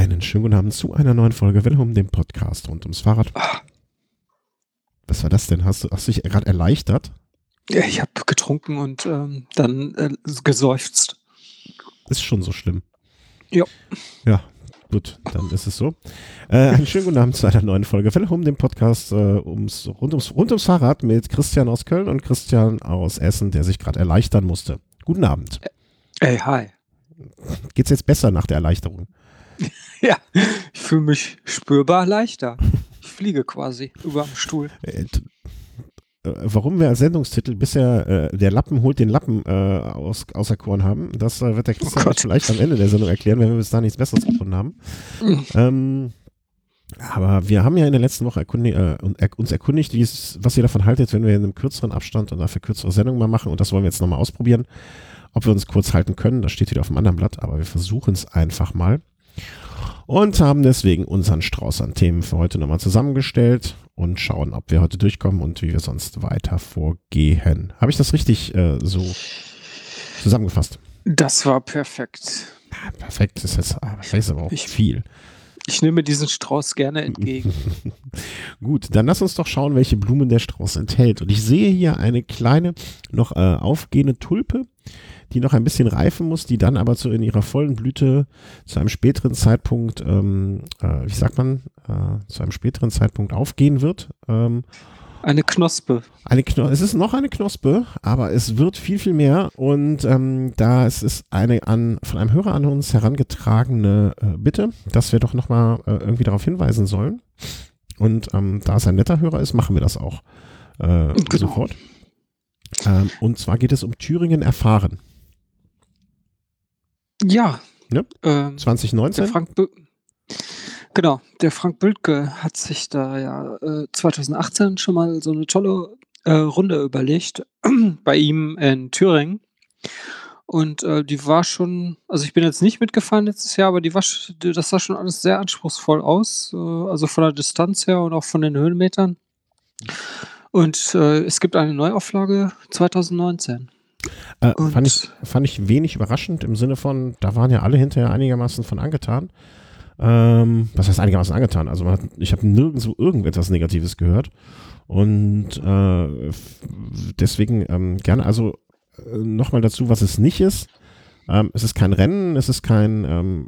Einen schönen guten Abend zu einer neuen Folge Welle um den Podcast rund ums Fahrrad. Was war das denn? Hast du dich gerade erleichtert? Ja, ich habe getrunken und dann geseufzt. Ist schon so schlimm. Ja. Ja, gut, dann ist es so. Einen schönen guten Abend zu einer neuen Folge Welle um den Podcast rund ums Fahrrad mit Christian aus Köln und Christian aus Essen, der sich gerade erleichtern musste. Guten Abend. Ey, hi. Geht's jetzt besser nach der Erleichterung? Ja, ich fühle mich spürbar leichter. Ich fliege quasi über dem Stuhl. Warum wir als Sendungstitel bisher der Lappen holt den Lappen auserkoren haben, das wird der Christian vielleicht am Ende der Sendung erklären, wenn wir bis da nichts Besseres gefunden haben. Aber wir haben ja in der letzten Woche uns erkundigt, was ihr davon haltet, wenn wir in einem kürzeren Abstand und dafür kürzere Sendungen mal machen. Und das wollen wir jetzt nochmal ausprobieren, ob wir uns kurz halten können. Das steht wieder auf dem anderen Blatt, aber wir versuchen es einfach mal. Und haben deswegen unseren Strauß an Themen für heute nochmal zusammengestellt und schauen, ob wir heute durchkommen und wie wir sonst weiter vorgehen. Habe ich das richtig so zusammengefasst? Das war perfekt. Ja, perfekt, das ist aber auch viel. Ich nehme diesen Strauß gerne entgegen. Gut, dann lass uns doch schauen, welche Blumen der Strauß enthält. Und ich sehe hier eine kleine, noch aufgehende Tulpe, die noch ein bisschen reifen muss, die dann aber in ihrer vollen Blüte zu einem späteren Zeitpunkt, zu einem späteren Zeitpunkt aufgehen wird. Eine Knospe. Es ist noch eine Knospe, aber es wird viel, viel mehr. Und da es ist eine von einem Hörer an uns herangetragene Bitte, dass wir doch nochmal irgendwie darauf hinweisen sollen. Und da es ein netter Hörer ist, machen wir das auch sofort. Und zwar geht es um Thüringen erfahren. Ja. Ne? 2019. Der Frank Bültke hat sich da ja 2018 schon mal so eine tolle Runde überlegt bei ihm in Thüringen. Und die war schon, also ich bin jetzt nicht mitgefahren letztes Jahr, aber das sah schon alles sehr anspruchsvoll aus, also von der Distanz her und auch von den Höhenmetern. Und es gibt eine Neuauflage 2019. Fand ich wenig überraschend im Sinne von, da waren ja alle hinterher einigermaßen von angetan. Was heißt einigermaßen angetan? Also ich habe nirgendwo irgendetwas Negatives gehört. Und deswegen gerne, also nochmal dazu, was es nicht ist. Es ist kein Rennen, es ist kein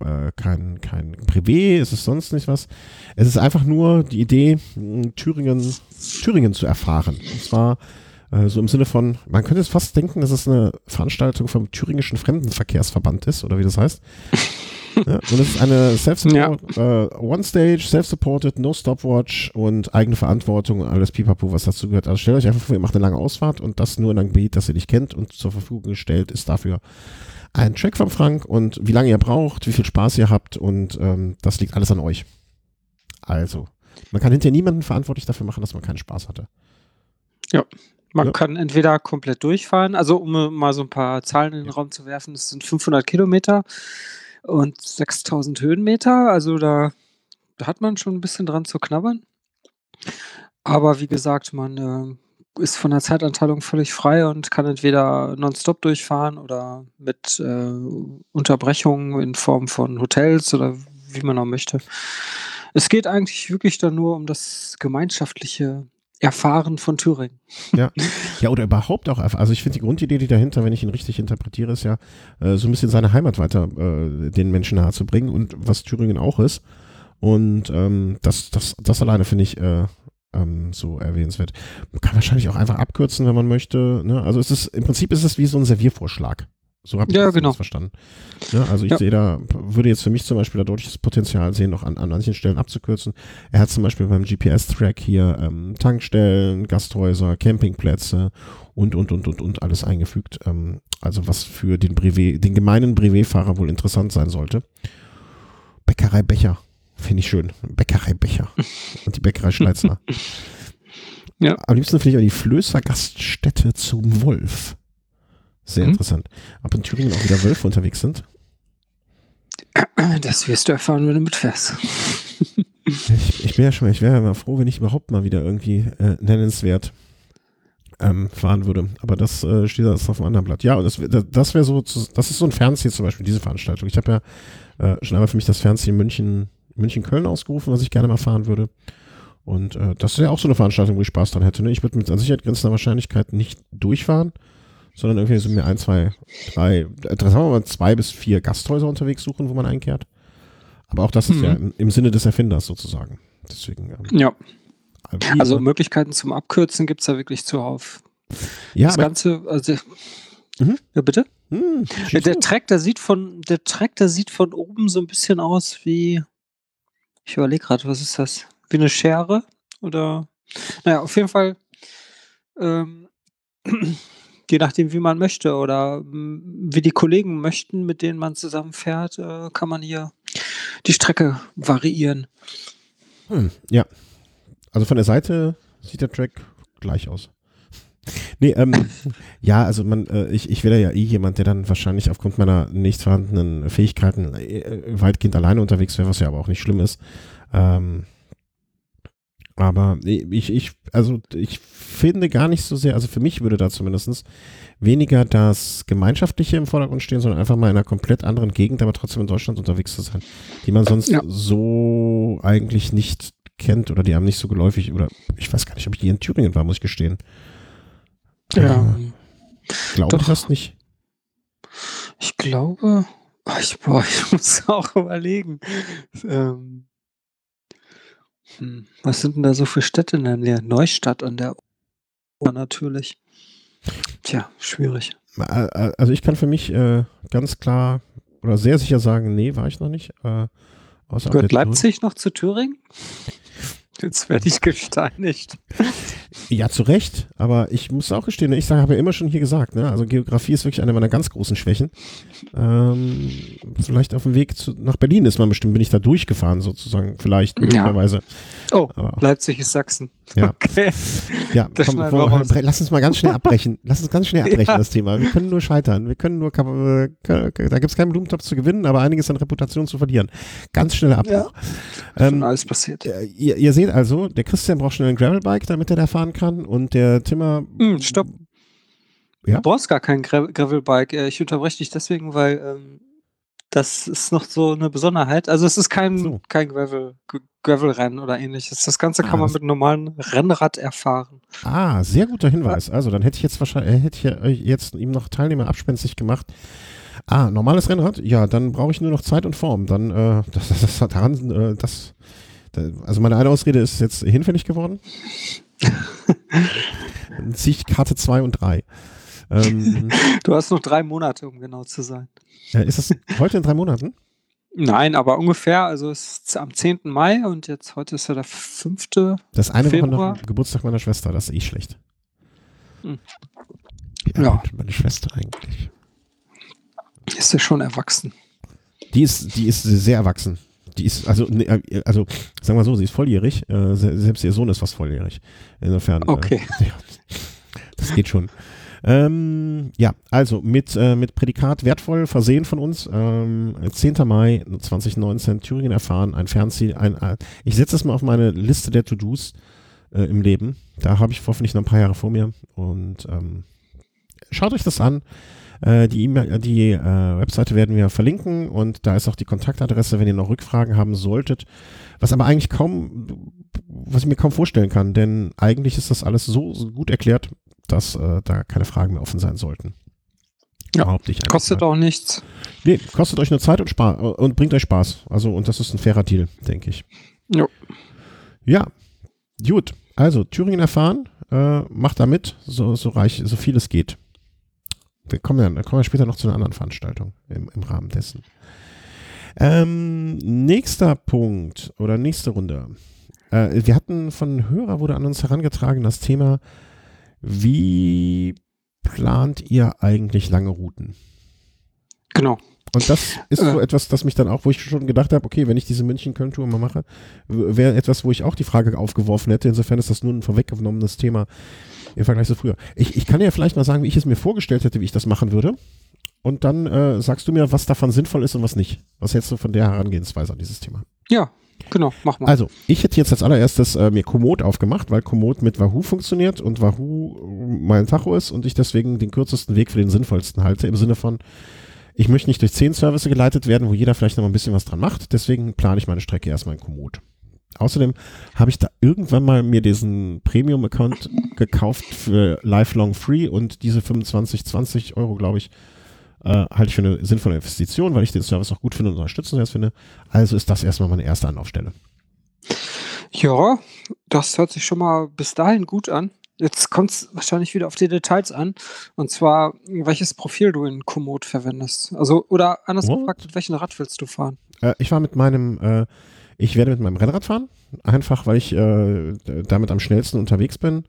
Privé, es ist sonst nicht was. Es ist einfach nur die Idee, Thüringen zu erfahren. Und zwar so im Sinne von, man könnte jetzt fast denken, dass es eine Veranstaltung vom Thüringischen Fremdenverkehrsverband ist, oder wie das heißt. Ja, und es ist eine One-Stage, Self-Supported, No Stopwatch und eigene Verantwortung und alles Pipapo, was dazu gehört. Also stellt euch einfach vor, ihr macht eine lange Ausfahrt und das nur in einem Gebiet, das ihr nicht kennt, und zur Verfügung gestellt ist dafür ein Track vom Frank und wie lange ihr braucht, wie viel Spaß ihr habt, und das liegt alles an euch. Also, man kann hinterher niemanden verantwortlich dafür machen, dass man keinen Spaß hatte. Ja. Man kann entweder komplett durchfahren, also um mal so ein paar Zahlen in den Raum zu werfen, das sind 500 Kilometer und 6000 Höhenmeter, also da hat man schon ein bisschen dran zu knabbern. Aber wie gesagt, man ist von der Zeitanteilung völlig frei und kann entweder nonstop durchfahren oder mit Unterbrechungen in Form von Hotels oder wie man auch möchte. Es geht eigentlich wirklich dann nur um das gemeinschaftliche Erfahren von Thüringen. Ja, oder überhaupt auch, also ich finde die Grundidee, die dahinter, wenn ich ihn richtig interpretiere, ist ja, so ein bisschen seine Heimat weiter den Menschen nahe zu bringen und was Thüringen auch ist. Und das alleine finde ich so erwähnenswert. Man kann wahrscheinlich auch einfach abkürzen, wenn man möchte. Ne? Also im Prinzip ist es wie so ein Serviervorschlag. So habe ich das verstanden. Ja, also ich sehe würde jetzt für mich zum Beispiel da deutliches Potenzial sehen, noch an manchen Stellen abzukürzen. Er hat zum Beispiel beim GPS-Track hier Tankstellen, Gasthäuser, Campingplätze und alles eingefügt. Also was für den gemeinen Brevet-Fahrer wohl interessant sein sollte. Bäckerei Becher, finde ich schön. Bäckerei Becher und die Bäckerei Schleitzner. Ja. Am liebsten finde ich auch die Flößer Gaststätte zum Wolf. Sehr interessant. Ob in Thüringen auch wieder Wölfe unterwegs sind? Das wirst du erfahren, wenn du mitfährst. Ich wäre ja mal froh, wenn ich überhaupt mal wieder irgendwie nennenswert fahren würde. Aber das steht jetzt auf einem anderen Blatt. Ja, und das wäre so, das ist so ein Fernziel zum Beispiel, diese Veranstaltung. Ich habe ja schon einmal für mich das Fernziel München-Köln ausgerufen, was ich gerne mal fahren würde. Und das ist ja auch so eine Veranstaltung, wo ich Spaß dran hätte. Ne? Ich würde mit an Sicherheit grenzender Wahrscheinlichkeit nicht durchfahren, sondern irgendwie so mir 1, 2, 3, sagen wir mal 2 bis 4 Gasthäuser unterwegs suchen, wo man einkehrt. Aber auch das ist ja im Sinne des Erfinders sozusagen. Deswegen. Ja. Also Möglichkeiten zum Abkürzen gibt es da wirklich zuhauf. Ja, das Ganze, also, ja bitte? Der Track, der sieht von oben so ein bisschen aus wie, ich überlege gerade, was ist das? Wie eine Schere? Oder, naja, auf jeden Fall, je nachdem, wie man möchte oder wie die Kollegen möchten, mit denen man zusammenfährt, kann man hier die Strecke variieren. Ja. Also von der Seite sieht der Track gleich aus. Nee, ja, also ich wäre ja jemand, der dann wahrscheinlich aufgrund meiner nicht vorhandenen Fähigkeiten weitgehend alleine unterwegs wäre, was ja aber auch nicht schlimm ist. Aber ich finde gar nicht so sehr, also für mich würde da zumindest weniger das Gemeinschaftliche im Vordergrund stehen, sondern einfach mal in einer komplett anderen Gegend, aber trotzdem in Deutschland unterwegs zu sein, die man sonst so eigentlich nicht kennt oder die einem nicht so geläufig, oder ich weiß gar nicht, ob ich die in Thüringen war, muss ich gestehen. Ja. Glaube ich das nicht? Ich glaube, ich muss auch überlegen. Was sind denn da so für Städte in der Nähe? Neustadt an der Ober natürlich. Tja, schwierig. Also ich kann für mich ganz klar oder sehr sicher sagen, nee, war ich noch nicht. Gehört Leipzig noch zu Thüringen? Jetzt werde ich gesteinigt. Ja, zu Recht, aber ich muss auch gestehen, ich habe ja immer schon hier gesagt, ne, also Geografie ist wirklich eine meiner ganz großen Schwächen. Vielleicht auf dem Weg nach Berlin bin ich da durchgefahren sozusagen, vielleicht möglicherweise. Oh, aber Leipzig ist Sachsen. Ja. Okay. Ja, komm, lass uns mal ganz schnell abbrechen. Das Thema. Wir können nur scheitern. Da gibt es keinen Blumentopf zu gewinnen, aber einiges an Reputation zu verlieren. Ganz schneller Abbruch. Ja, schon alles passiert. Ihr seht also, der Christian braucht schnell ein Gravelbike, damit er da fahren kann, und der Timmer... Stopp. Ja? Du brauchst gar kein Gravelbike. Ich unterbreche dich deswegen, weil das ist noch so eine Besonderheit. Also es ist kein Gravelrennen oder ähnliches. Das Ganze kann man mit einem normalen Rennrad erfahren. Sehr guter Hinweis. Also dann hätte ich jetzt ihm noch Teilnehmer abspenstig gemacht. Normales Rennrad? Ja, dann brauche ich nur noch Zeit und Form. Dann, also meine eine Ausrede ist jetzt hinfällig geworden. Dann ziehe ich Karte 2 und 3. Du hast noch 3 Monate, um genau zu sein. Ist das heute in 3 Monaten? Nein, aber ungefähr, also es ist am 10. Mai und heute ist ja der 5. Das eine Februar. Woche nach dem Geburtstag meiner Schwester, das ist schlecht. Ja. Meine Schwester eigentlich. Ist ja schon erwachsen. Die ist sehr erwachsen. Die ist, also sagen wir so, sie ist volljährig. Selbst ihr Sohn ist fast volljährig. Insofern. Okay. Das geht schon. Also mit Prädikat wertvoll versehen von uns. 10. Mai 2019, Thüringen erfahren, ein Fernziel. Ich setze das mal auf meine Liste der To-Dos im Leben. Da habe ich hoffentlich noch ein paar Jahre vor mir. Und schaut euch das an. Die Webseite werden wir verlinken und da ist auch die Kontaktadresse, wenn ihr noch Rückfragen haben solltet. Was aber eigentlich was ich mir kaum vorstellen kann, denn eigentlich ist das alles so gut erklärt, dass da keine Fragen mehr offen sein sollten. Ja, kostet auch nichts. Nee, kostet euch nur Zeit und Spaß und bringt euch Spaß. Also, und das ist ein fairer Deal, denke ich. Jo. Ja, gut. Also, Thüringen erfahren, macht da mit, so viel es geht. Wir kommen ja später noch zu einer anderen Veranstaltung im Rahmen dessen. Nächster Punkt oder nächste Runde. Wir hatten von Hörer, wurde an uns herangetragen, das Thema, wie plant ihr eigentlich lange Routen? Genau. Und das ist so etwas, das mich dann auch, wo ich schon gedacht habe, okay, wenn ich diese München-Köln-Tour mal mache, wäre etwas, wo ich auch die Frage aufgeworfen hätte. Insofern ist das nur ein vorweggenommenes Thema im Vergleich zu früher. Ich kann ja vielleicht mal sagen, wie ich es mir vorgestellt hätte, wie ich das machen würde. Und dann sagst du mir, was davon sinnvoll ist und was nicht. Was hältst du von der Herangehensweise an dieses Thema? Ja, Genau, mach mal. Also, ich hätte jetzt als allererstes mir Komoot aufgemacht, weil Komoot mit Wahoo funktioniert und Wahoo mein Tacho ist und ich deswegen den kürzesten Weg für den sinnvollsten halte, im Sinne von, ich möchte nicht durch 10 Services geleitet werden, wo jeder vielleicht noch mal ein bisschen was dran macht, deswegen plane ich meine Strecke erstmal in Komoot. Außerdem habe ich da irgendwann mal mir diesen Premium-Account gekauft für Lifelong Free und diese 20 Euro, glaube ich, halte ich für eine sinnvolle Investition, weil ich den Service auch gut finde und unterstützenswert finde. Also ist das erstmal meine erste Anlaufstelle. Ja, das hört sich schon mal bis dahin gut an. Jetzt kommt es wahrscheinlich wieder auf die Details an. Und zwar, welches Profil du in Komoot verwendest. Also, oder anders gefragt, mit welchem Rad willst du fahren? Ich werde mit meinem Rennrad fahren, einfach weil ich damit am schnellsten unterwegs bin.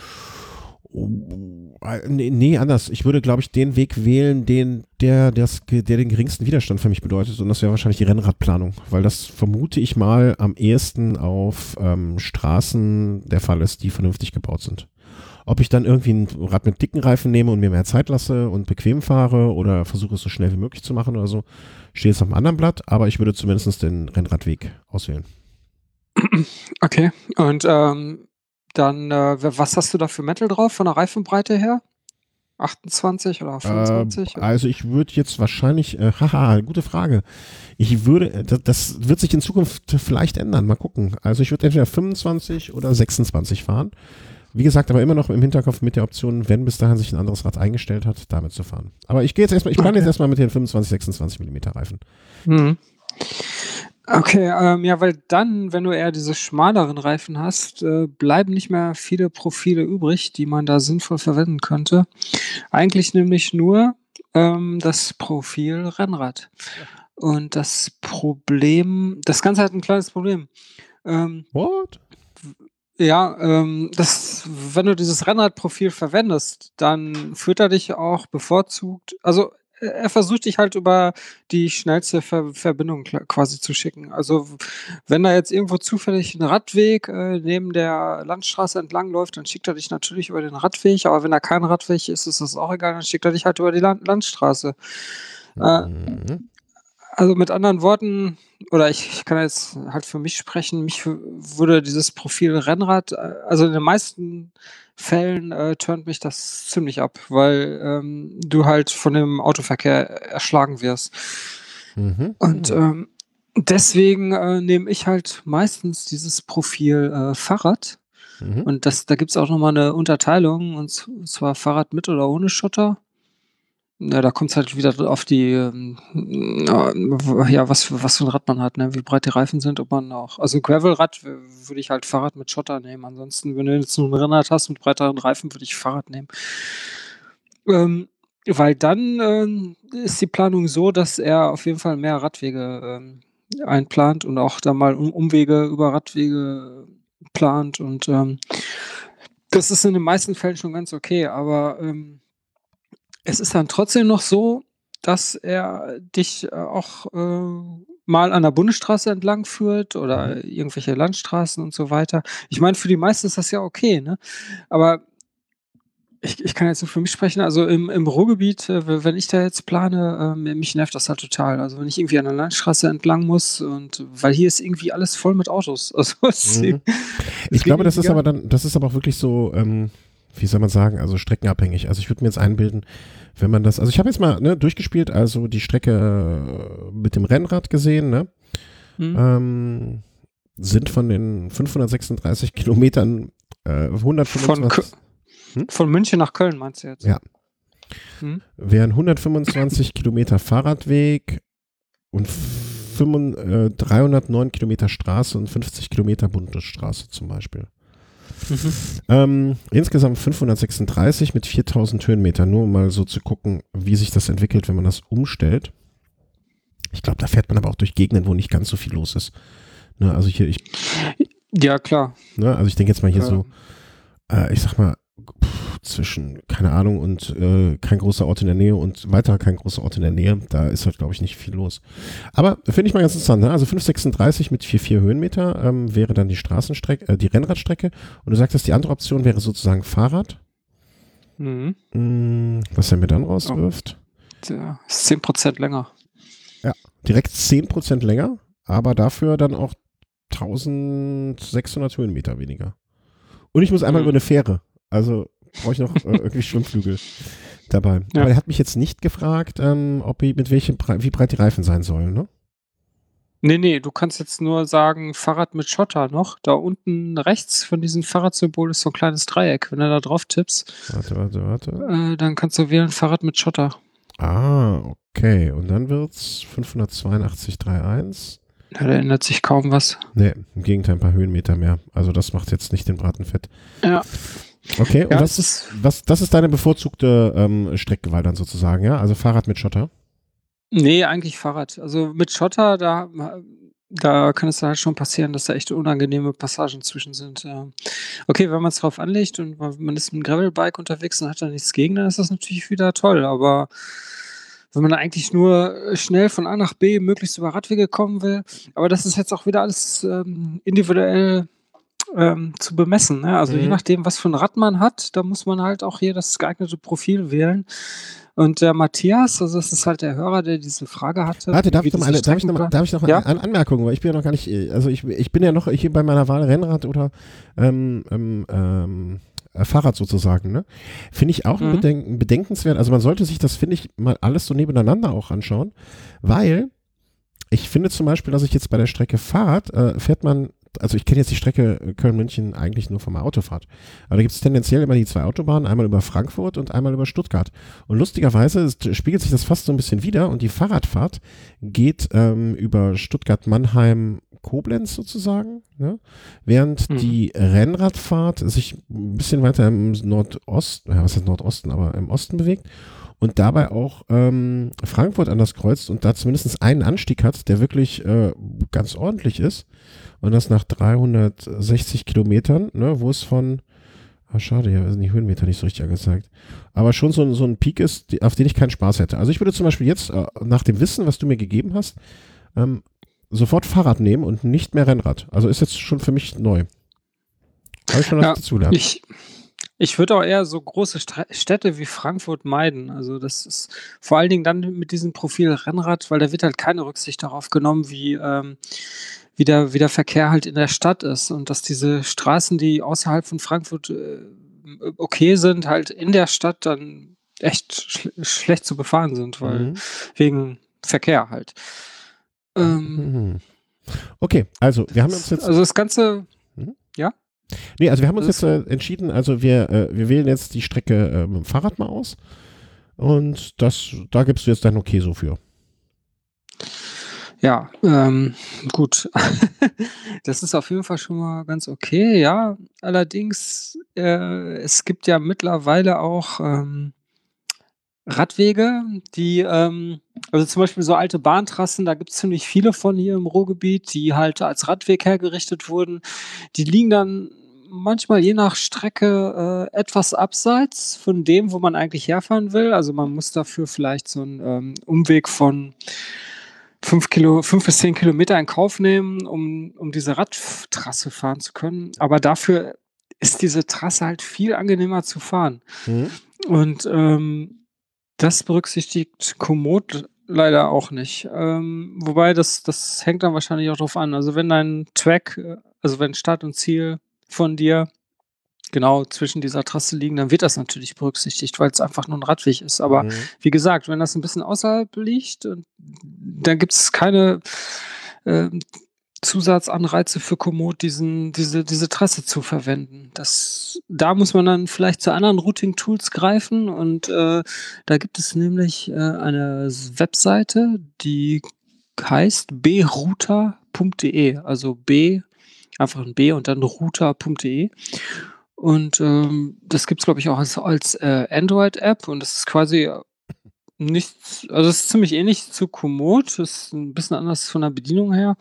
Nee, anders. Ich würde, glaube ich, den Weg wählen, der den geringsten Widerstand für mich bedeutet. Und das wäre wahrscheinlich die Rennradplanung, weil das vermute ich mal am ehesten auf Straßen der Fall ist, die vernünftig gebaut sind. Ob ich dann irgendwie ein Rad mit dicken Reifen nehme und mir mehr Zeit lasse und bequem fahre oder versuche es so schnell wie möglich zu machen oder so, steht jetzt auf einem anderen Blatt, aber ich würde zumindest den Rennradweg auswählen. Okay, und dann, was hast du da für Metal drauf, von der Reifenbreite her? 28 oder 25? Also ich würde jetzt wahrscheinlich, gute Frage. Ich würde, das wird sich in Zukunft vielleicht ändern, mal gucken. Also ich würde entweder 25 oder 26 fahren. Wie gesagt, aber immer noch im Hinterkopf mit der Option, wenn bis dahin sich ein anderes Rad eingestellt hat, damit zu fahren. Aber ich plane jetzt erstmal mit den 25, 26 mm Reifen. Mhm. Okay, ja, weil dann, wenn du eher diese schmaleren Reifen hast, bleiben nicht mehr viele Profile übrig, die man da sinnvoll verwenden könnte. Eigentlich nämlich nur das Profil Rennrad. Und das Ganze hat ein kleines Problem. What? Ja, wenn du dieses Rennradprofil verwendest, dann führt er dich auch bevorzugt, also er versucht dich halt über die schnellste Verbindung quasi zu schicken. Also wenn da jetzt irgendwo zufällig ein Radweg neben der Landstraße entlang läuft, dann schickt er dich natürlich über den Radweg, aber wenn da kein Radweg ist, ist das auch egal, dann schickt er dich halt über die Landstraße. Also mit anderen Worten, oder ich kann jetzt halt für mich sprechen, mich würde dieses Profil Rennrad, also in den meisten Fällen turnt mich das ziemlich ab, weil du halt von dem Autoverkehr erschlagen wirst. Und deswegen nehme ich halt meistens dieses Profil Fahrrad. Und da gibt es auch nochmal eine Unterteilung, und zwar Fahrrad mit oder ohne Schotter. Ja, da kommt es halt wieder auf die, was für ein Rad man hat, ne? Wie breit die Reifen sind, ob man auch, also Gravelrad würde ich halt Fahrrad mit Schotter nehmen. Ansonsten, wenn du jetzt nur ein Rennrad hast mit breiteren Reifen, würde ich Fahrrad nehmen. Weil dann ist die Planung so, dass er auf jeden Fall mehr Radwege einplant und auch da mal Umwege über Radwege plant. Und das ist in den meisten Fällen schon ganz okay, aber es ist dann trotzdem noch so, dass er dich auch mal an der Bundesstraße entlang führt oder irgendwelche Landstraßen und so weiter. Ich meine, für die meisten ist das ja okay, ne? Aber ich kann jetzt nur für mich sprechen, also im Ruhrgebiet, wenn ich da jetzt plane, mich nervt das halt total. Also wenn ich irgendwie an der Landstraße entlang muss, und weil hier ist irgendwie alles voll mit Autos. Also ich glaube, das ist aber auch wirklich so, wie soll man sagen, also streckenabhängig. Also ich würde mir jetzt einbilden, wenn man das, also ich habe jetzt mal durchgespielt, also die Strecke mit dem Rennrad gesehen, ne? Sind von den 536 Kilometern 125. Von München nach Köln meinst du jetzt? Ja. Wären 125 Kilometer Fahrradweg und 309 Kilometer Straße und 50 Kilometer Bundesstraße zum Beispiel. Insgesamt 536 mit 4000 Höhenmeter, nur um mal so zu gucken, wie sich das entwickelt, wenn man das umstellt. Ich glaube, da fährt man aber auch durch Gegenden, wo nicht ganz so viel los ist. Ne, also hier, ja, klar. Ne, also ich denke jetzt mal hier so, ich sag mal, zwischen, keine Ahnung, und kein großer Ort in der Nähe und weiter kein großer Ort in der Nähe, da ist halt, glaube ich, nicht viel los. Aber finde ich mal ganz interessant, ne? Also 536 mit 4 Höhenmeter wäre dann die Straßenstrecke, die Rennradstrecke. Und du sagtest, die andere Option wäre sozusagen Fahrrad. Was er mir dann rauswirft? Ja, 10% länger. Ja, direkt 10% länger, aber dafür dann auch 1600 Höhenmeter weniger. Und ich muss einmal über eine Fähre. Also brauche ich noch irgendwie Schwimmflügel dabei. Ja. Aber er hat mich jetzt nicht gefragt, wie breit die Reifen sein sollen, ne? Nee, du kannst jetzt nur sagen, Fahrrad mit Schotter noch. Da unten rechts von diesem Fahrradsymbol ist so ein kleines Dreieck. Wenn du da drauf tippst, Warte. dann kannst du wählen Fahrrad mit Schotter. Ah, okay. Und dann wird's 582,31. Ja, da ändert sich kaum was. Nee, im Gegenteil, ein paar Höhenmeter mehr. Also das macht jetzt nicht den Braten fett. Ja. Okay, und Ja, das ist deine bevorzugte Streckgewalt dann sozusagen, ja? Also Fahrrad mit Schotter? Nee, eigentlich Fahrrad. Also mit Schotter, da kann es halt schon passieren, dass da echt unangenehme Passagen zwischen sind, ja. Okay, wenn man's drauf anlegt und man ist mit 'm Gravelbike unterwegs und hat da nichts gegen, dann ist das natürlich wieder toll. Aber wenn man eigentlich nur schnell von A nach B möglichst über Radwege kommen will, aber das ist jetzt auch wieder alles individuell zu bemessen, ne? Also je nachdem, was für 'n Rad man hat, da muss man halt auch hier das geeignete Profil wählen. Und der Matthias, also das ist halt der Hörer, der diese Frage hatte. Warte, darf wie ich noch diese eine Ja? Anmerkung, weil ich bin ja noch gar nicht, also ich bin ja noch hier bei meiner Wahl Rennrad oder Fahrrad sozusagen, ne? Finde ich auch bedenkenswert. Also man sollte sich das, finde ich, mal alles so nebeneinander auch anschauen, weil ich finde zum Beispiel, dass ich jetzt bei der Strecke Fahrrad fährt man, also ich kenne jetzt die Strecke Köln-München eigentlich nur von der Autofahrt. Aber da gibt es tendenziell immer die zwei Autobahnen, einmal über Frankfurt und einmal über Stuttgart. Und lustigerweise spiegelt sich das fast so ein bisschen wider und die Fahrradfahrt geht über Stuttgart-Mannheim-Koblenz sozusagen, ne? Während die Rennradfahrt sich ein bisschen weiter im Nordosten, ja, was heißt Nordosten, aber im Osten bewegt. Und dabei auch Frankfurt anders kreuzt und da zumindest einen Anstieg hat, der wirklich ganz ordentlich ist. Und das nach 360 Kilometern, ne, wo es von, schade, hier sind die Höhenmeter nicht so richtig angezeigt, aber schon so ein Peak ist, auf den ich keinen Spaß hätte. Also ich würde zum Beispiel jetzt, nach dem Wissen, was du mir gegeben hast, sofort Fahrrad nehmen und nicht mehr Rennrad. Also ist jetzt schon für mich neu. Habe ich schon was dazulernen. Ich würde auch eher so große Städte wie Frankfurt meiden. Also das ist vor allen Dingen dann mit diesem Profil Rennrad, weil da wird halt keine Rücksicht darauf genommen, wie der Verkehr halt in der Stadt ist und dass diese Straßen, die außerhalb von Frankfurt okay sind, halt in der Stadt dann echt schlecht zu befahren sind, weil wegen Verkehr halt. Okay, also wir haben uns jetzt... Also das Ganze... Ja? Nee, also wir haben uns jetzt entschieden, also wir wählen jetzt die Strecke mit dem Fahrrad mal aus und da gibst du jetzt dein Okay so für. Ja, gut. Das ist auf jeden Fall schon mal ganz okay, ja. Allerdings, es gibt ja mittlerweile auch Radwege, die also zum Beispiel so alte Bahntrassen, da gibt's ziemlich viele von hier im Ruhrgebiet, die halt als Radweg hergerichtet wurden. Die liegen dann manchmal je nach Strecke etwas abseits von dem, wo man eigentlich herfahren will. Also man muss dafür vielleicht so 'n Umweg von 5 bis 10 Kilometer in Kauf nehmen, um diese Radtrasse fahren zu können. Aber dafür ist diese Trasse halt viel angenehmer zu fahren. Und das berücksichtigt Komoot leider auch nicht. Wobei das hängt dann wahrscheinlich auch drauf an. Also wenn dein Track, also wenn Start und Ziel von dir genau zwischen dieser Trasse liegen, dann wird das natürlich berücksichtigt, weil es einfach nur ein Radweg ist. Aber wie gesagt, wenn das ein bisschen außerhalb liegt, dann gibt es keine Zusatzanreize für Komoot, diese Trasse zu verwenden. Da muss man dann vielleicht zu anderen Routing-Tools greifen und da gibt es nämlich eine Webseite, die heißt brouter.de, also einfach ein B und dann router.de. Und das gibt's, glaube ich, auch als Android-App und das ist quasi nichts, also es ist ziemlich ähnlich zu Komoot, ist ein bisschen anders von der Bedienung her.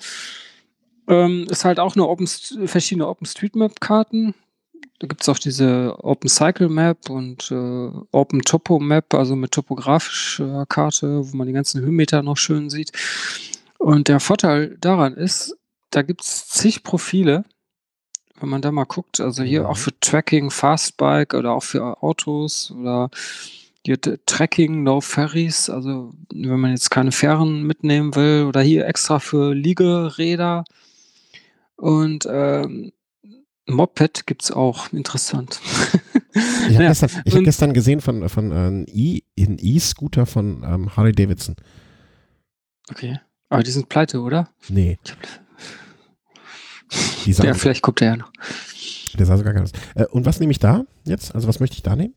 Ist halt auch verschiedene OpenStreetMap-Karten. Da gibt's auch diese OpenCycle-Map und OpenTopo-Map, also mit topografischer Karte, wo man die ganzen Höhenmeter noch schön sieht. Und der Vorteil daran ist, da gibt's zig Profile, wenn man da mal guckt. Also hier auch für Tracking, Fastbike oder auch für Autos oder hier Tracking, No Ferries. Also wenn man jetzt keine Fähren mitnehmen will oder hier extra für Liegeräder. Und Moped gibt's auch, interessant. Ich habe Naja, gestern gesehen von einem E-Scooter von Harley Davidson. okay. Aber die sind pleite, oder? Nee, die Ja, sahen, vielleicht kommt der ja noch. der sah sogar ganz. Und was nehme ich da jetzt? Also was möchte ich da nehmen?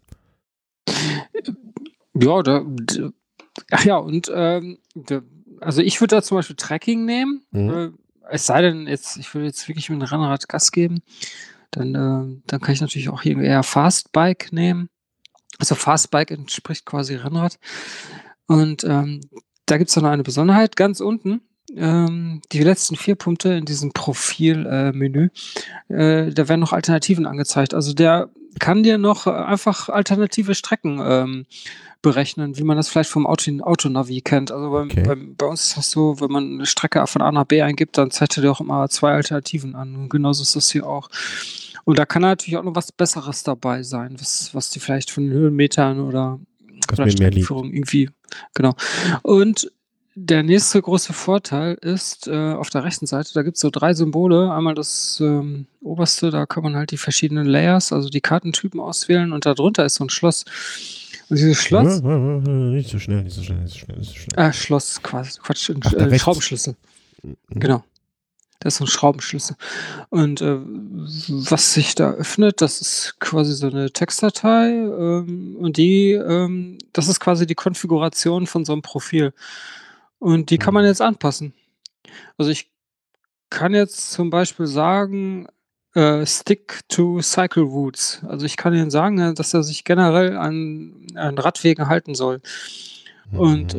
Ja, ach ja, und also ich würde da zum Beispiel Trekking nehmen. Es sei denn, ich würde jetzt wirklich mit dem Rennrad Gas geben. Dann kann ich natürlich auch hier eher Fastbike nehmen. Also Fastbike entspricht quasi Rennrad. Und da gibt es noch eine Besonderheit. Ganz unten, die letzten 4 Punkte in diesem Profilmenü, da werden noch Alternativen angezeigt. Also der kann dir noch einfach alternative Strecken berechnen, wie man das vielleicht vom Autonavi kennt. Also Okay. bei uns ist das so, wenn man eine Strecke von A nach B eingibt, dann zeigt er dir auch immer 2 Alternativen an. Und genauso ist das hier auch. Und da kann natürlich auch noch was Besseres dabei sein, was dir vielleicht von den Höhenmetern oder Was mir mehr liegt. Streckenführung irgendwie, genau. Und der nächste große Vorteil ist, auf der rechten Seite, da gibt's so 3 Symbole. Einmal das oberste, da kann man halt die verschiedenen Layers, also die Kartentypen auswählen und da drunter ist so ein Schloss. Und dieses Schloss, Nicht so schnell, nicht so schnell, nicht so schnell, nicht so schnell. Schloss quasi, Quatsch, Ach, da rechts. Schraubenschlüssel. Genau. Das ist so ein Schraubenschlüssel. Und was sich da öffnet, das ist quasi so eine Textdatei und das ist quasi die Konfiguration von so einem Profil. Und die kann man jetzt anpassen. Also ich kann jetzt zum Beispiel sagen, stick to cycle routes. Also ich kann Ihnen sagen, dass er sich generell an Radwegen halten soll. Und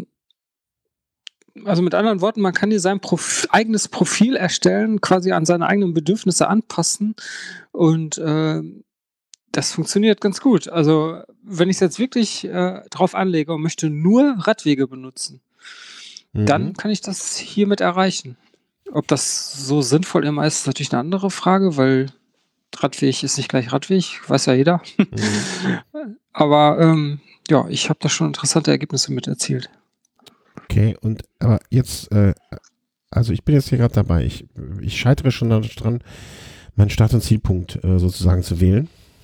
also mit anderen Worten, man kann dir sein eigenes Profil erstellen, quasi an seine eigenen Bedürfnisse anpassen und das funktioniert ganz gut. Also wenn ich es jetzt wirklich drauf anlege und möchte nur Radwege benutzen, dann kann ich das hiermit erreichen. Ob das so sinnvoll immer ist natürlich eine andere Frage, weil Radweg ist nicht gleich Radweg, weiß ja jeder. Aber ja, ich habe da schon interessante Ergebnisse mit erzielt. Okay, aber jetzt, also ich bin jetzt hier gerade dabei. Ich scheitere schon daran, meinen Start- und Zielpunkt sozusagen zu wählen.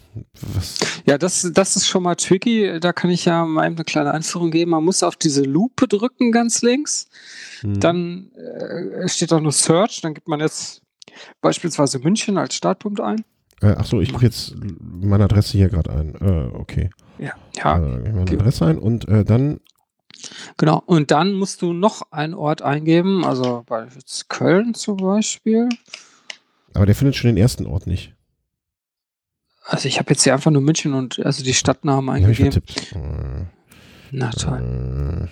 Ja, das ist schon mal tricky. Da kann ich ja mal eine kleine Einführung geben. Man muss auf diese Lupe drücken, ganz links. Dann steht da nur Search. Dann gibt man jetzt beispielsweise München als Startpunkt ein. Ach so, ich gebe jetzt meine Adresse hier gerade ein. Okay. Ja. Meine Adresse ein und dann. Genau. Und dann musst du noch einen Ort eingeben. Also bei jetzt Köln zum Beispiel. Aber der findet schon den ersten Ort nicht. Also ich habe jetzt hier einfach nur München und also die Stadtnamen eingegeben. Habe ich vertippt. Na toll.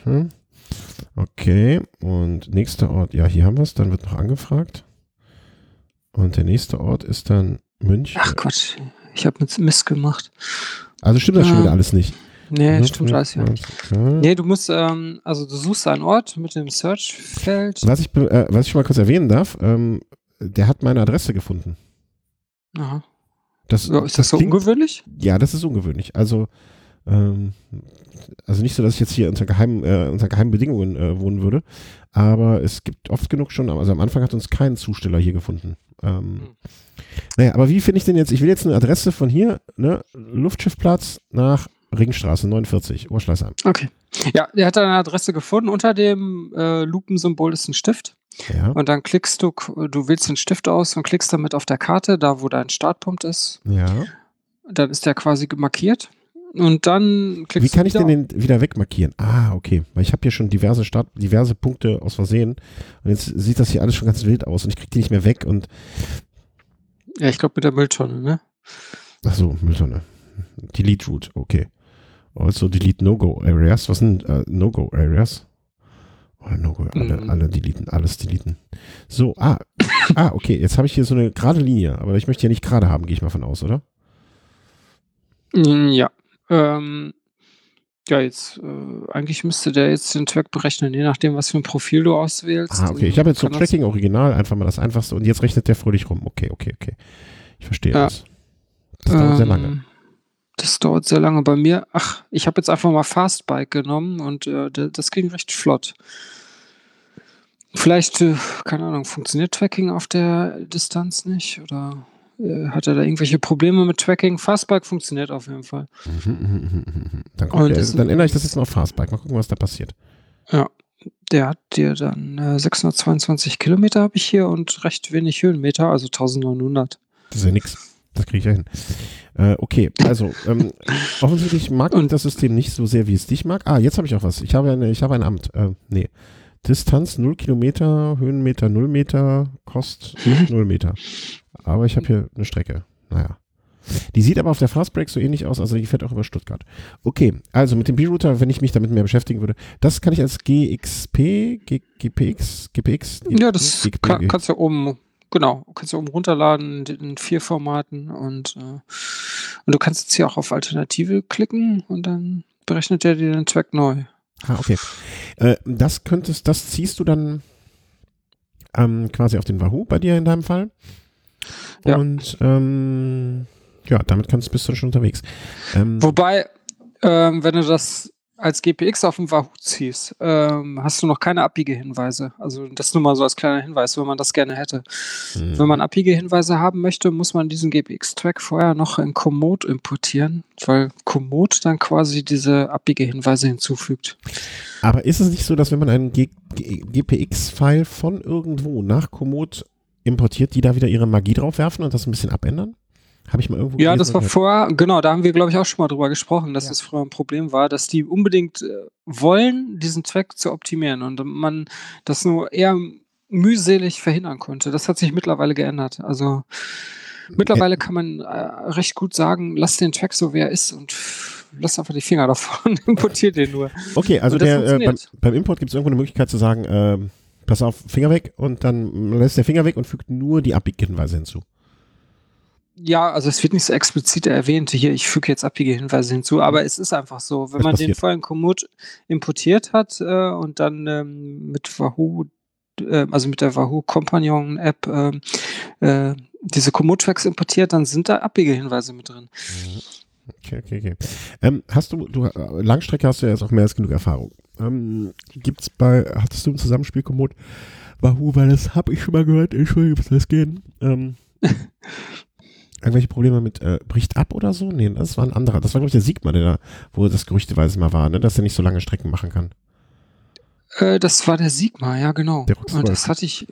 Okay, und nächster Ort, ja, hier haben wir es, dann wird noch angefragt. Und der nächste Ort ist dann München. Ach Quatsch, ich habe mit Mist gemacht. Also stimmt das schon wieder alles nicht? Nee, stimmt alles ja nicht. Nee, du musst, also du suchst einen Ort mit dem Search-Feld. Was ich schon mal kurz erwähnen darf, der hat meine Adresse gefunden. Aha. Ist das so ungewöhnlich? Ja, das ist ungewöhnlich. Also nicht so, dass ich jetzt hier unter geheimen Bedingungen wohnen würde, aber es gibt oft genug schon, also am Anfang hat uns kein Zusteller hier gefunden. Naja, aber wie finde ich denn jetzt, ich will jetzt eine Adresse von hier, ne, Luftschiffplatz nach Ringstraße 49, Oberschleißheim. Okay. Ja, der hat eine Adresse gefunden, unter dem Lupensymbol ist ein Stift. Ja. Und dann klickst du wählst den Stift aus und klickst damit auf der Karte, da wo dein Startpunkt ist. Ja. Dann ist der quasi markiert. Und dann klickst du. Wie kann ich denn den wieder wegmarkieren? Ah, okay. Weil ich habe hier schon diverse Punkte aus Versehen. Und jetzt sieht das hier alles schon ganz wild aus und ich kriege die nicht mehr weg und. Ja, ich glaube mit der Mülltonne, ne? Ach so, Mülltonne. Delete Route, okay. Also delete No-Go Areas. Was sind No-Go Areas? No-Go, alle deleten, alles deleten. So, okay, jetzt habe ich hier so eine gerade Linie, aber ich möchte ja nicht gerade haben, gehe ich mal von aus, oder? Ja. Ja, jetzt, eigentlich müsste der jetzt den Track berechnen, je nachdem, was für ein Profil du auswählst. Okay, ich habe jetzt so Tracking Original, einfach mal das Einfachste und jetzt rechnet der fröhlich rum. Okay. Ich verstehe das. Das dauert sehr lange. Das dauert sehr lange bei mir. Ach, ich habe jetzt einfach mal Fastbike genommen und das ging recht flott. Vielleicht, keine Ahnung, funktioniert Tracking auf der Distanz nicht oder hat er da irgendwelche Probleme mit Tracking? Fastbike funktioniert auf jeden Fall. Dann, Und dann ändere ich das jetzt mal auf Fastbike. Mal gucken, was da passiert. Ja, der hat dir dann 622 Kilometer habe ich hier und recht wenig Höhenmeter, also 1900. Das ist ja nix. Das kriege ich ja hin. Okay, also offensichtlich mag ich das System nicht so sehr, wie es dich mag. Ah, jetzt habe ich auch was. Ich habe ein Amt. Nee. Distanz 0 Kilometer, Höhenmeter 0 Meter, Kost 0 Meter. Aber ich habe hier eine Strecke. Naja. Die sieht aber auf der Fastbreak so ähnlich aus, also die fährt auch über Stuttgart. Okay, also mit dem B-Router, wenn ich mich damit mehr beschäftigen würde, das kann ich als GPX? Ja, das kannst du oben, genau, kannst du oben runterladen in 4 Formaten und du kannst jetzt hier auch auf Alternative klicken und dann berechnet er dir den Track neu. Ah, okay. Das ziehst du dann quasi auf den Wahoo bei dir in deinem Fall. Ja. Und ja, damit bist du dann schon unterwegs. Wobei, wenn du das als GPX auf dem Wahoo ziehst, hast du noch keine Abbiegehinweise. Also das nur mal so als kleiner Hinweis, wenn man das gerne hätte. Wenn man Abbiegehinweise haben möchte, muss man diesen GPX-Track vorher noch in Komoot importieren, weil Komoot dann quasi diese Abbiegehinweise hinzufügt. Aber ist es nicht so, dass wenn man einen GPX-File von irgendwo nach Komoot importiert, die da wieder ihre Magie drauf werfen und das ein bisschen abändern? Habe ich mal irgendwo gelesen, das war vorher, genau, da haben wir, glaube ich, auch schon mal drüber gesprochen, dass das früher ein Problem war, dass die unbedingt wollen, diesen Track zu optimieren und man das nur eher mühselig verhindern konnte. Das hat sich mittlerweile geändert. Also mittlerweile kann man recht gut sagen, lass den Track so, wie er ist und lass einfach die Finger davon, importiert den nur. Okay, also beim Import gibt es irgendwo eine Möglichkeit zu sagen, pass auf, Finger weg und dann lässt der Finger weg und fügt nur die Abbiegehinweise hinzu. Ja, also es wird nicht so explizit erwähnt, hier, ich füge jetzt Abbiegehinweise hinzu, aber es ist einfach so, wenn man den vorher in Komoot importiert hat und dann mit Wahoo, also mit der Wahoo Companion App diese Komoot-Tracks importiert, dann sind da Abbiegehinweise mit drin. Okay. Langstrecke hast du ja jetzt auch mehr als genug Erfahrung. Hattest du im Zusammenspiel Komoot Wahoo, weil das habe ich schon mal gehört, Entschuldigung, muss das gehen? Irgendwelche Probleme mit bricht ab oder so? Nee, das war ein anderer. Das war, glaube ich, der Sigma, wo das gerüchteweise mal war, ne? Dass er nicht so lange Strecken machen kann. Das war der Sigma, ja, genau. Und das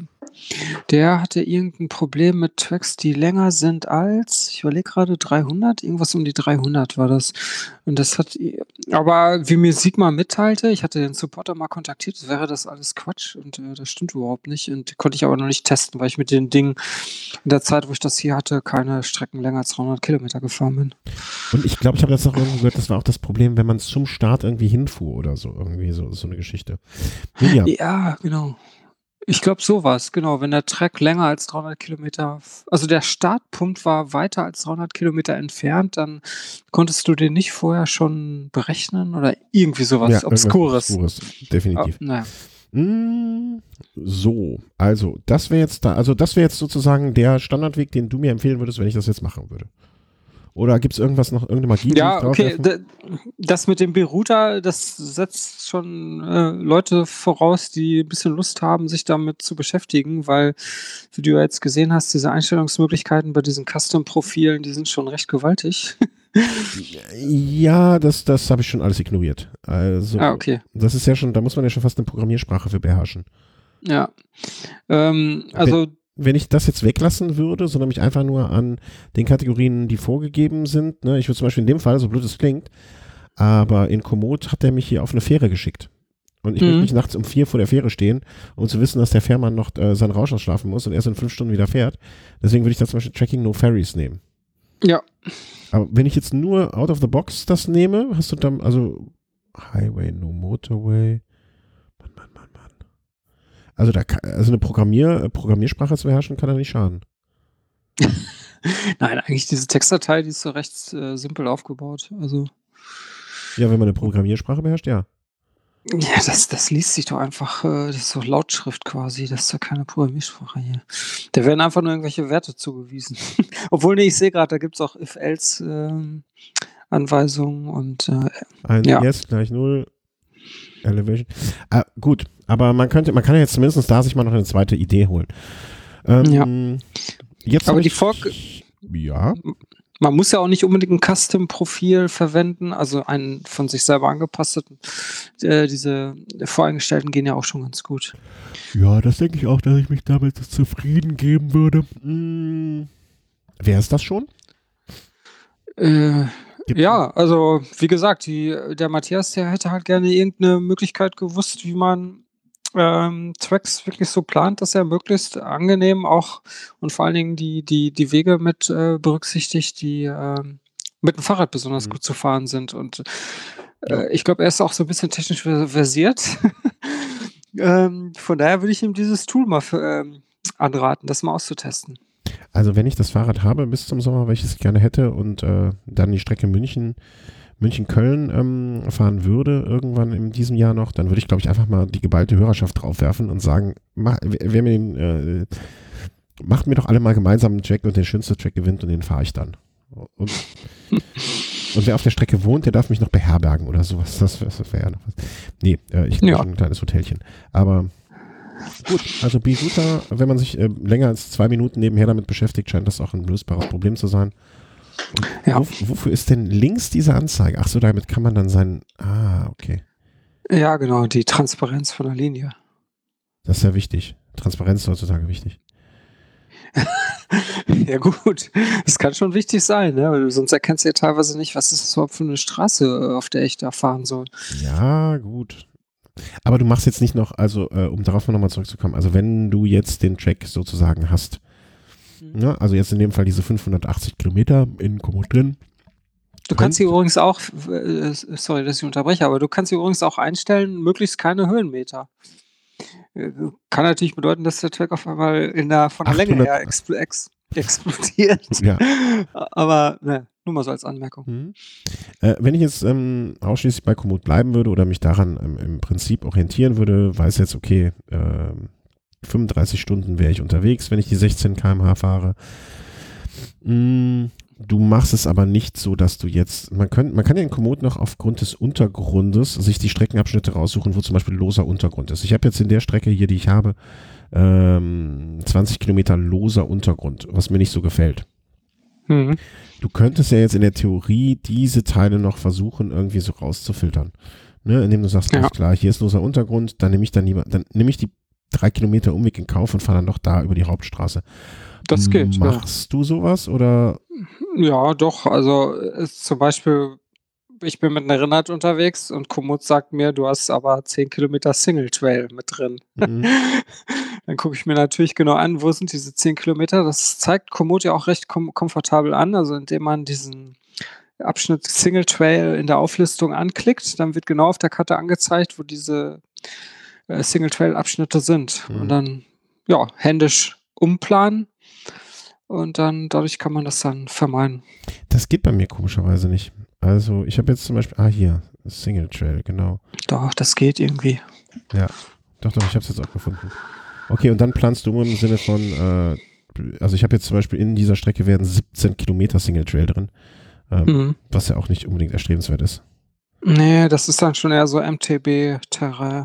der hatte irgendein Problem mit Tracks, die länger sind als, ich überlege gerade, 300, irgendwas um die 300 war das. Und das aber wie mir Sigma mitteilte, ich hatte den Supporter mal kontaktiert, wäre das alles Quatsch und das stimmt überhaupt nicht und konnte ich aber noch nicht testen, weil ich mit den Dingen in der Zeit, wo ich das hier hatte, keine Strecken länger als 300 Kilometer gefahren bin. Und ich glaube, ich habe das auch irgendwo gehört, das war auch das Problem, wenn man zum Start irgendwie hinfuhr oder so, irgendwie so eine Geschichte. Ja, genau. Ich glaube sowas, genau, wenn der Track länger als 300 Kilometer, also der Startpunkt war weiter als 300 Kilometer entfernt, dann konntest du den nicht vorher schon berechnen oder irgendwie sowas Obskures. Definitiv. Naja. So, also das wäre jetzt sozusagen der Standardweg, den du mir empfehlen würdest, wenn ich das jetzt machen würde. Oder gibt es irgendwas noch, irgendeine Magie? Ja, okay, das mit dem B-Router, das setzt schon Leute voraus, die ein bisschen Lust haben, sich damit zu beschäftigen, weil, wie du ja jetzt gesehen hast, diese Einstellungsmöglichkeiten bei diesen Custom-Profilen, die sind schon recht gewaltig. Ja, das habe ich schon alles ignoriert. Also, okay. Das ist ja schon, da muss man ja schon fast eine Programmiersprache für beherrschen. Ja, also wenn ich das jetzt weglassen würde, sondern mich einfach nur an den Kategorien, die vorgegeben sind, ne, ich würde zum Beispiel in dem Fall, so blöd es klingt, aber in Komoot hat er mich hier auf eine Fähre geschickt. Und ich möchte nicht nachts um 4 vor der Fähre stehen, um zu wissen, dass der Fährmann noch seinen Rausch ausschlafen muss und erst in 5 Stunden wieder fährt. Deswegen würde ich da zum Beispiel Tracking No Ferries nehmen. Ja. Aber wenn ich jetzt nur out of the box das nehme, hast du dann, also Highway, No Motorway. Mann. Also eine Programmiersprache zu beherrschen, kann ja nicht schaden. Nein, eigentlich diese Textdatei, die ist so recht simpel aufgebaut. Also. Ja, wenn man eine Programmiersprache beherrscht, ja. Ja, das liest sich doch einfach, das ist so Lautschrift quasi, das ist ja keine Programmiersprache hier. Da werden einfach nur irgendwelche Werte zugewiesen. Obwohl, nee, ich sehe gerade, da gibt es auch If-Else-Anweisungen und Yes gleich 0, Elevation. Gut, Aber man kann ja jetzt zumindest da sich mal noch eine zweite Idee holen. Jetzt aber ja. Man muss ja auch nicht unbedingt ein Custom-Profil verwenden, also einen von sich selber angepassten. Diese voreingestellten gehen ja auch schon ganz gut. Ja, das denke ich auch, dass ich mich damit zufrieden geben würde. Wer ist das schon? Ja, also wie gesagt, der Matthias, der hätte halt gerne irgendeine Möglichkeit gewusst, wie man Tracks wirklich so plant, dass er möglichst angenehm auch und vor allen Dingen die Wege mit berücksichtigt, die mit dem Fahrrad besonders gut zu fahren sind. Und ich glaube, er ist auch so ein bisschen technisch versiert. Von daher würde ich ihm dieses Tool mal anraten, das mal auszutesten. Also wenn ich das Fahrrad habe bis zum Sommer, welches ich gerne hätte und dann die Strecke München-Köln fahren würde, irgendwann in diesem Jahr noch, dann würde ich, glaube ich, einfach mal die geballte Hörerschaft draufwerfen und sagen, macht mir doch alle mal gemeinsam einen Track und der schönste Track gewinnt und den fahre ich dann. Und wer auf der Strecke wohnt, der darf mich noch beherbergen oder sowas. Das wäre ja noch was. Nee, ich habe schon ein kleines Hotelchen. Aber gut, also B-Router, wenn man sich länger als 2 Minuten nebenher damit beschäftigt, scheint das auch ein lösbares Problem zu sein. Ja. Wofür ist denn links diese Anzeige? Ach so, damit kann man dann okay. Ja, genau, die Transparenz von der Linie. Das ist ja wichtig. Transparenz ist heutzutage wichtig. Ja gut, das kann schon wichtig sein, ne? Weil sonst erkennst du ja teilweise nicht, was ist das überhaupt für eine Straße, auf der ich da fahren soll. Ja, gut. Aber du machst jetzt nicht noch, also um darauf nochmal zurückzukommen, also wenn du jetzt den Track sozusagen hast, ja, also jetzt in dem Fall diese 580 Kilometer in Komoot drin. Du kannst sie übrigens auch, sorry, dass ich unterbreche, aber du kannst sie übrigens auch einstellen, möglichst keine Höhenmeter. Kann natürlich bedeuten, dass der Track auf einmal von der Länge her explodiert. Ja. Aber ne, nur mal so als Anmerkung. Wenn ich jetzt ausschließlich bei Komoot bleiben würde oder mich daran im Prinzip orientieren würde, weiß jetzt, okay, 35 Stunden wäre ich unterwegs, wenn ich die 16 km/h fahre. Du machst es aber nicht so, dass du jetzt, man kann ja in Komoot noch aufgrund des Untergrundes sich die Streckenabschnitte raussuchen, wo zum Beispiel loser Untergrund ist. Ich habe jetzt in der Strecke hier, die ich habe, 20 Kilometer loser Untergrund, was mir nicht so gefällt. Du könntest ja jetzt in der Theorie diese Teile noch versuchen, irgendwie so rauszufiltern. Ne? Indem du sagst, alles klar, hier ist loser Untergrund, dann nehme ich die 3 Kilometer Umweg in Kauf und fahre dann doch da über die Hauptstraße. Das geht. Machst du sowas oder? Ja, doch. Also zum Beispiel, ich bin mit einer Rennrad unterwegs und Komoot sagt mir, du hast aber 10 Kilometer Single Trail mit drin. Dann gucke ich mir natürlich genau an, wo sind diese 10 Kilometer. Das zeigt Komoot ja auch recht komfortabel an, also indem man diesen Abschnitt Single Trail in der Auflistung anklickt, dann wird genau auf der Karte angezeigt, wo diese Single Trail Abschnitte sind. Und dann händisch umplanen und dann dadurch kann man das dann vermeiden. Das geht bei mir komischerweise nicht. Also ich habe jetzt zum Beispiel, hier, Single Trail, genau. Doch, das geht irgendwie. Ja, doch, ich habe es jetzt auch gefunden. Okay, und dann planst du im Sinne von, also ich habe jetzt zum Beispiel in dieser Strecke werden 17 Kilometer Single Trail drin, was ja auch nicht unbedingt erstrebenswert ist. Nee, das ist dann schon eher so MTB-Terrain.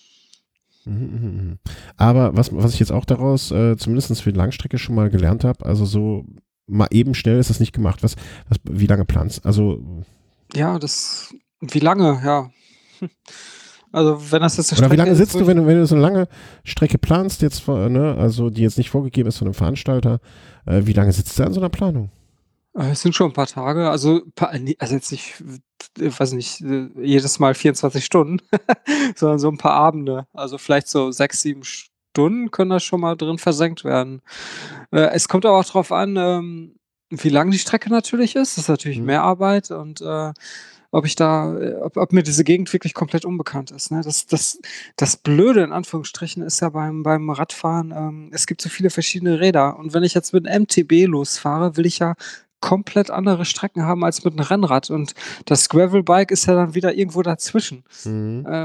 Aber was ich jetzt auch daraus, zumindest für die Langstrecke schon mal gelernt habe, also so mal eben schnell ist das nicht gemacht. Wie lange planst? Also ja, wie lange, ja. Also wenn das jetzt eine Strecke ist. Oder wie lange sitzt du, wenn du so eine lange Strecke planst, jetzt, ne, also die jetzt nicht vorgegeben ist von einem Veranstalter, wie lange sitzt du an so einer Planung? Es sind schon ein paar Tage, also jetzt nicht, weiß nicht, jedes Mal 24 Stunden, sondern so ein paar Abende. Also vielleicht so 6, 7 Stunden können da schon mal drin versenkt werden. Es kommt aber auch drauf an, wie lang die Strecke natürlich ist. Das ist natürlich mehr Arbeit und ob mir diese Gegend wirklich komplett unbekannt ist. Ne? Das Blöde in Anführungsstrichen ist ja beim Radfahren, es gibt so viele verschiedeneRäder. Und wenn ich jetzt mit einem MTB losfahre, will ich ja komplett andere Strecken haben als mit einem Rennrad. Und das Gravelbike ist ja dann wieder irgendwo dazwischen.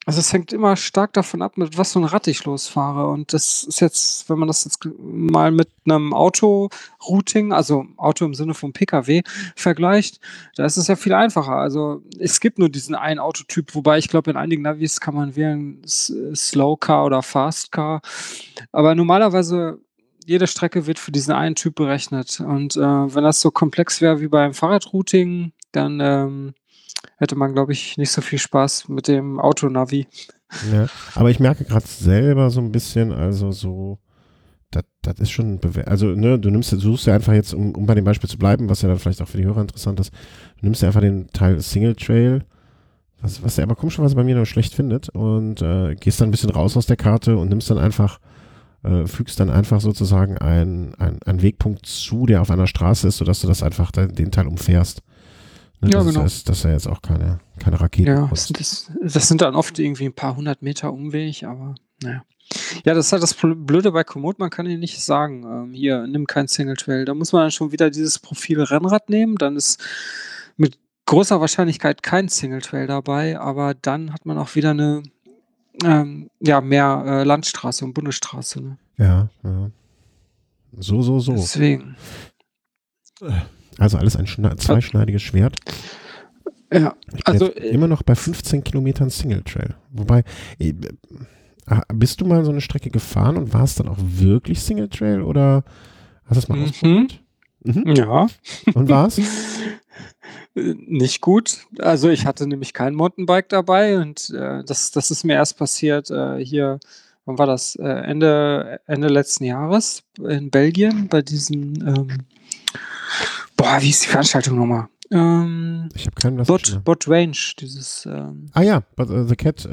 Also, es hängt immer stark davon ab, mit was für 'n Rad ich losfahre. Und das ist jetzt, wenn man das jetzt mal mit 'nem Autorouting, also Auto im Sinne von Pkw, vergleicht, da ist es ja viel einfacher. Also, es gibt nur diesen einen Autotyp, wobei ich glaube, in einigen Navis kann man wählen Slow Car oder Fast Car. Aber normalerweise jede Strecke wird für diesen einen Typ berechnet. Und, wenn das so komplex wäre wie beim Fahrradrouting, dann, hätte man, glaube ich, nicht so viel Spaß mit dem Autonavi. Ja, aber ich merke gerade selber so ein bisschen, also so, das ist schon, also ne, du suchst ja einfach jetzt, um bei dem Beispiel zu bleiben, was ja dann vielleicht auch für die Hörer interessant ist, du nimmst ja einfach den Teil Single Trail, was er aber komischerweise bei mir noch schlecht findet und gehst dann ein bisschen raus aus der Karte und nimmst dann einfach, fügst dann einfach sozusagen einen Wegpunkt zu, der auf einer Straße ist, sodass du das einfach den Teil umfährst. Ne, Ja, das genau. ist ja jetzt auch keine Ja, Raketenkunst. das sind dann oft irgendwie 'n paar 100 Meter Umweg, aber na ja. Ja, das ist halt das Blöde bei Komoot, man kann ihnen nicht sagen, „Hier, nimm kein Single Trail." Da muss man dann schon wieder dieses Profil Rennrad nehmen, dann ist mit großer Wahrscheinlichkeit kein Single Trail dabei, aber dann hat man auch wieder 'ne, ja, mehr, Landstraße und Bundesstraße, ne? Ja, ja. So. Deswegen. Also alles ein Al zweischneidiges Schwert. Ja, Ich bin also, jetzt immer noch bei 15 Kilometern Single Trail. Wobei, äh, bist du mal so eine Strecke gefahren und war es dann auch wirklich Single Trail oder hast du es mal mhm, ausprobiert? Mhm. ja. Und war's? Nicht gut. Also, ich hatte nämlich kein Mountainbike dabei und, das ist mir erst passiert, hier, wann war das? Ende letzten Jahres in Belgien bei diesen, wie hieß die Veranstaltung noch mal? Ich habe keinen blassen Schimmer. Bot Range, dieses, Ah ja, but, the Cat.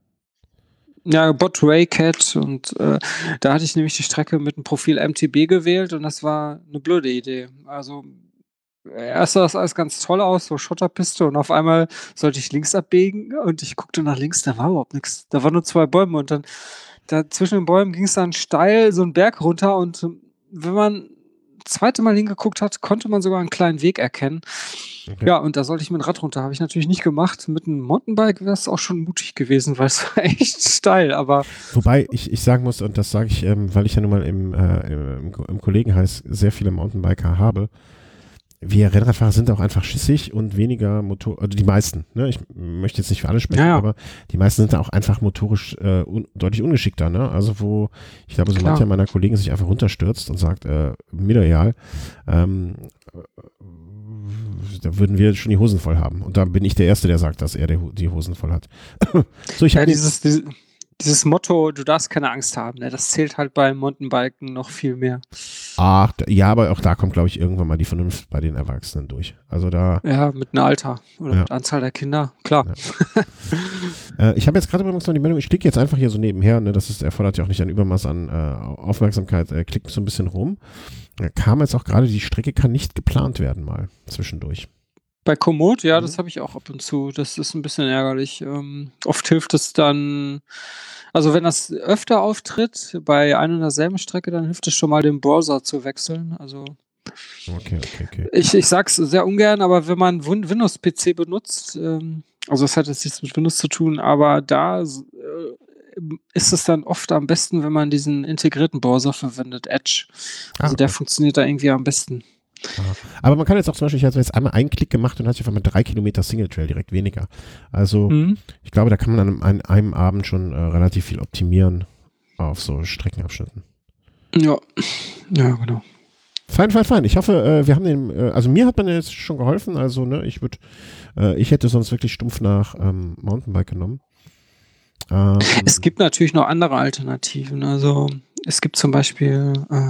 ja, Bot Ray Cat und, da hatte ich nämlich die Strecke mit 'm Profil MTB gewählt und das war 'ne blöde Idee. Also, erst sah das alles ganz toll aus, so Schotterpiste und auf einmal sollte ich links abbiegen und ich guckte nach links, da war überhaupt nix. Da waren nur 2 Bäume und dann da zwischen den Bäumen ging's dann steil so 'n Berg runter und wenn man zweite Mal hingeguckt hat, konnte man sogar 'n kleinen Weg erkennen. Okay. Ja, und da sollte ich mit 'n Rad runter. Habe ich natürlich nicht gemacht. Mit 'nem Mountainbike wär's auch schon mutig gewesen, weil es war echt steil, aber Wobei ich sagen muss, und das sage ich, weil ich ja nun mal im Kollegenkreis sehr viele Mountainbiker habe, wir Rennradfahrer sind auch einfach schissig und weniger also die meisten, ne? Ich möchte jetzt nicht für alle sprechen, ja, ja, aber die meisten sind da auch einfach motorisch deutlich ungeschickter, ne? Also wo, ich glaube, so klar. mancher meiner Kollegen sich einfach runterstürzt und sagt, mir doch egal, da würden wir schon die Hosen voll haben. Und da bin ich der Erste, der sagt, dass er die Hosen voll hat. So, ich Ja, habe dieses Motto: „Du darfst keine Angst haben", ne, das zählt halt beim Mountainbiken noch viel mehr. ja, aber auch da kommt, glaube ich, irgendwann mal die Vernunft bei den Erwachsenen durch. Also da, Ja, mit 'nem Alter oder ja. mit Anzahl der Kinder, klar. Ich habe jetzt gerade übrigens noch die Meldung, ich klicke jetzt einfach hier so nebenher, ne, erfordert ja auch nicht ein Übermaß an Aufmerksamkeit, klickt so ein bisschen rum. Da kam jetzt auch gerade, die Strecke kann nicht geplant werden mal zwischendurch. Bei Komoot, ja, Mhm. das habe ich auch ab und zu. Das ist 'n bisschen ärgerlich. Oft hilft es dann, also, wenn das öfter auftritt bei ein und derselben Strecke, dann hilft es schon mal, den Browser zu wechseln. Also, Okay. ich sage es sehr ungern, aber wenn man Windows-PC benutzt, also, das hat jetzt nichts mit Windows zu tun, aber da ist es dann oft am besten, wenn man diesen integrierten Browser verwendet, Edge. Also, der Okay. funktioniert da irgendwie am besten. Aha. Aber man kann jetzt auch zum Beispiel, ich habe jetzt einmal einen Klick gemacht und hatte auf einmal 3 Kilometer Single Trail, direkt weniger. Also Mhm. ich glaube, da kann man an einem Abend schon relativ viel optimieren auf so Streckenabschnitten. Ja. Ja, genau. Fein. Ich hoffe, wir haben also mir hat man jetzt schon geholfen. Also, ne, ich hätte sonst wirklich stumpf nach Mountainbike genommen. Es gibt natürlich noch andere Alternativen. Also, es gibt zum Beispiel,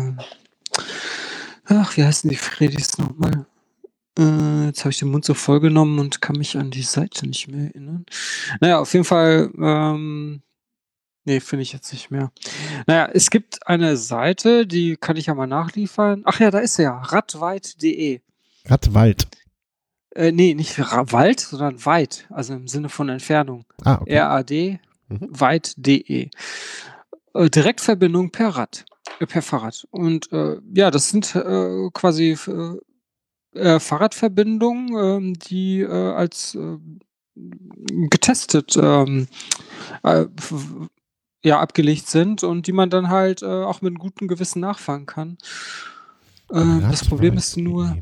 wie heißen die Fredis noch mal? Jetzt habe ich den Mund so voll genommen und kann mich an die Seite nicht mehr erinnern. Na ja, auf jeden Fall, ne, finde ich jetzt nicht mehr. Na ja, es gibt eine Seite, die kann ich ja mal nachliefern. Ach ja, da ist sie ja, radweit.de. Radwald. Ne, nicht Wald, sondern weit, also im Sinne von Entfernung. Ah, okay. RAD Mhm. weit.de. Direktverbindung per Fahrrad. Und, ja, das sind, quasi Fahrradverbindungen, die, als, getestet abgelegt sind und die man dann halt auch mit einem guten Gewissen nachfahren kann. Das Problem ist nur,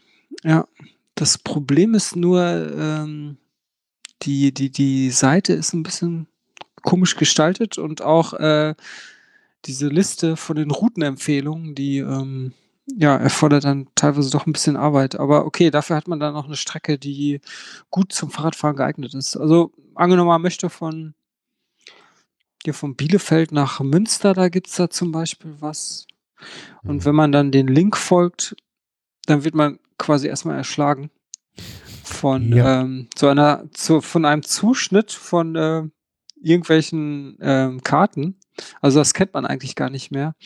die Seite ist ein bisschen komisch gestaltet und auch diese Liste von den Routenempfehlungen, die erfordert dann teilweise doch ein bisschen Arbeit. Aber okay, dafür hat man dann auch eine Strecke, die gut zum Fahrradfahren geeignet ist. Also angenommen, man möchte von Bielefeld nach Münster, da gibt's da zum Beispiel was. Und wenn man dann den Link folgt, dann wird man quasi erstmal erschlagen von von einem Zuschnitt von irgendwelchen Karten. Also das kennt man eigentlich gar nicht mehr.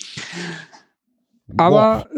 Aber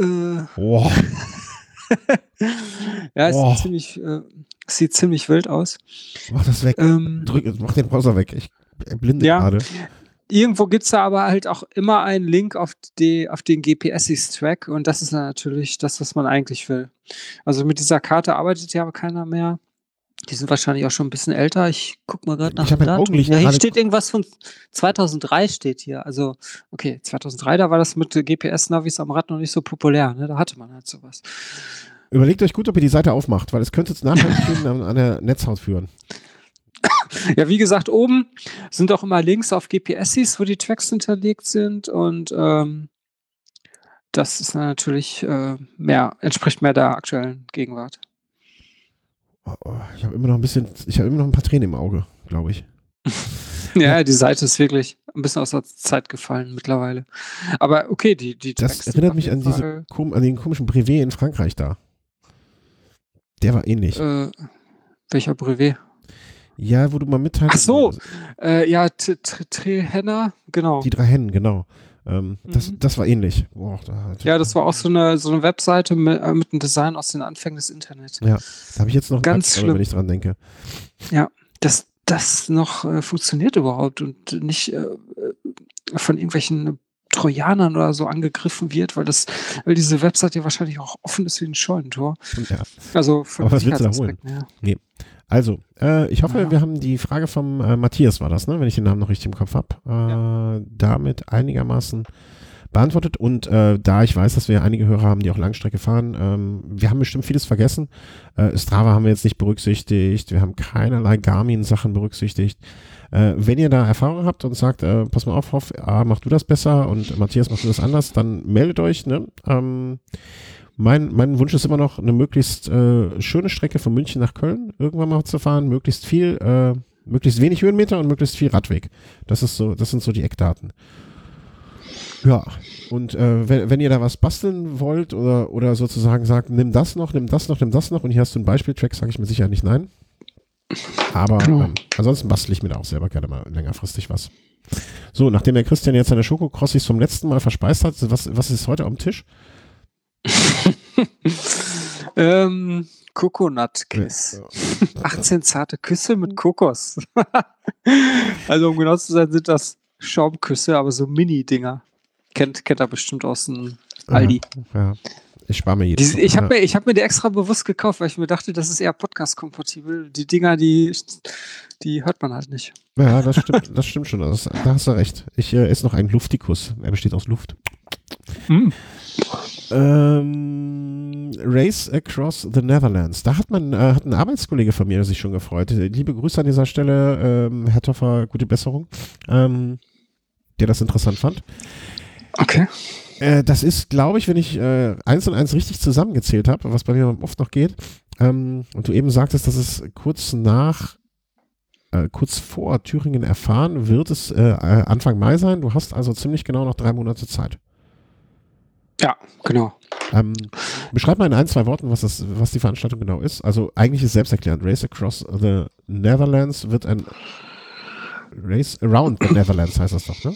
es sieht ziemlich wild aus. Mach das weg. Mach den Browser weg. Ich blinde gerade. Irgendwo gibt es da aber halt auch immer einen Link auf den GPS-Track und das ist natürlich das, was man eigentlich will. Also mit dieser Karte arbeitet ja aber keiner mehr. Die sind wahrscheinlich auch schon ein bisschen älter. Ich guck mal gerade nach dem Datum. Ja, hier steht irgendwas von 2003 steht hier. Also, okay, 2003, da war das mit GPS-Navis am Rad noch nicht so populär. Ne? Da hatte man halt sowas. Überlegt euch gut, ob ihr die Seite aufmacht, weil es könnte jetzt nachhaltig an der Netzhaut führen. Ja, wie gesagt, oben sind auch immer Links auf GPSs, wo die Tracks hinterlegt sind und das ist natürlich entspricht mehr der aktuellen Gegenwart. Ich habe immer noch ein paar Tränen im Auge, glaube ich. Ja, die Seite ist wirklich ein bisschen aus der Zeit gefallen mittlerweile. Aber okay, die Das erinnert mich an den komischen Brevet in Frankreich da. Der war ähnlich. Welcher Brevet? Ja, wo du mal mitteilst. Ach so, Henner, genau. Die 3 Hennen, genau. Das war ähnlich. Das war auch so eine Webseite mit einem Design aus den Anfängen des Internets. Ja, da habe ich jetzt noch ganz schlimm, wenn ich dran denke. Ja, dass das noch funktioniert überhaupt und nicht von irgendwelchen Trojanern oder so angegriffen wird, weil diese Webseite wahrscheinlich auch offen ist wie ein Scheunentor. Ja. Also von Aber was willst du da holen? Ja. Nee. Also, ich hoffe, wir haben die Frage vom Matthias, war das, ne? Wenn ich den Namen noch richtig im Kopf habe, damit einigermaßen beantwortet. Und da ich weiß, dass wir einige Hörer haben, die auch Langstrecke fahren, wir haben bestimmt vieles vergessen. Strava haben wir jetzt nicht berücksichtigt, wir haben keinerlei Garmin-Sachen berücksichtigt. Wenn ihr da Erfahrung habt und sagt, pass mal auf, Hoff, mach du das besser und Matthias, machst du das anders, dann meldet euch, ne? Mein Wunsch ist immer noch, eine möglichst schöne Strecke von München nach Köln irgendwann mal zu fahren, möglichst wenig Höhenmeter und möglichst viel Radweg. Das sind so die Eckdaten. Ja, und wenn ihr da was basteln wollt oder sozusagen sagt, nimm das noch und hier hast du einen Beispieltrack, sage ich mir sicher nicht nein. Aber ansonsten bastel ich mir da auch selber gerne mal längerfristig was. So, nachdem der Christian jetzt seine Schokokrossis zum letzten Mal verspeist hat, was ist heute am Tisch? Coconut-Kiss. 18 zarte Küsse mit Kokos. Also um genau zu sein, sind das Schaumküsse, aber so Mini-Dinger. Kennt er bestimmt aus dem Aldi. Ja. Ich spare mir jedes Ich hab mir die extra bewusst gekauft, weil ich mir dachte, das ist eher podcast-kompatibel. Die Dinger, die hört man halt nicht. Ja, das stimmt schon. Da hast du recht. Ich esse noch einen Luftikus. Er besteht aus Luft. Race Across the Netherlands. Da hat ein Arbeitskollege von mir sich schon gefreut. Liebe Grüße an dieser Stelle, Herr Toffer, gute Besserung, der das interessant fand. Okay. Das ist, glaube ich, wenn ich 1 und 1 richtig zusammengezählt habe, was bei mir oft noch geht, und du eben sagtest, dass es kurz vor Thüringen erfahren, wird es Anfang Mai sein. Du hast also ziemlich genau noch 3 Monate Zeit. Ja, genau. Beschreib mal in 1, 2 Worten, was die Veranstaltung genau ist. Also eigentlich ist selbsterklärend. Race Across the Netherlands wird ein Race Around the Netherlands heißt das doch, ne?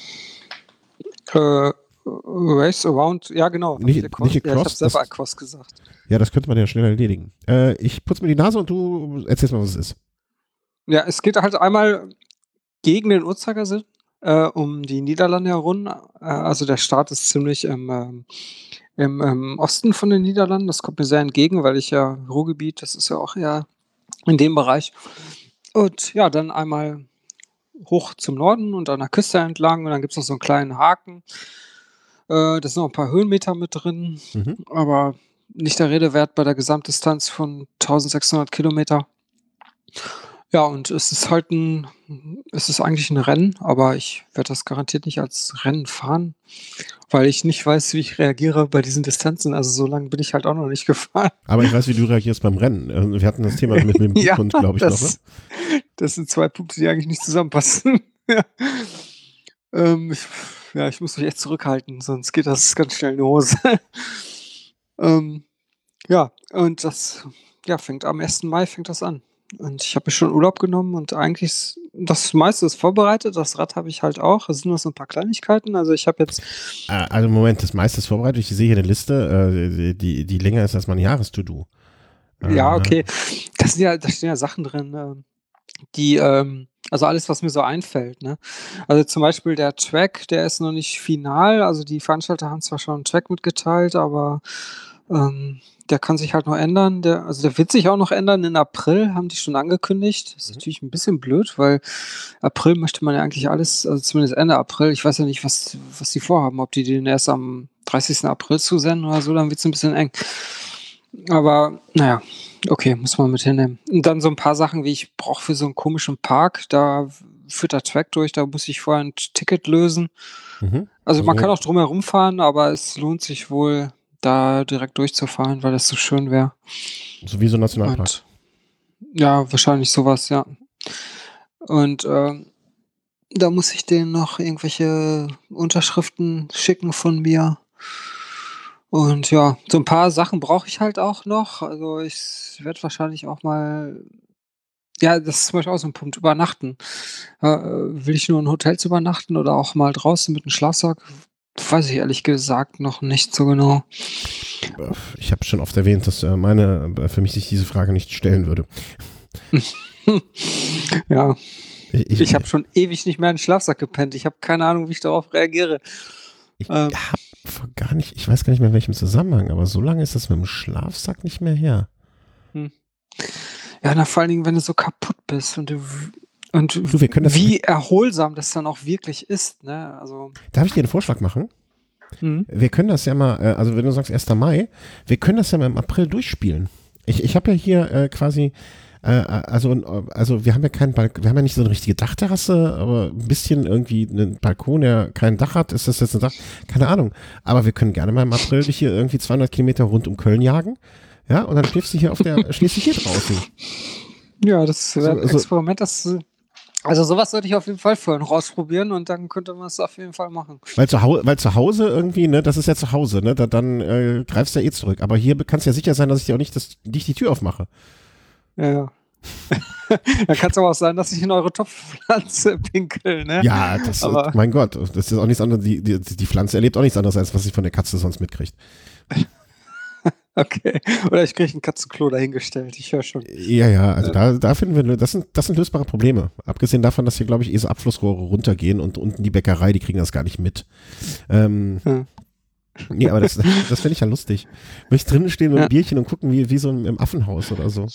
Race Around, ja genau. Nicht across, ich habe selber across gesagt. Ja, das könnte man ja schnell erledigen. Ich putze mir die Nase und du erzählst mal, was es ist. Ja, es geht halt einmal gegen den Uhrzeigersinn um die Niederlande herum. Also der Start ist ziemlich im Osten von den Niederlanden. Das kommt mir sehr entgegen, weil ich ja Ruhrgebiet, das ist ja auch eher in dem Bereich. Und ja, dann einmal hoch zum Norden und an der Küste entlang und dann gibt's noch so 'n kleinen Haken. Da sind noch 'n paar Höhenmeter mit drin, Mhm. aber nicht der Rede wert bei der Gesamtdistanz von 1.600 Kilometer. Ja, und es ist eigentlich 'n Rennen, aber ich werde das garantiert nicht als Rennen fahren, weil ich nicht weiß, wie ich reagiere bei diesen Distanzen. Also, so lang bin ich halt auch noch nicht gefahren. Aber ich weiß, wie du reagierst beim Rennen. Wir hatten das Thema mit dem Ja, Bluthund, glaube ich, noch, ne? das sind 2 Punkte, die eigentlich nicht zusammenpassen. Ja. Ich ja, ich muss mich echt zurückhalten, sonst geht das ganz schnell in die Hose. Ähm, ja, und das ja, fängt am 1. Mai fängt das an. Und ich habe mir schon Urlaub genommen und eigentlich das meiste ist vorbereitet. Das Rad habe ich halt auch. Es sind nur so 'n paar Kleinigkeiten. Also, ich habe jetzt Also Moment, das meiste ist vorbereitet. Ich sehe hier eine Liste, die länger ist als mein Jahres-To-Do. ja, Äh, okay. Da stehen ja Sachen drin, die, also alles, was mir so einfällt, ne? Also, zum Beispiel der Track, der ist noch nicht final. Also, die Veranstalter haben zwar schon 'n Track mitgeteilt, aber, der kann sich halt noch ändern. Der wird sich auch noch ändern in April, haben die schon angekündigt. Ist Mhm. natürlich 'n bisschen blöd, weil April möchte man ja eigentlich alles, also zumindest Ende April. Ich weiß ja nicht, was die vorhaben, ob die den erst am 30. April zusenden oder so, dann wird's 'n bisschen eng. Aber na ja, okay, muss man mit hinnehmen. Und dann so 'n paar Sachen, wie ich brauche für so 'n komischen Park, da führt der Track durch, da muss ich vorher 'n Ticket lösen. Mhm. Also, man kann Also, auch drumherum fahren, aber es lohnt sich wohl, da direkt durchzufahren, weil das so schön wäre. so wie so 'n Nationalpark. Und ja, wahrscheinlich so was, ja. Und, da muss ich denen noch irgendwelche Unterschriften schicken von mir. Und ja, so 'n paar Sachen brauche ich halt auch noch. Also, ich werde wahrscheinlich auch mal ja, das ist zum Beispiel auch so 'n Punkt, übernachten. Will ich nur in Hotels übernachten oder auch mal draußen mit 'nem Schlafsack? Weiß ich ehrlich gesagt noch nicht so genau. Ich habe schon oft erwähnt, dass für mich sich diese Frage nicht stellen würde. Ja, Ich, ich ich, habe schon ewig nicht mehr in 'n Schlafsack gepennt. Ich habe keine Ahnung, wie ich darauf reagiere. ich Ähm, habe gar nicht, ich weiß gar nicht mehr in welchem Zusammenhang, aber so lange ist das mit dem Schlafsack nicht mehr her. hm. Ja, na, vor allen Dingen, wenn du so kaputt bist und Du, wie erholsam das dann auch wirklich ist, ne? Also, darf ich dir einen Vorschlag machen? mhm. Wir können das ja mal, also wenn du sagst 1. Mai, wir können das ja mal im April durchspielen. Ich habe ja hier quasi, also wir haben ja wir haben ja nicht so eine richtige Dachterrasse, aber ein bisschen irgendwie einen Balkon, der kein Dach hat. Ist das jetzt ein Dach? Keine Ahnung. Aber wir können gerne mal im April dich hier irgendwie 200 Kilometer rund um Köln jagen. Ja, und dann schläfst du hier schläfst du hier draußen. Ja, das wäre 'n So, Experiment, also, so was sollte ich auf jeden Fall vorher noch ausprobieren und dann könnte man's auf jeden Fall machen. weil zu Hause irgendwie, ne, das ist ja zu Hause, ne, dann greifst du ja eh zurück. Aber hier kannst du ja sicher sein, dass ich dir auch nicht die Tür aufmache. Ja, ja. Dann kann's aber auch sein, dass ich in eure Topfpflanze pinkel, ne? Ja, Aber mein Gott, das ist auch nichts anderes. Die Pflanze erlebt auch nichts anderes, als was sie von der Katze sonst mitkriegt. okay. Oder ich kriege 'n Katzenklo dahingestellt, ich höre schon. Ja, also da finden wir, das sind lösbare Probleme. Abgesehen davon, dass hier, glaube ich, so Abflussrohre runtergehen und unten die Bäckerei, die kriegen das gar nicht mit. Ja. Nee, aber das finde ich ja lustig. Möchte drinnen stehen mit Ja. einem Bierchen und gucken, wie so im Affenhaus oder so.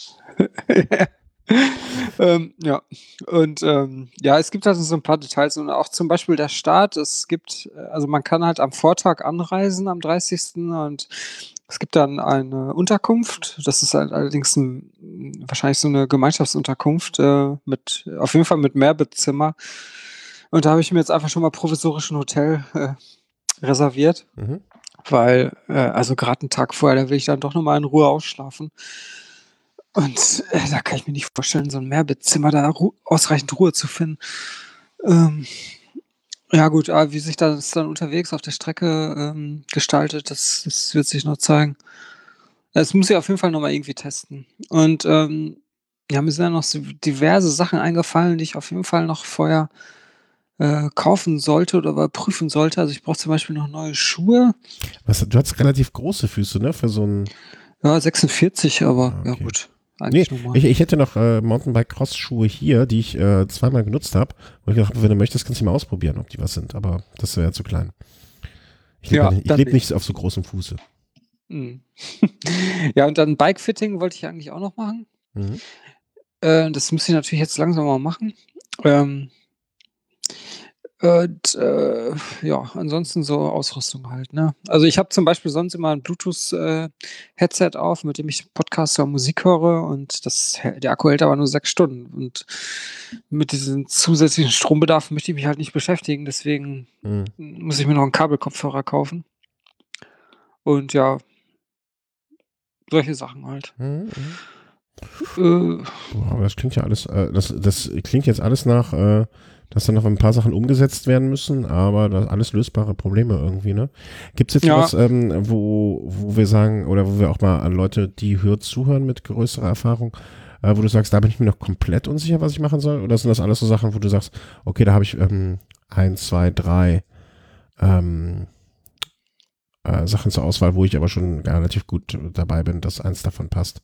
Ja, und, ja, es gibt also so 'n paar Details und auch zum Beispiel der Start. Also, man kann halt am Vortag anreisen, am 30. und es gibt dann eine Unterkunft. Das ist halt allerdings wahrscheinlich so 'ne Gemeinschaftsunterkunft, auf jeden Fall mit Mehrbettzimmer. Und da habe ich mir jetzt einfach schon mal provisorisch 'n Hotel, reserviert, Mhm. weil, also, grad 'n Tag vorher, da will ich dann doch noch mal in Ruhe ausschlafen. Und, da kann ich mir nicht vorstellen, so 'n Mehrbettzimmer da ausreichend Ruhe zu finden. Ähm, ja gut, aber wie sich das dann unterwegs auf der Strecke, gestaltet, das wird sich noch zeigen. Das muss ich auf jeden Fall noch mal irgendwie testen. Und, ja, mir sind ja noch so diverse Sachen eingefallen, die ich auf jeden Fall noch vorher, kaufen sollte oder überprüfen sollte. Also, ich brauche zum Beispiel noch neue Schuhe. Du hast relativ große Füße, ne, für so ein. Ja, 46, aber ja Okay. gut, Nee, eigentlich normal. ich hätte noch Mountainbike-Cross-Schuhe hier, die ich zweimal genutzt habe. Wo ich gedacht habe, wenn du möchtest, kannst du mal ausprobieren, ob die was sind. Aber das wäre ja zu klein. Ja, Ich dann lebe nicht. nicht auf so großem Fuße. Mhm. Ja, und dann Bikefitting wollte ich eigentlich auch noch machen. Mhm. Das muss ich natürlich jetzt langsam mal machen. Ähm, und, ja, ansonsten so Ausrüstung halt, ne? Also, ich habe zum Beispiel sonst immer 'n Bluetooth, Headset auf, mit dem ich Podcast oder Musik höre und der Akku hält aber nur 6 Stunden und mit diesem zusätzlichen Strombedarf möchte ich mich halt nicht beschäftigen, deswegen Mhm. muss ich mir noch 'n Kabelkopfhörer kaufen und ja, solche Sachen halt. Mhm, mhm. Äh, Boah, aber das klingt ja alles, das klingt jetzt alles nach, dass da noch ein paar Sachen umgesetzt werden müssen, aber das alles lösbare Probleme irgendwie, ne? Gibt es jetzt ja, sowas, wo wir sagen, oder wo wir auch mal an Leute, die zuhören mit größerer Erfahrung, wo du sagst, da bin ich mir noch komplett unsicher, was ich machen soll? Oder sind das alles so Sachen, wo du sagst, okay, da habe ich 1, 2, 3 ähm, Sachen zur Auswahl, wo ich aber schon relativ gut dabei bin, dass eins davon passt?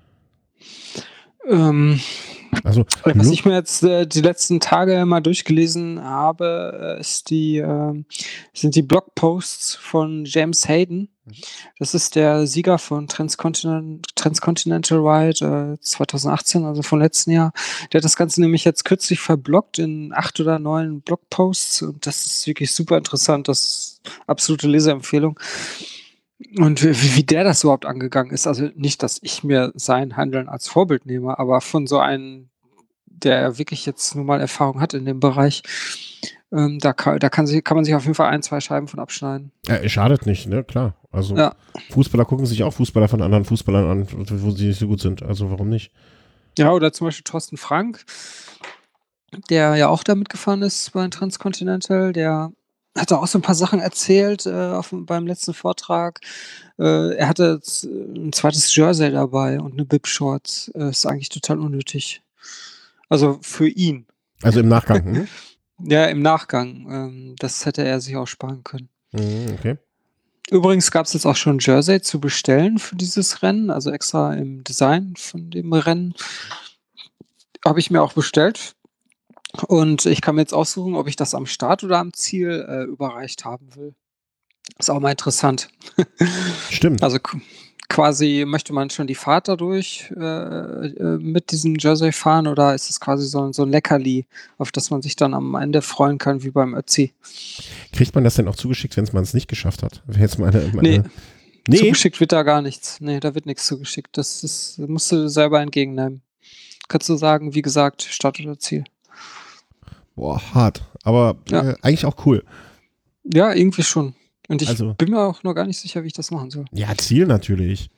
ähm Also, Was ich mir jetzt, die letzten Tage mal durchgelesen habe, sind die Blogposts von James Hayden. Das ist der Sieger von Transcontinental Ride, 2018, also vom letzten Jahr. Der hat das Ganze nämlich jetzt kürzlich verbloggt in 8 oder 9 Blogposts und das ist wirklich super interessant. Das ist absolute Leseempfehlung. Und wie der das überhaupt angegangen ist, also nicht, dass ich mir sein Handeln als Vorbild nehme, aber von so einem, der wirklich jetzt nun mal Erfahrung hat in dem Bereich, kann man sich auf jeden Fall 1, 2 Scheiben von abschneiden. schadet nicht, ne? Klar. Also Ja. Fußballer gucken sich auch Fußballer von anderen Fußballern an, wo sie nicht so gut sind. Also warum nicht? Ja, oder zum Beispiel Thorsten Frank, der ja auch da mitgefahren ist bei Transcontinental, der hat da auch so 'n paar Sachen erzählt, beim letzten Vortrag. Er hatte jetzt 'n zweites Jersey dabei und 'ne Bib-Shorts. Ist eigentlich total unnötig. Also, für ihn. Also im Nachgang. Hm? Ja, im Nachgang. Das hätte er sich auch sparen können. Okay. Übrigens gab's jetzt auch schon Jersey zu bestellen für dieses Rennen, also extra im Design von dem Rennen. Habe ich mir auch bestellt und ich kann mir jetzt aussuchen, ob ich das am Start oder am Ziel, überreicht haben will. Ist auch mal interessant. Stimmt. Also, quasi möchte man schon die Fahrt dadurch, mit diesem Jersey fahren oder ist es quasi so 'n Leckerli, auf das man sich dann am Ende freuen kann wie beim Ötzi? Kriegt man das denn auch zugeschickt, wenn man es nicht geschafft hat? Wäre jetzt Ne, Nee? zugeschickt wird da gar nichts. Ne, da wird nix zugeschickt. Das musst du selber entgegennehmen. Kannst du sagen, wie gesagt, Start oder Ziel. Boah, hart. Aber Ja. eigentlich auch cool. Ja, irgendwie schon. Und ich Also, bin mir auch noch gar nicht sicher, wie ich das machen soll. ja, Ziel natürlich.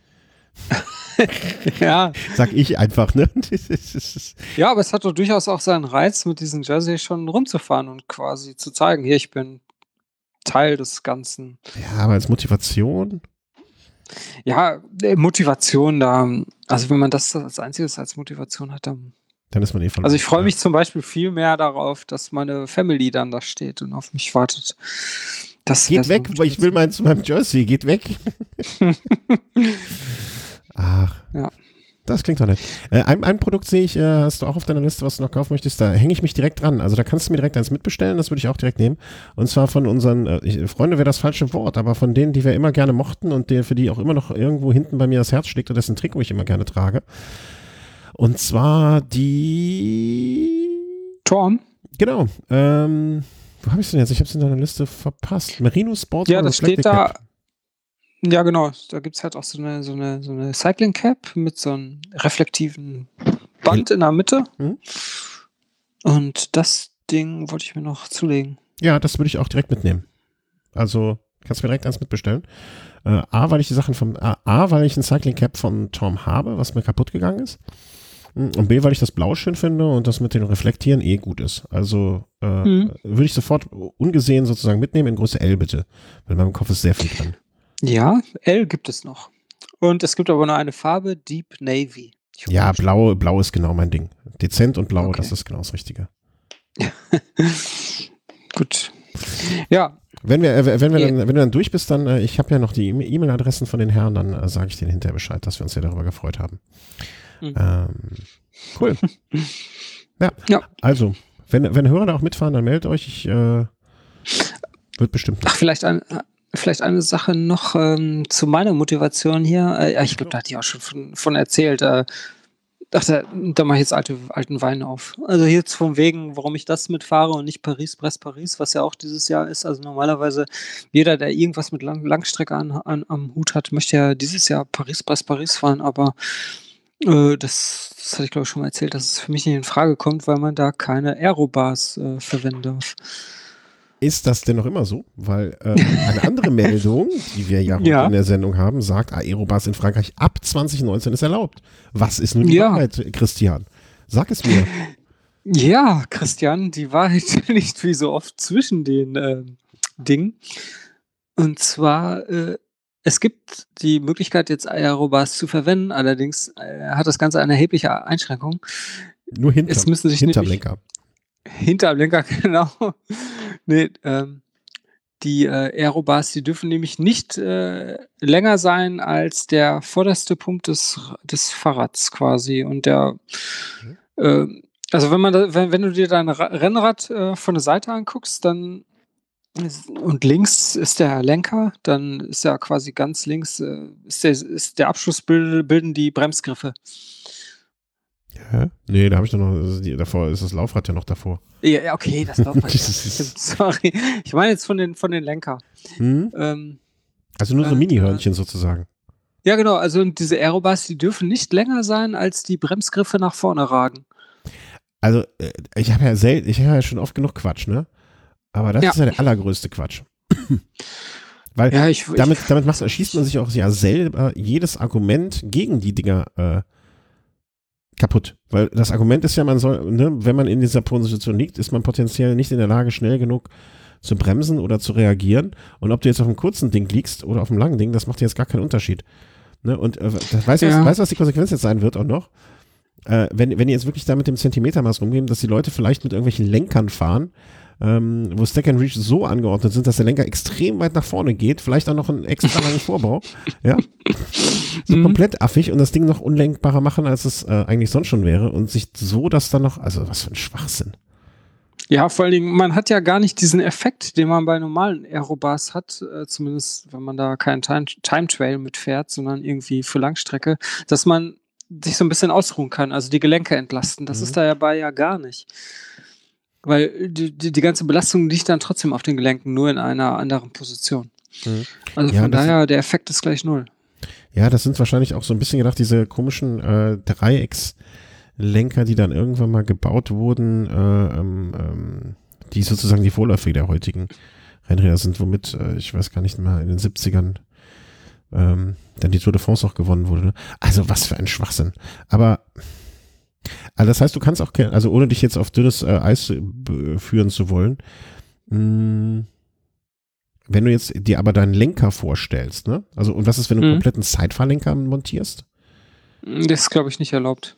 Ja. Sag ich einfach, ne? Ja, aber es hat doch durchaus auch seinen Reiz, mit diesem Jersey schon rumzufahren und quasi zu zeigen: „Hier, ich bin Teil des Ganzen.“ Ja, aber als Motivation? Ja, Motivation da also, wenn man das als Einziges als Motivation hat, dann Dann ist man eh also, verloren. ich freue Ja. mich zum Beispiel viel mehr darauf, dass meine Family dann da steht und auf mich wartet. Das wäre Geht so 'ne weg, weil ich will zu meinem Jersey. Geht weg. Ach, Ja. das klingt doch nett. Ein Produkt sehe ich, hast du auch auf deiner Liste, was du noch kaufen möchtest. Da hänge ich mich direkt dran. Also da kannst du mir direkt eins mitbestellen. Das würde ich auch direkt nehmen. Und zwar von unseren, Freunde wäre das falsche Wort, aber von denen, die wir immer gerne mochten und für die auch immer noch irgendwo hinten bei mir das Herz schlägt und dessen Trikot ich immer gerne trage. Und zwar die... Torm? Genau. Wo habe ich es denn jetzt? Ich habe es in deiner Liste verpasst. Merino Sports Ja, das steht da. Cap. Ja, genau. Da gibt's halt auch so 'ne Cycling Cap mit so 'nem reflektiven Band in der Mitte. Mhm. Und das Ding wollte ich mir noch zulegen. Ja, das würde ich auch direkt mitnehmen. Also kannst du mir direkt eins mitbestellen. Weil ich die Sachen weil ich ein Cycling Cap von Tom habe, was mir kaputt gegangen ist. Und B, weil ich das Blau schön finde und das mit den Reflektieren gut ist. Also würde ich sofort ungesehen sozusagen mitnehmen in Größe L bitte. Weil in meinem Kopf ist sehr viel dran. Ja, L gibt es noch. Und es gibt aber nur eine Farbe, Deep Navy. Ja, Blau ist genau mein Ding. Dezent und Blau, Okay. das ist genau das Richtige. Gut. Ja. Wenn du dann durch bist, dann, ich habe ja noch die E-Mail-Adressen von den Herren, dann sage ich denen hinterher Bescheid, dass wir uns ja darüber gefreut haben. Cool. Ja. Also, wenn Hörer da auch mitfahren, dann meldet euch. Ich wird bestimmt. Ach, vielleicht eine Sache noch zu meiner Motivation hier. Ich glaube, da hatte ich auch schon von erzählt. Ach, da mache ich jetzt alten Wein auf. Also jetzt von wegen, warum ich das mitfahre und nicht Paris-Brest-Paris, was ja auch dieses Jahr ist. Also normalerweise jeder, der irgendwas mit Langstrecke am Hut hat, möchte ja dieses Jahr Paris-Brest-Paris fahren, aber das hatte ich, glaube ich, schon mal erzählt, dass es für mich nicht in Frage kommt, weil man da keine Aerobars verwenden darf. Ist das denn noch immer so? Weil eine andere Meldung, die wir ja heute Ja, in der Sendung haben, sagt, Aerobars in Frankreich ab 2019 ist erlaubt. Was ist nun die ja, Wahrheit, Christian? Sag es mir. ja, Christian, die Wahrheit liegt wie so oft zwischen den Dingen. Und zwar, es gibt die Möglichkeit, jetzt Aerobars zu verwenden, allerdings hat das Ganze eine erhebliche Einschränkung. Nur Es müssen sich hinterm nämlich Lenker. hinterm Lenker, genau. Nee, die Aerobars, die dürfen nämlich nicht länger sein als der vorderste Punkt des Fahrrads quasi. Und also wenn du dir dein Rennrad von der Seite anguckst, dann und links ist der Lenker, dann ist ja quasi ganz links ist der Abschluss bilden die Bremsgriffe. Hä? Nee, da habe ich doch noch, davor ist das Laufrad ja noch davor. Ja, okay, das Laufrad. Stimmt, sorry. Ich meine jetzt von den Lenker. Hm? Also nur so Mini-Hörnchen sozusagen. Ja, genau. Also diese Aerobars, die dürfen nicht länger sein, als die Bremsgriffe nach vorne ragen. Also ich habe ja schon oft genug Quatsch, ne? Aber das ist ja der allergrößte Quatsch. Weil Ja, damit schießt man sich auch ja selber jedes Argument gegen die Dinger kaputt. Weil das Argument ist ja, man soll, ne, wenn man in dieser Position liegt, ist man potenziell nicht in der Lage, schnell genug zu bremsen oder zu reagieren. Und ob du jetzt auf einem kurzen Ding liegst oder auf einem langen Ding, das macht jetzt gar keinen Unterschied. Ne? Und weißt du, was die Konsequenz jetzt sein wird auch noch? Wenn die jetzt wirklich da mit dem Zentimetermaß rumgehen, dass die Leute vielleicht mit irgendwelchen Lenkern fahren, wo Stack and Reach so angeordnet sind, dass der Lenker extrem weit nach vorne geht, vielleicht auch noch einen extra langen Vorbau, ja, so komplett affig und das Ding noch unlenkbarer machen, als es eigentlich sonst schon wäre und sich so das dann noch, also was für ein Schwachsinn. Ja, vor allen Dingen, man hat ja gar nicht diesen Effekt, den man bei normalen Aerobars hat, zumindest wenn man da keinen Time Trail mitfährt, sondern irgendwie für Langstrecke, dass man sich so ein bisschen ausruhen kann, also die Gelenke entlasten. Das ist da ja gar nicht. Weil die ganze Belastung liegt dann trotzdem auf den Gelenken, nur in einer anderen Position. Also Ja, von daher, der Effekt ist gleich null. Ja, das sind wahrscheinlich auch so ein bisschen gedacht, diese komischen Dreieckslenker, die dann irgendwann mal gebaut wurden, die sozusagen die Vorläufer der heutigen Rennräder sind, womit, ich weiß gar nicht mehr, in den 70ern dann die Tour de France auch gewonnen wurde. Ne? Also was für ein Schwachsinn. Aber also das heißt, du kannst auch, also ohne dich jetzt auf dünnes Eis führen zu wollen, wenn du jetzt dir aber deinen Lenker vorstellst, ne? Also, und was ist, wenn du einen kompletten Sidefahrlenker montierst? Das ist, glaube ich, nicht erlaubt.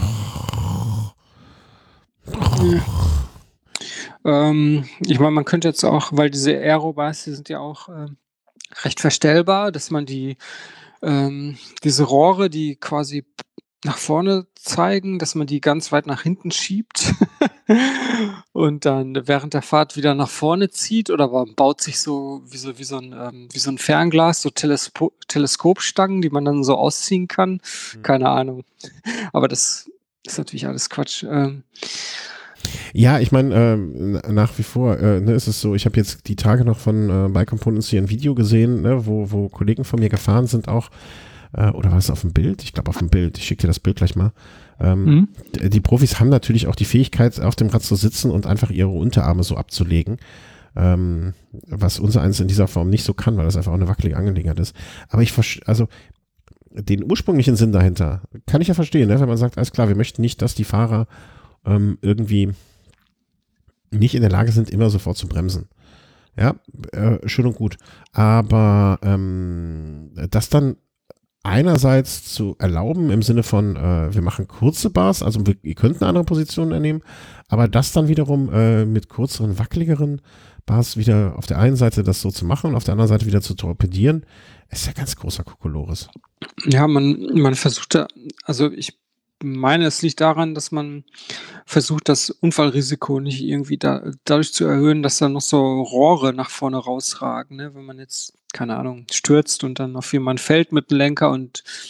Ich meine, man könnte jetzt auch, weil diese Aerobars, die sind ja auch recht verstellbar, dass man diese Rohre, die quasi nach vorne zeigen, dass man die ganz weit nach hinten schiebt und dann während der Fahrt wieder nach vorne zieht oder man baut sich so wie so ein Fernglas, so Teleskopstangen, die man dann so ausziehen kann. Keine Ahnung. Aber das ist natürlich alles Quatsch. Ja, ich meine, nach wie vor ne, ist es so, ich habe jetzt die Tage noch von Bike Components hier ein Video gesehen, ne, wo Kollegen von mir gefahren sind auch, oder war es auf dem Bild? Ich glaube auf dem Bild, ich schicke dir das Bild gleich mal. Die Profis haben natürlich auch die Fähigkeit, auf dem Rad zu sitzen und einfach ihre Unterarme so abzulegen, was unser eins in dieser Form nicht so kann, weil das einfach auch eine wackelige Angelegenheit ist. Aber also den ursprünglichen Sinn dahinter kann ich ja verstehen, ne, wenn man sagt, alles klar, wir möchten nicht, dass die Fahrer irgendwie nicht in der Lage sind, immer sofort zu bremsen. Ja, schön und gut. Aber das dann einerseits zu erlauben im Sinne von, wir machen kurze Bars, also ihr könnt eine andere Position einnehmen, aber das dann wiederum mit kürzeren, wackeligeren Bars wieder auf der einen Seite das so zu machen und auf der anderen Seite wieder zu torpedieren, ist ja ganz großer Kokolores. Ja, man versucht da, also ich meine, es liegt daran, dass man versucht, das Unfallrisiko nicht irgendwie dadurch zu erhöhen, dass da noch so Rohre nach vorne rausragen, ne? Wenn man jetzt, keine Ahnung, stürzt und dann auf jemanden fällt mit dem Lenker und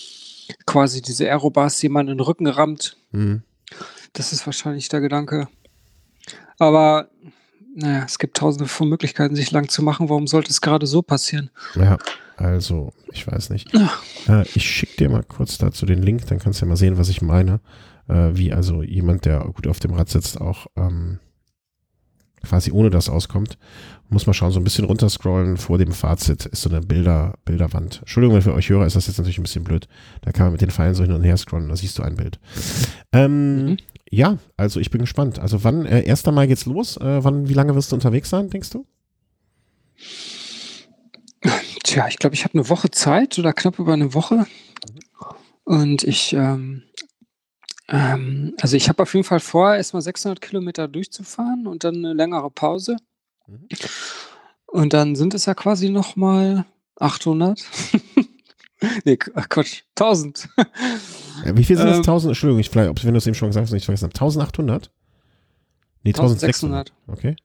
quasi diese Aerobars, die man in den Rücken rammt. Mhm. Das ist wahrscheinlich der Gedanke. Aber naja, es gibt tausende von Möglichkeiten, sich lang zu machen. Warum sollte es gerade so passieren? Ja, also, ich weiß nicht. Ich schicke dir mal kurz dazu den Link, dann kannst du ja mal sehen, was ich meine. Wie also jemand, der gut auf dem Rad sitzt, auch quasi ohne das auskommt. Muss mal schauen, so ein bisschen runterscrollen. Vor dem Fazit ist so eine Bilderwand. Entschuldigung, für euch Hörer ist das jetzt natürlich ein bisschen blöd. Da kann man mit den Pfeilen so hin und her scrollen, da siehst du ein Bild. Ja, also ich bin gespannt. Also wann, 1. Mai geht's los? Wie lange wirst du unterwegs sein, denkst du? Tja, ich glaube, ich habe eine Woche Zeit oder knapp über eine Woche. Und also ich habe auf jeden Fall vor, erstmal 600 Kilometer durchzufahren und dann eine längere Pause. Und dann sind es ja quasi nochmal 800. Nee, Quatsch, 1000. Wie viel sind das? 1000? Entschuldigung, wenn du es eben schon gesagt hast, nicht vergessen habe. 1800? Nee, 1600. Okay.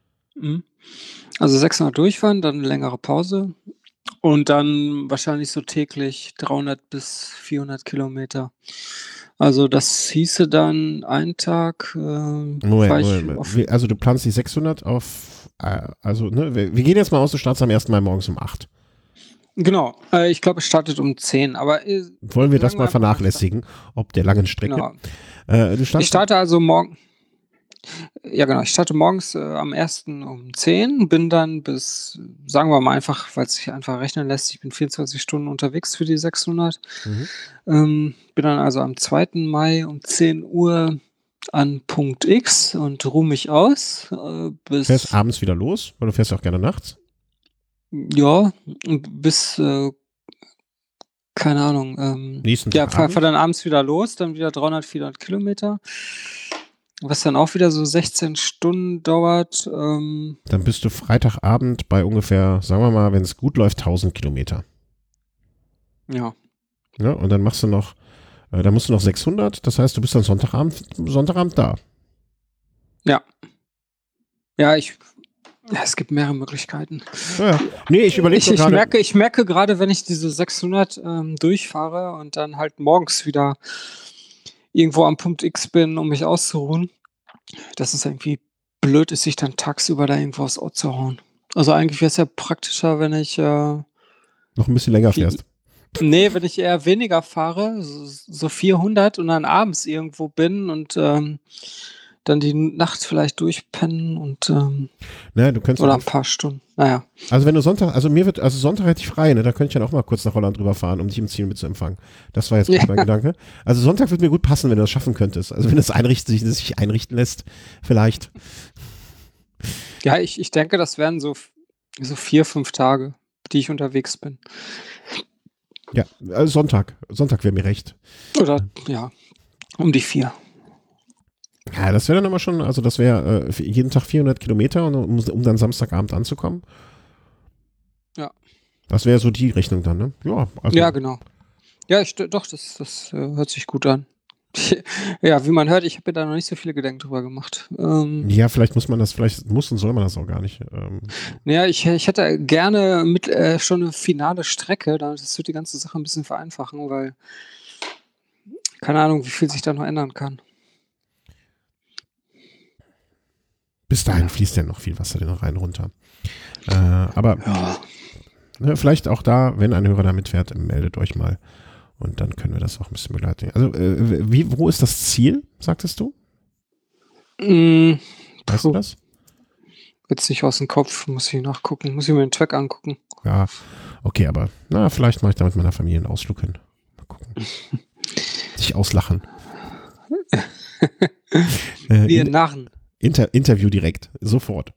Also 600 durchfahren, dann eine längere Pause und dann wahrscheinlich so täglich 300 bis 400 Kilometer. Also das hieße dann einen Tag. Moment. Also du planst die 600 auf, also ne, wir gehen jetzt mal aus, du startest am 1. Mai morgens um 8. Genau, ich glaube, es startet um 10, aber wollen wir das mal vernachlässigen, ob der langen Strecke? Genau. Ich starte also morgen. Ja, genau. Ich starte morgens am 1. um 10, bin dann bis, sagen wir mal einfach, weil es sich einfach rechnen lässt, ich bin 24 Stunden unterwegs für die 600. Bin dann also am 2. Mai um 10 Uhr an Punkt X und ruhe mich aus. Fährst abends wieder los? Oder fährst du auch gerne nachts? Ja, bis, keine Ahnung. Nächsten Ja, Tag fahr dann abends wieder los, dann wieder 300, 400 Kilometer. Was dann auch wieder so 16 Stunden dauert. Dann bist du Freitagabend bei ungefähr, sagen wir mal, wenn es gut läuft, 1000 Kilometer. Ja. Ja, und dann machst du noch, dann musst du noch 600, das heißt, du bist dann Sonntagabend da. Ja. Ja, es gibt mehrere Möglichkeiten. Ja. Nee, ich überlege gerade. Ich merke gerade, wenn ich diese 600 durchfahre und dann halt morgens wieder irgendwo am Punkt X bin, um mich auszuruhen, dass es irgendwie blöd ist, sich dann tagsüber da irgendwo aufs Ohr zu hauen. Also eigentlich wäre es ja praktischer, wenn ich noch ein bisschen länger fährst. Nee, wenn ich eher weniger fahre, so 400 und dann abends irgendwo bin und dann die Nacht vielleicht durchpennen und naja, du könntest oder ein paar Stunden. Naja. Also wenn du Sonntag hätte ich frei, ne? Da könnte ich dann auch mal kurz nach Holland rüber fahren, um dich im Ziel mit zu empfangen. Das war jetzt mein Gedanke. Also Sonntag wird mir gut passen, wenn du das schaffen könntest. Also wenn das sich einrichten lässt, vielleicht. Ja, ich denke, das wären so 4, 5 Tage, die ich unterwegs bin. Ja, also Sonntag wäre mir recht. Oder ja, um die 4. Ja, das wäre dann aber schon, also das wäre jeden Tag 400 Kilometer, um dann Samstagabend anzukommen. Ja. Das wäre so die Rechnung dann, ne? Ja, also. Ja, genau. Ja, doch, das hört sich gut an. Ja, wie man hört, ich habe mir da noch nicht so viele Gedanken drüber gemacht. Ja, vielleicht muss und soll man das auch gar nicht. Ja, ich hätte gerne schon eine finale Strecke, das wird die ganze Sache ein bisschen vereinfachen, weil keine Ahnung, wie viel sich da noch ändern kann. Bis dahin fließt ja noch viel Wasser den Rhein runter. Aber ja. Ne, vielleicht auch da, wenn ein Hörer da mitfährt, meldet euch mal. Und dann können wir das auch ein bisschen begleiten. Also, wo ist das Ziel, sagtest du? Weißt du das? Jetzt nicht aus dem Kopf, muss ich nachgucken. Muss ich mir den Track angucken. Ja, okay, aber vielleicht mache ich da mit meiner Familie einen Ausflug hin. Mal gucken. Sich auslachen. Wir Narren. Interview direkt, sofort.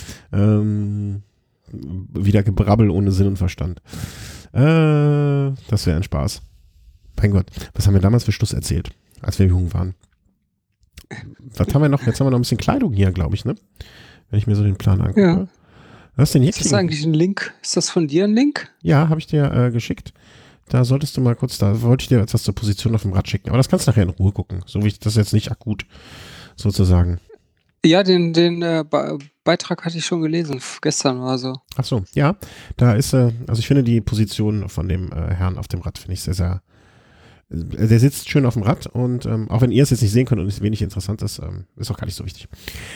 Wieder Gebrabbel ohne Sinn und Verstand. Das wäre ein Spaß. Mein Gott, was haben wir damals für Schluss erzählt, als wir jung waren? Was haben wir noch? Jetzt haben wir noch ein bisschen Kleidung hier, glaube ich, ne? Wenn ich mir so den Plan angucke. Ja. Was ist denn Ist das eigentlich ein Link? Ist das von dir ein Link? Ja, habe ich dir geschickt. Da solltest du mal kurz, da wollte ich dir etwas zur Position auf dem Rad schicken. Aber das kannst du nachher in Ruhe gucken. So wie ich das jetzt nicht akut sozusagen. Ja, den Beitrag hatte ich schon gelesen, gestern oder so. Ach so, ja. Da ist, also ich finde die Position von dem Herrn auf dem Rad, finde ich sehr, sehr Der sitzt schön auf dem Rad und auch wenn ihr es jetzt nicht sehen könnt und es wenig interessant ist, ist auch gar nicht so wichtig.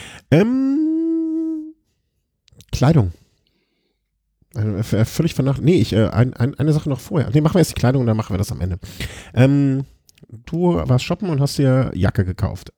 Kleidung. Völlig vernachlässigt. Nee, eine Sache noch vorher. Nee, machen wir erst die Kleidung und dann machen wir das am Ende. Du warst shoppen und hast dir Jacke gekauft.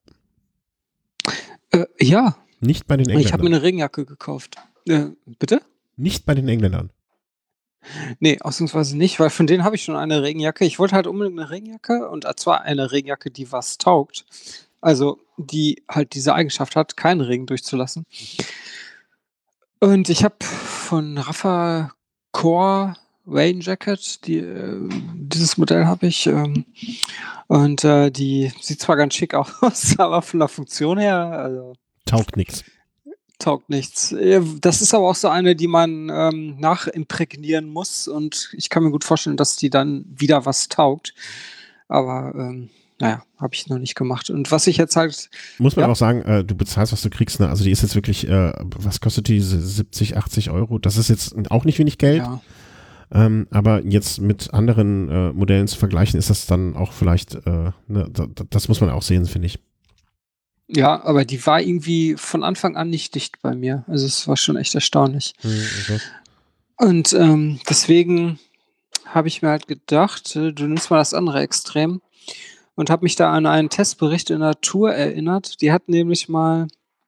Ja. Nicht bei den Engländern. Ich habe mir eine Regenjacke gekauft. Bitte? Nicht bei den Engländern. Nee, ausnahmsweise nicht, weil von denen habe ich schon eine Regenjacke. Ich wollte halt unbedingt eine Regenjacke und zwar eine Regenjacke, die was taugt. Also, die halt diese Eigenschaft hat, keinen Regen durchzulassen. Und ich habe von Rafa Core Rain Jacket, dieses Modell habe ich. Und die sieht zwar ganz schick aus, aber von der Funktion her, also Taugt nichts. Taugt nichts. Das ist aber auch so eine, die man nachimprägnieren muss und ich kann mir gut vorstellen, dass die dann wieder was taugt. Aber naja, habe ich noch nicht gemacht. Und was ich jetzt halt... Muss man auch sagen, du bezahlst, was du kriegst. Ne? Also die ist jetzt wirklich, was kostet die? 70, 80 Euro? Das ist jetzt auch nicht wenig Geld. Ja. Aber jetzt mit anderen Modellen zu vergleichen, ist das dann auch vielleicht, das muss man auch sehen, finde ich. Ja, aber die war irgendwie von Anfang an nicht dicht bei mir. Also es war schon echt erstaunlich. Okay. Und deswegen habe ich mir halt gedacht, du nimmst mal das andere Extrem und habe mich da an einen Testbericht in der Tour erinnert. Die hat nämlich mal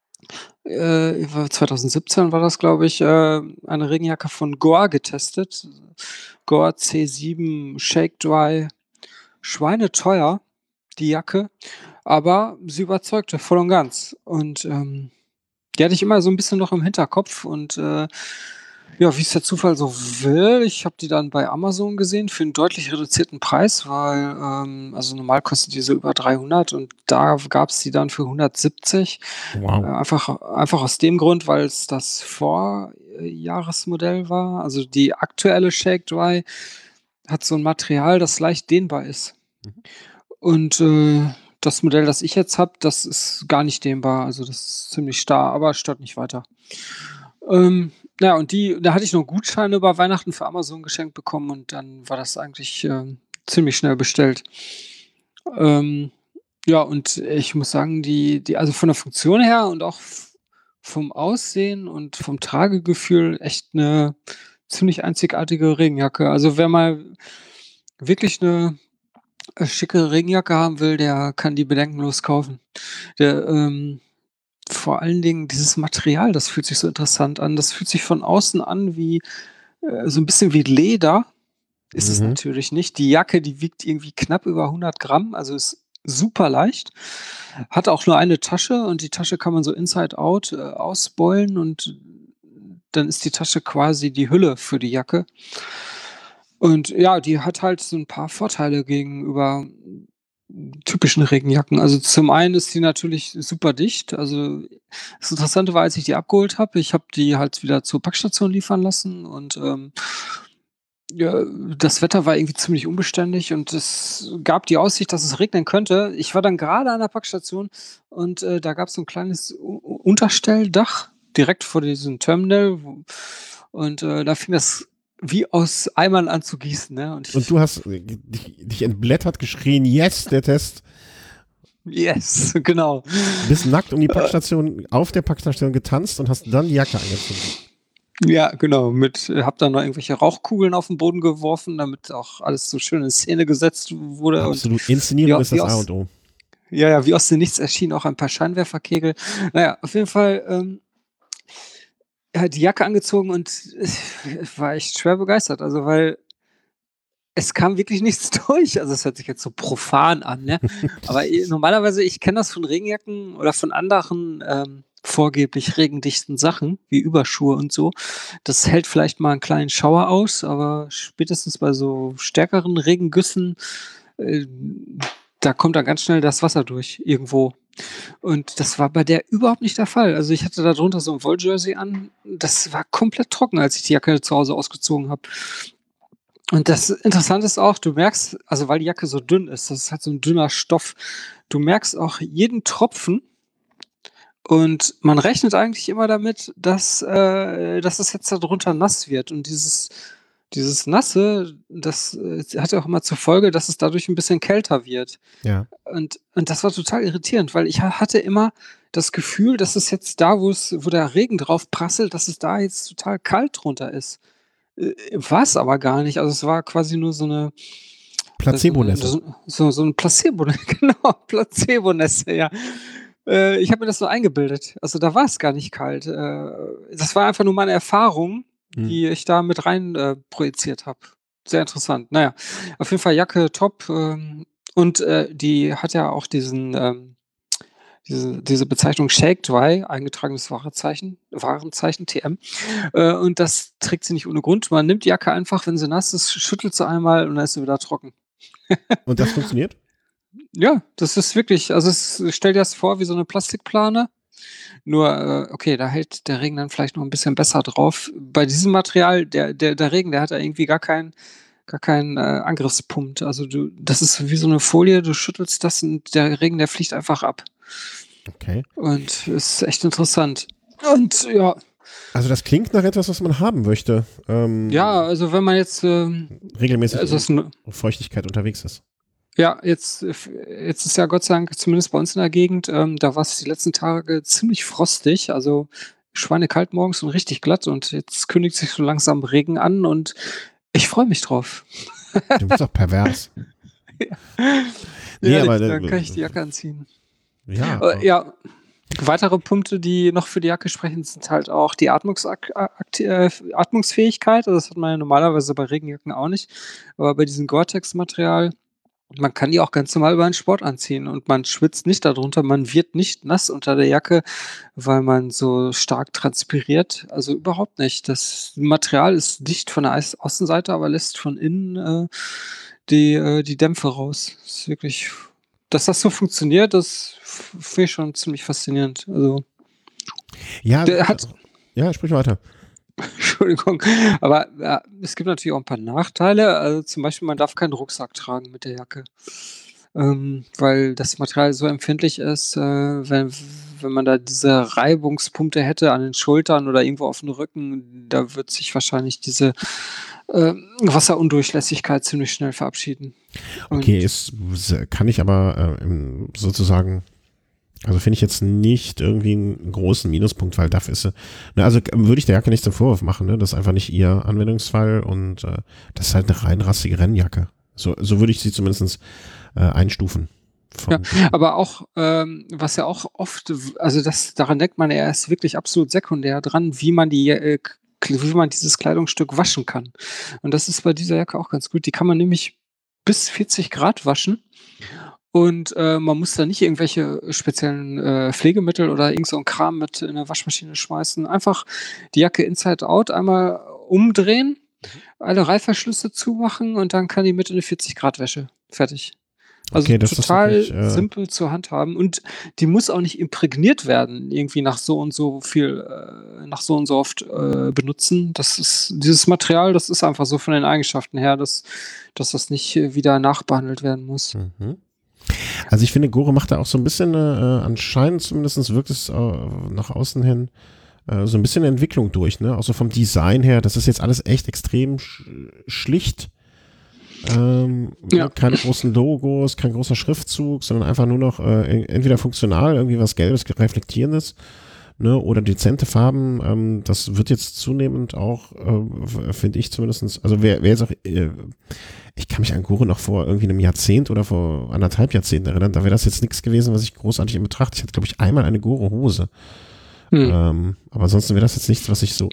2017 war das, glaube ich, eine Regenjacke von Gore getestet. Gore C7 Shake Dry. Schweineteuer, die Jacke, aber sie überzeugte voll und ganz. Und die hatte ich immer so ein bisschen noch im Hinterkopf und ja, wie es der Zufall so will, ich habe die dann bei Amazon gesehen für einen deutlich reduzierten Preis, weil also normal kostet die so über 300 und da gab es die dann für 170. Wow. Einfach aus dem Grund, weil es das Vorjahresmodell war. Also die aktuelle Shake Dry hat so ein Material, das leicht dehnbar ist. Und das Modell, das ich jetzt habe, das ist gar nicht dehnbar. Also das ist ziemlich starr, aber stört nicht weiter. Ja, und da hatte ich noch Gutscheine über Weihnachten für Amazon geschenkt bekommen und dann war das eigentlich ziemlich schnell bestellt. Ja, und ich muss sagen, also von der Funktion her und auch vom Aussehen und vom Tragegefühl echt eine ziemlich einzigartige Regenjacke. Also wer mal wirklich eine schicke Regenjacke haben will, der kann die bedenkenlos kaufen. Vor allen Dingen dieses Material, das fühlt sich so interessant an. Das fühlt sich von außen an wie so ein bisschen wie Leder. Ist es natürlich nicht. Die Jacke, die wiegt irgendwie knapp über 100 Gramm, also ist super leicht. Hat auch nur eine Tasche und die Tasche kann man so inside out ausbeulen und dann ist die Tasche quasi die Hülle für die Jacke. Und ja, die hat halt so ein paar Vorteile gegenüber typischen Regenjacken. Also zum einen ist die natürlich super dicht. Also das Interessante war, als ich die abgeholt habe, ich habe die halt wieder zur Packstation liefern lassen und ja, das Wetter war irgendwie ziemlich unbeständig und es gab die Aussicht, dass es regnen könnte. Ich war dann gerade an der Packstation und da gab es so ein kleines Unterstelldach direkt vor diesem Terminal und da fing das wie aus Eimern an zu gießen. Ne? Und du hast dich entblättert, geschrien, yes, der Test. Yes, genau. Bist nackt um die Packstation, auf der Packstation getanzt und hast dann die Jacke angezogen. Ja, genau. Hab dann noch irgendwelche Rauchkugeln auf den Boden geworfen, damit auch alles so schön in Szene gesetzt wurde. Absolut. Inszenierung ist das A und O. Ja, wie aus dem Nichts erschienen auch ein paar Scheinwerferkegel. Naja, auf jeden Fall die Jacke angezogen und ich war echt schwer begeistert. Also, weil es kam wirklich nichts durch. Also, es hört sich jetzt so profan an, ne? Aber normalerweise, ich kenne das von Regenjacken oder von anderen vorgeblich regendichten Sachen, wie Überschuhe und so. Das hält vielleicht mal einen kleinen Schauer aus, aber spätestens bei so stärkeren Regengüssen, da kommt dann ganz schnell das Wasser durch irgendwo. Und das war bei der überhaupt nicht der Fall. Also, ich hatte da drunter so ein Wolljersey an. Das war komplett trocken, als ich die Jacke zu Hause ausgezogen habe. Und das Interessante ist auch, du merkst, also weil die Jacke so dünn ist, das ist halt so ein dünner Stoff, du merkst auch jeden Tropfen und man rechnet eigentlich immer damit, dass es jetzt da drunter nass wird und dieses dieses Nasse, das hat ja auch immer zur Folge, dass es dadurch ein bisschen kälter wird. Ja. Und das war total irritierend, weil ich hatte immer das Gefühl, dass es jetzt da, wo der Regen drauf prasselt, dass es da jetzt total kalt drunter ist. War's aber gar nicht. Also, es war quasi nur so 'ne Placebo-Nässe. so 'n Placebo, genau, Placebonässe, ja. Ich habe mir das so eingebildet. Also, da war's gar nicht kalt. Das war einfach nur meine Erfahrung, Hm. die ich da mit rein, projiziert habe. Sehr interessant. Na ja, auf jeden Fall Jacke top, und, die hat ja auch diese Bezeichnung Shake Dry, eingetragenes Warenzeichen TM. Und das trägt sie nicht ohne Grund. Man nimmt die Jacke einfach, wenn sie nass ist, schüttelt sie einmal und dann ist sie wieder trocken. Und das funktioniert? Ja, das ist wirklich, also, stell dir das vor wie so 'ne Plastikplane, nur, okay, da hält der Regen dann vielleicht noch 'n bisschen besser drauf. Bei diesem Material, der Regen, der hat da irgendwie gar keinen Angriffspunkt. Also, das ist wie so 'ne Folie, du schüttelst das und der Regen, der fliegt einfach ab. Okay. Und ist echt interessant. Und ja, Also das klingt nach etwas, was man haben möchte. ja, also, wenn man jetzt, Regelmäßig also, es 'n Feuchtigkeit unterwegs ist. ja, jetzt ist ja Gott sei Dank zumindest bei uns in der Gegend, da war's die letzten Tage ziemlich frostig, also, schweinekalt morgens und richtig glatt und jetzt kündigt sich so langsam Regen an und ich freue mich drauf. Du bist doch pervers. Ne, Ehrlich, aber dann kann ich die Jacke anziehen. ja, Ja, weitere Punkte, die noch für die Jacke sprechen, sind halt auch die Atmungsfähigkeit. Also, das hat man ja normalerweise bei Regenjacken auch nicht. Aber bei diesem Gore-Tex-Material, man kann die auch ganz normal über 'n Sport anziehen und man schwitzt nicht darunter. Man wird nicht nass unter der Jacke, weil man so stark transpiriert. Also, überhaupt nicht. Das Material ist dicht von der Außenseite, aber lässt von innen, die Dämpfe raus. Das ist wirklich, dass das so funktioniert, das finde ich schon ziemlich faszinierend. Also, ja, der hat ja, sprich weiter. Entschuldigung, aber, es gibt natürlich auch 'n paar Nachteile. Also, zum Beispiel, man darf keinen Rucksack tragen mit der Jacke, weil das Material so empfindlich ist, wenn man da diese Reibungspunkte hätte an den Schultern oder irgendwo aufm Rücken, da wird sich wahrscheinlich diese, Wasserundurchlässigkeit ziemlich schnell verabschieden. Okay, Und kann ich aber sozusagen, also finde ich jetzt nicht irgendwie einen großen Minuspunkt, weil dafür ist sie, ne, also würde ich der Jacke nicht zum Vorwurf machen, ne? Das ist einfach nicht ihr Anwendungsfall und das ist halt eine rein rassige Rennjacke. So würde ich sie zumindest einstufen. ja, aber auch, was ja auch oft, also, daran denkt man ja erst wirklich absolut sekundär dran, wie man dieses Kleidungsstück waschen kann. Und das ist bei dieser Jacke auch ganz gut. Die kann man nämlich bis 40 Grad waschen und, man muss da nicht irgendwelche speziellen, Pflegemittel oder irgend so 'n Kram mit in der Waschmaschine schmeißen. Einfach die Jacke inside out einmal umdrehen, alle Reißverschlüsse zumachen und dann kann die mit in 'ne 40 Grad Wäsche. Fertig. Also, Okay, das ist total wirklich, simpel zu handhaben und die muss auch nicht imprägniert werden, irgendwie nach so und so viel nach so und so oft, benutzen. Das ist dieses Material, das ist einfach so von den Eigenschaften her, dass das nicht, wieder nachbehandelt werden muss. mhm. Also ich finde, Gore macht da auch so ein bisschen, anscheinend zumindest wirkt es nach außen hin, so ein bisschen Entwicklung durch, ne? Auch so vom Design her, das ist jetzt alles echt extrem schlicht. Ja. Keine großen Logos, kein großer Schriftzug, sondern einfach nur noch entweder funktional, irgendwie was Gelbes, Reflektierendes, ne, oder dezente Farben. Das wird jetzt zunehmend auch, finde ich zumindestens, also wer jetzt auch, ich kann mich an Gore noch vor irgendwie einem Jahrzehnt oder vor 1,5 Jahrzehnten erinnern, da wäre das jetzt nichts gewesen, was ich großartig in Betracht. Ich hatte, glaube ich, einmal eine Gore-Hose. Aber ansonsten wäre das jetzt nichts, was ich so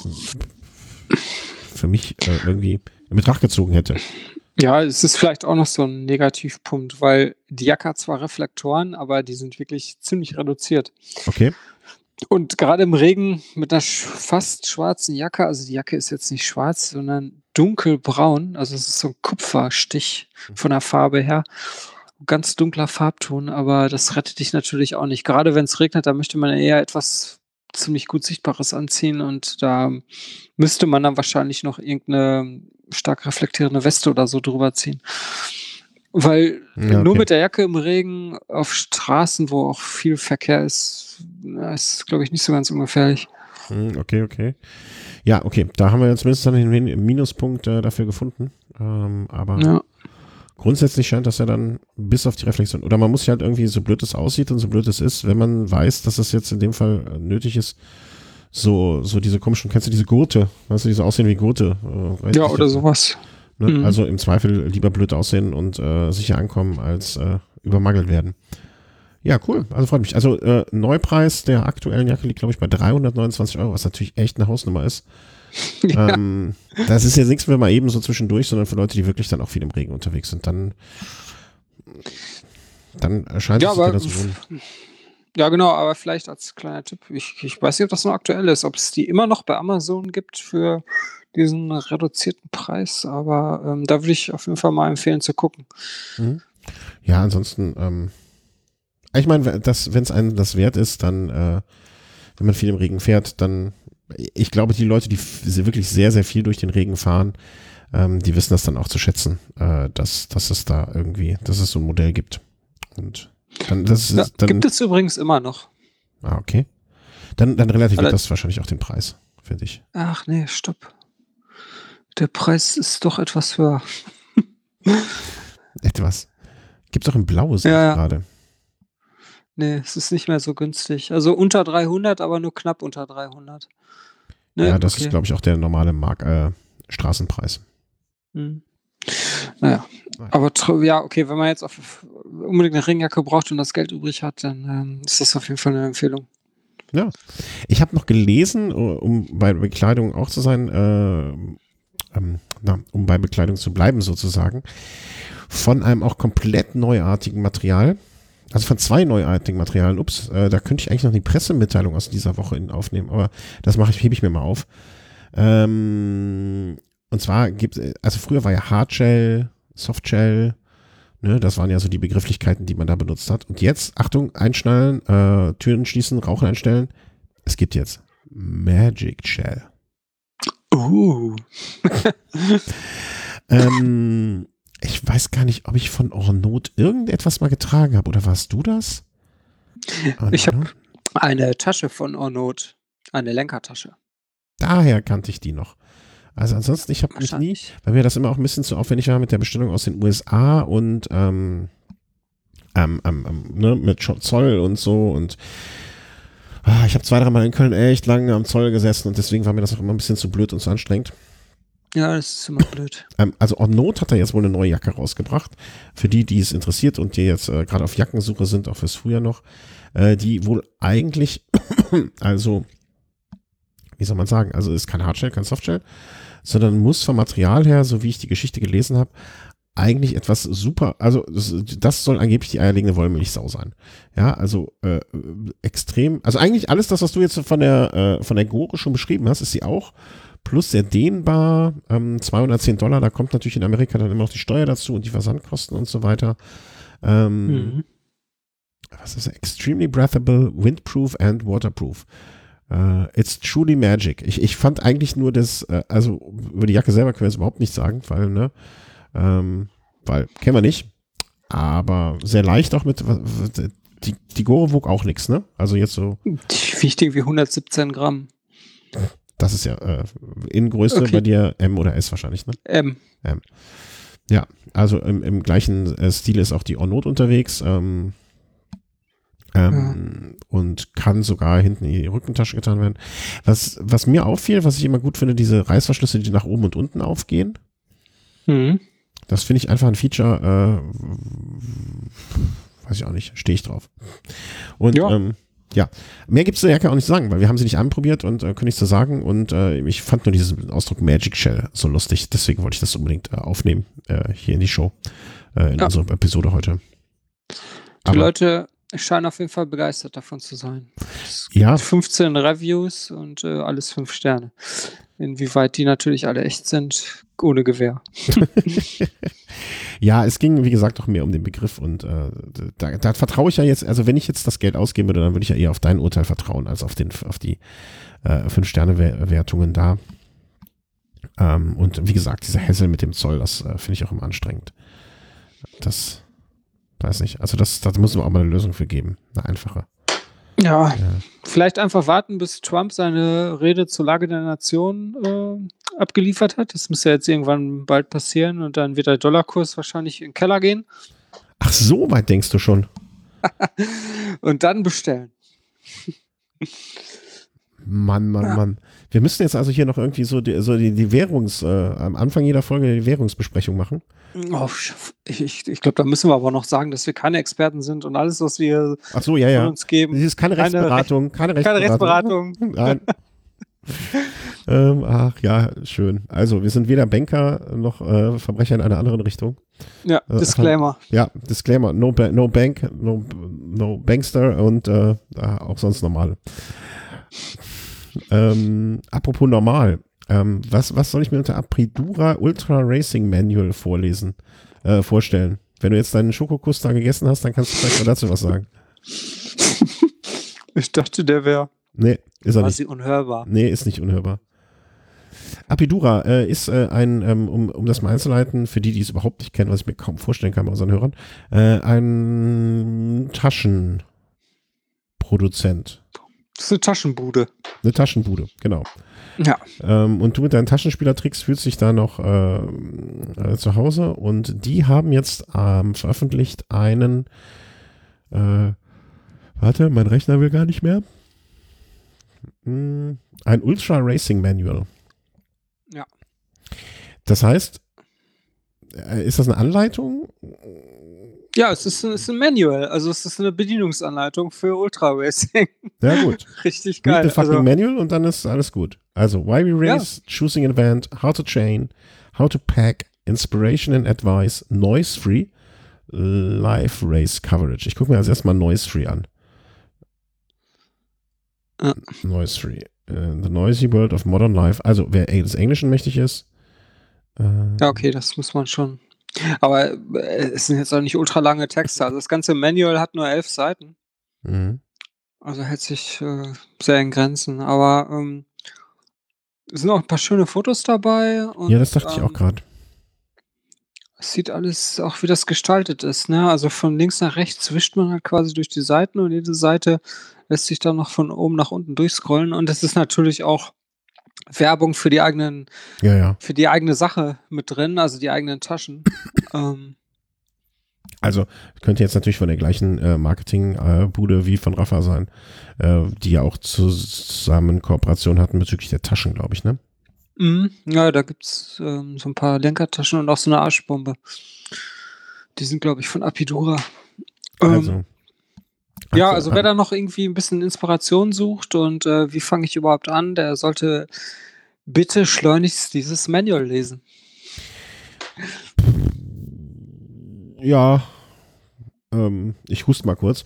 für mich irgendwie in Betracht gezogen hätte. Ja, es ist vielleicht auch noch so 'n Negativpunkt, weil die Jacke hat zwar Reflektoren, aber die sind wirklich ziemlich reduziert. Okay. Und grade im Regen mit 'ner fast schwarzen Jacke, also, die Jacke ist jetzt nicht schwarz, sondern dunkelbraun, also, es ist so 'n Kupferstich von der Farbe her. Ganz dunkler Farbton, aber das rettet dich natürlich auch nicht. Grade wenn's regnet, da möchte man eher etwas ziemlich gut Sichtbares anziehen und da müsste man dann wahrscheinlich noch irgend 'ne stark reflektierende Weste oder so drüber ziehen. Weil Ja, nur okay. mit der Jacke im Regen auf Straßen, wo auch viel Verkehr ist, ist, glaube ich, nicht so ganz ungefährlich. Okay. Ja, okay, da haben wir zumindest dann den Minuspunkt dafür gefunden. Aber grundsätzlich scheint das ja dann bis auf die Reflexion, oder man muss sich halt irgendwie, so blöd es aussieht und so blöd es ist, wenn man weiß, dass es jetzt in dem Fall nötig ist, so diese komischen, kennst du diese Gurte, weißt du, diese aussehen wie Gurte. Oder sowas. Ne? Also im Zweifel lieber blöd aussehen und sicher ankommen, als übermangelt werden. Ja, cool. Also freut mich. Also Neupreis der aktuellen Jacke liegt, glaube ich, bei 329 €, was natürlich echt eine Hausnummer ist. Ja. Das ist jetzt nichts für mal eben so zwischendurch, sondern für Leute, die wirklich dann auch viel im Regen unterwegs sind. Dann erscheint es sich ja das wohl. Ja, genau, aber vielleicht als kleiner Tipp, ich weiß nicht, ob das noch aktuell ist, ob es die immer noch bei Amazon gibt für diesen reduzierten Preis, aber da würde ich auf jeden Fall mal empfehlen zu gucken. Ja, ansonsten, ich meine, wenn es einem das wert ist, dann, wenn man viel im Regen fährt, dann, ich glaube, die Leute, die wirklich sehr, sehr viel durch den Regen fahren, die wissen das dann auch zu schätzen, dass es da irgendwie, dass es so ein Modell gibt. Und dann, gibt es übrigens immer noch. Ah, okay. Dann relativiert das wahrscheinlich auch den Preis, finde ich. Ach nee, stopp. Der Preis ist doch etwas höher. Etwas. Gibt es auch in Blaues gerade. Nee, es ist nicht mehr so günstig. Also unter 300, aber nur knapp unter 300. Ne, ja, das ist, glaube ich, auch der normale Straßenpreis. Naja, aber ja, okay, wenn man jetzt unbedingt eine Regenjacke braucht und das Geld übrig hat, dann ist das auf jeden Fall eine Empfehlung. Ja, ich habe noch gelesen, um bei Bekleidung auch zu sein, um bei Bekleidung zu bleiben sozusagen, von einem auch komplett neuartigen Material, also von 2 neuartigen Materialien. Da könnte ich eigentlich noch die Pressemitteilung aus dieser Woche aufnehmen, aber das hebe ich mir mal auf. Und zwar also früher war ja Hardshell, Softshell, ne, das waren ja so die Begrifflichkeiten, die man da benutzt hat. Und jetzt, Achtung, einschnallen, Türen schließen, Rauchen einstellen. Es gibt jetzt Magic Shell. Ich weiß gar nicht, ob ich von Ornot irgendetwas mal getragen habe, oder warst du das? Ich habe eine Tasche von Ornot, eine Lenkertasche. Daher kannte ich die noch. Also ansonsten, ich habe mich nie, weil mir das immer auch ein bisschen zu aufwendig war mit der Bestellung aus den USA und mit Zoll und so, und ich habe 2-3 Mal in Köln echt lange am Zoll gesessen und deswegen war mir das auch immer ein bisschen zu blöd und zu anstrengend. Ja, das ist immer blöd. Also Ornot hat da jetzt wohl eine neue Jacke rausgebracht, für die es interessiert und die jetzt gerade auf Jackensuche sind, auch fürs Frühjahr noch, die wohl eigentlich, also wie soll man sagen, also ist kein Hardshell, kein Softshell, sondern muss vom Material her, so wie ich die Geschichte gelesen habe, eigentlich etwas super, also das soll angeblich die eierlegende Wollmilchsau sein. Ja, also extrem, also eigentlich alles das, was du jetzt von der Gore schon beschrieben hast, ist sie auch, plus sehr dehnbar, $210, da kommt natürlich in Amerika dann immer noch die Steuer dazu und die Versandkosten und so weiter. Was ist das? Extremely breathable, windproof and waterproof. It's truly magic. Ich fand eigentlich nur das, also über die Jacke selber können wir jetzt überhaupt nichts sagen, weil kennen wir nicht, aber sehr leicht auch mit, die Gore wog auch nichts, ne? Also jetzt so. Die wiegt irgendwie 117 Gramm. Das ist ja in Größe bei dir M oder S wahrscheinlich, ne? M. Ja, also im gleichen Stil ist auch die Ornot unterwegs, und kann sogar hinten in die Rückentasche getan werden. Was mir auffiel, was ich immer gut finde, diese Reißverschlüsse, die nach oben und unten aufgehen. Das finde ich einfach ein Feature, weiß ich auch nicht, stehe ich drauf. Und mehr gibt es der Jacke auch nicht zu sagen, weil wir haben sie nicht anprobiert und können nichts zu sagen, und ich fand nur diesen Ausdruck Magic Shell so lustig, deswegen wollte ich das unbedingt aufnehmen, hier in die Show, in unserer Episode heute. Die Leute scheinen auf jeden Fall begeistert davon zu sein. Es gibt 15 Reviews und alles 5 Sterne. Inwieweit die natürlich alle echt sind, ohne Gewähr. Ja, es ging, wie gesagt, auch mehr um den Begriff, und da vertraue ich ja jetzt, also wenn ich jetzt das Geld ausgeben würde, dann würde ich ja eher auf dein Urteil vertrauen, als auf die 5-Sterne-Wertungen da. Und wie gesagt, dieser Hassel mit dem Zoll, das finde ich auch immer anstrengend. Das weiß nicht, also da muss man auch mal eine Lösung für geben, eine einfache. Ja, vielleicht einfach warten, bis Trump seine Rede zur Lage der Nation abgeliefert hat. Das muss ja jetzt irgendwann bald passieren und dann wird der Dollarkurs wahrscheinlich in den Keller gehen Ach, so weit denkst du schon. und dann bestellen. Mann. Wir müssen jetzt also hier noch irgendwie so die am Anfang jeder Folge die Währungsbesprechung machen. Oh, ich glaube, da müssen wir aber noch sagen, dass wir keine Experten sind und alles, was wir Ach so, ja. von uns geben. Das ist keine Rechtsberatung. Keine Rechtsberatung. Nein. Ach ja, schön. Also, wir sind weder Banker noch Verbrecher in einer anderen Richtung. Ja, Disclaimer. Disclaimer. No Bank, no Bankster und auch sonst normal. Apropos normal. Was soll ich mir unter Apidura Ultra Racing Manual vorstellen? Wenn du jetzt deinen Schokokuss da gegessen hast, dann kannst du vielleicht mal dazu was sagen. Ich dachte, der wäre Nee, ist er quasi nicht. unhörbar. Nee, ist nicht unhörbar. Apidura ist um das mal einzuleiten, für die es überhaupt nicht kennen, was ich mir kaum vorstellen kann bei unseren Hörern, ein Taschenproduzent. Das ist eine Taschenbude. Eine Taschenbude, genau. Ja. Und du mit deinen Taschenspielertricks fühlst dich da noch zu Hause und die haben jetzt veröffentlicht einen warte, mein Rechner will gar nicht mehr. Ein Ultra Racing Manual. Ja. Das heißt, ist das eine Anleitung? Ja, es ist ein Manual, also es ist eine Bedienungsanleitung für Ultra Racing. Ja, gut. Richtig Read geil. the fucking Manual und dann ist alles gut. Also, why we race, choosing an event, how to chain, how to pack, inspiration and advice, noise-free, live race coverage. Ich gucke mir als erstmal noise-free an. Noise-free. The noisy world of modern life. Also, wer des Englischen mächtig ist. Ja, okay, das muss man schon. Aber es sind jetzt auch nicht ultra lange Texte. Also das ganze Manual hat nur 11 Seiten. Mhm. Also hält sich sehr in Grenzen. Aber es sind auch ein paar schöne Fotos dabei. Und, Ja, das dachte ich auch gerade. es sieht alles auch, wie das gestaltet ist. Ne? Also von links nach rechts wischt man halt quasi durch die Seiten und jede Seite lässt sich dann noch von oben nach unten durchscrollen. Und es ist natürlich auch Werbung für die eigene Sache mit drin, also die eigenen Taschen. Also könnte jetzt natürlich von der gleichen Marketingbude wie von Rafa sein, die ja auch zusammen Kooperation hatten bezüglich der Taschen, glaube ich, ne? Ja, da gibt's so ein paar Lenkertaschen und auch so eine Arschbombe. Die sind, glaube ich, von Apidura. Also wer da noch irgendwie ein bisschen Inspiration sucht und wie fange ich überhaupt an, der sollte bitte schleunigst dieses Manual lesen. Ja, ich huste mal kurz.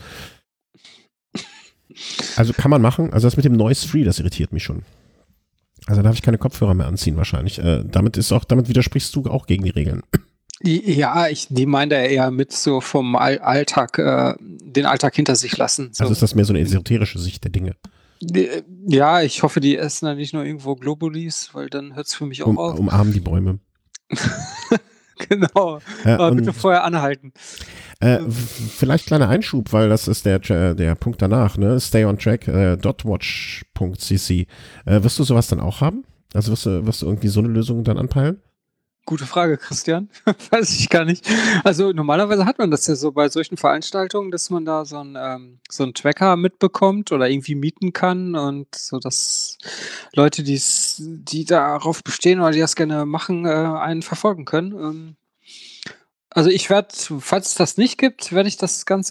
Also kann man machen. Also das mit dem Noise-Free, das irritiert mich schon. Also darf ich keine Kopfhörer mehr anziehen wahrscheinlich. Damit widersprichst du auch gegen die Regeln. Ja, die meinen da eher mit so vom Alltag, den Alltag hinter sich lassen. So. Also ist das mehr so eine esoterische Sicht der Dinge? Ja, ich hoffe, die essen da nicht nur irgendwo Globulis, weil dann hört es für mich auch auf. Umarmen die Bäume. Genau. Aber bitte vorher anhalten. Vielleicht kleiner Einschub, weil das ist der Punkt danach, ne? Stay on track, .watch.cc. Wirst du sowas dann auch haben? Also wirst du irgendwie so eine Lösung dann anpeilen? Gute Frage, Christian. Weiß ich gar nicht. Also normalerweise hat man das ja so bei solchen Veranstaltungen, dass man da so einen Tracker mitbekommt oder irgendwie mieten kann und so, dass Leute, die darauf bestehen oder die das gerne machen, einen verfolgen können. Also ich werde, falls es das nicht gibt, werde ich das Ganze.